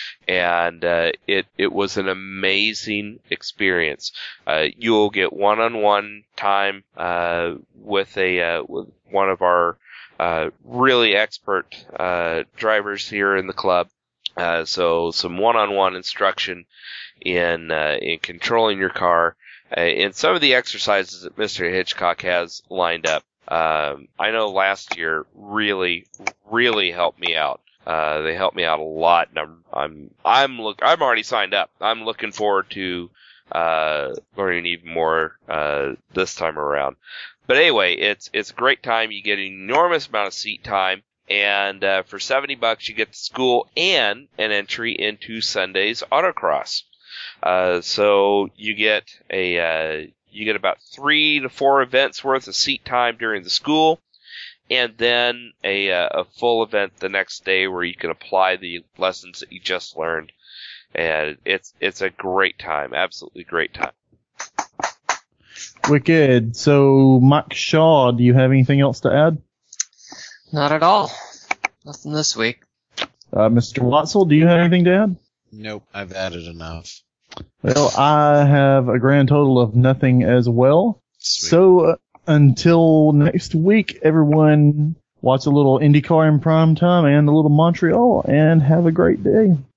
and uh, it it was an amazing experience. Uh, you'll get one-on-one time uh, with a uh, with one of our uh, really expert uh, drivers here in the club. Uh, so some one-on-one instruction in uh, in controlling your car, uh, and some of the exercises that Mister Hitchcock has lined up. Um, I know last year really, really helped me out. Uh, they helped me out a lot, and I'm, I'm, I'm look, I'm already signed up. I'm looking forward to, uh, learning even more, uh, this time around. But anyway, it's, it's a great time. You get an enormous amount of seat time. And uh, for seventy bucks, you get the school and an entry into Sunday's autocross. Uh, so you get a uh, you get about three to four events worth of seat time during the school, and then a uh, a full event the next day where you can apply the lessons that you just learned. And it's it's a great time, absolutely great time. Wicked. So, Mike Shaw, do you have anything else to add? Not at all. Nothing this week. Uh, Mister Watzel, do you have anything to add? Nope, I've added enough. Well, I have a grand total of nothing as well. Sweet. So, uh, until next week, everyone watch a little IndyCar in prime time and a little Montreal, and have a great day.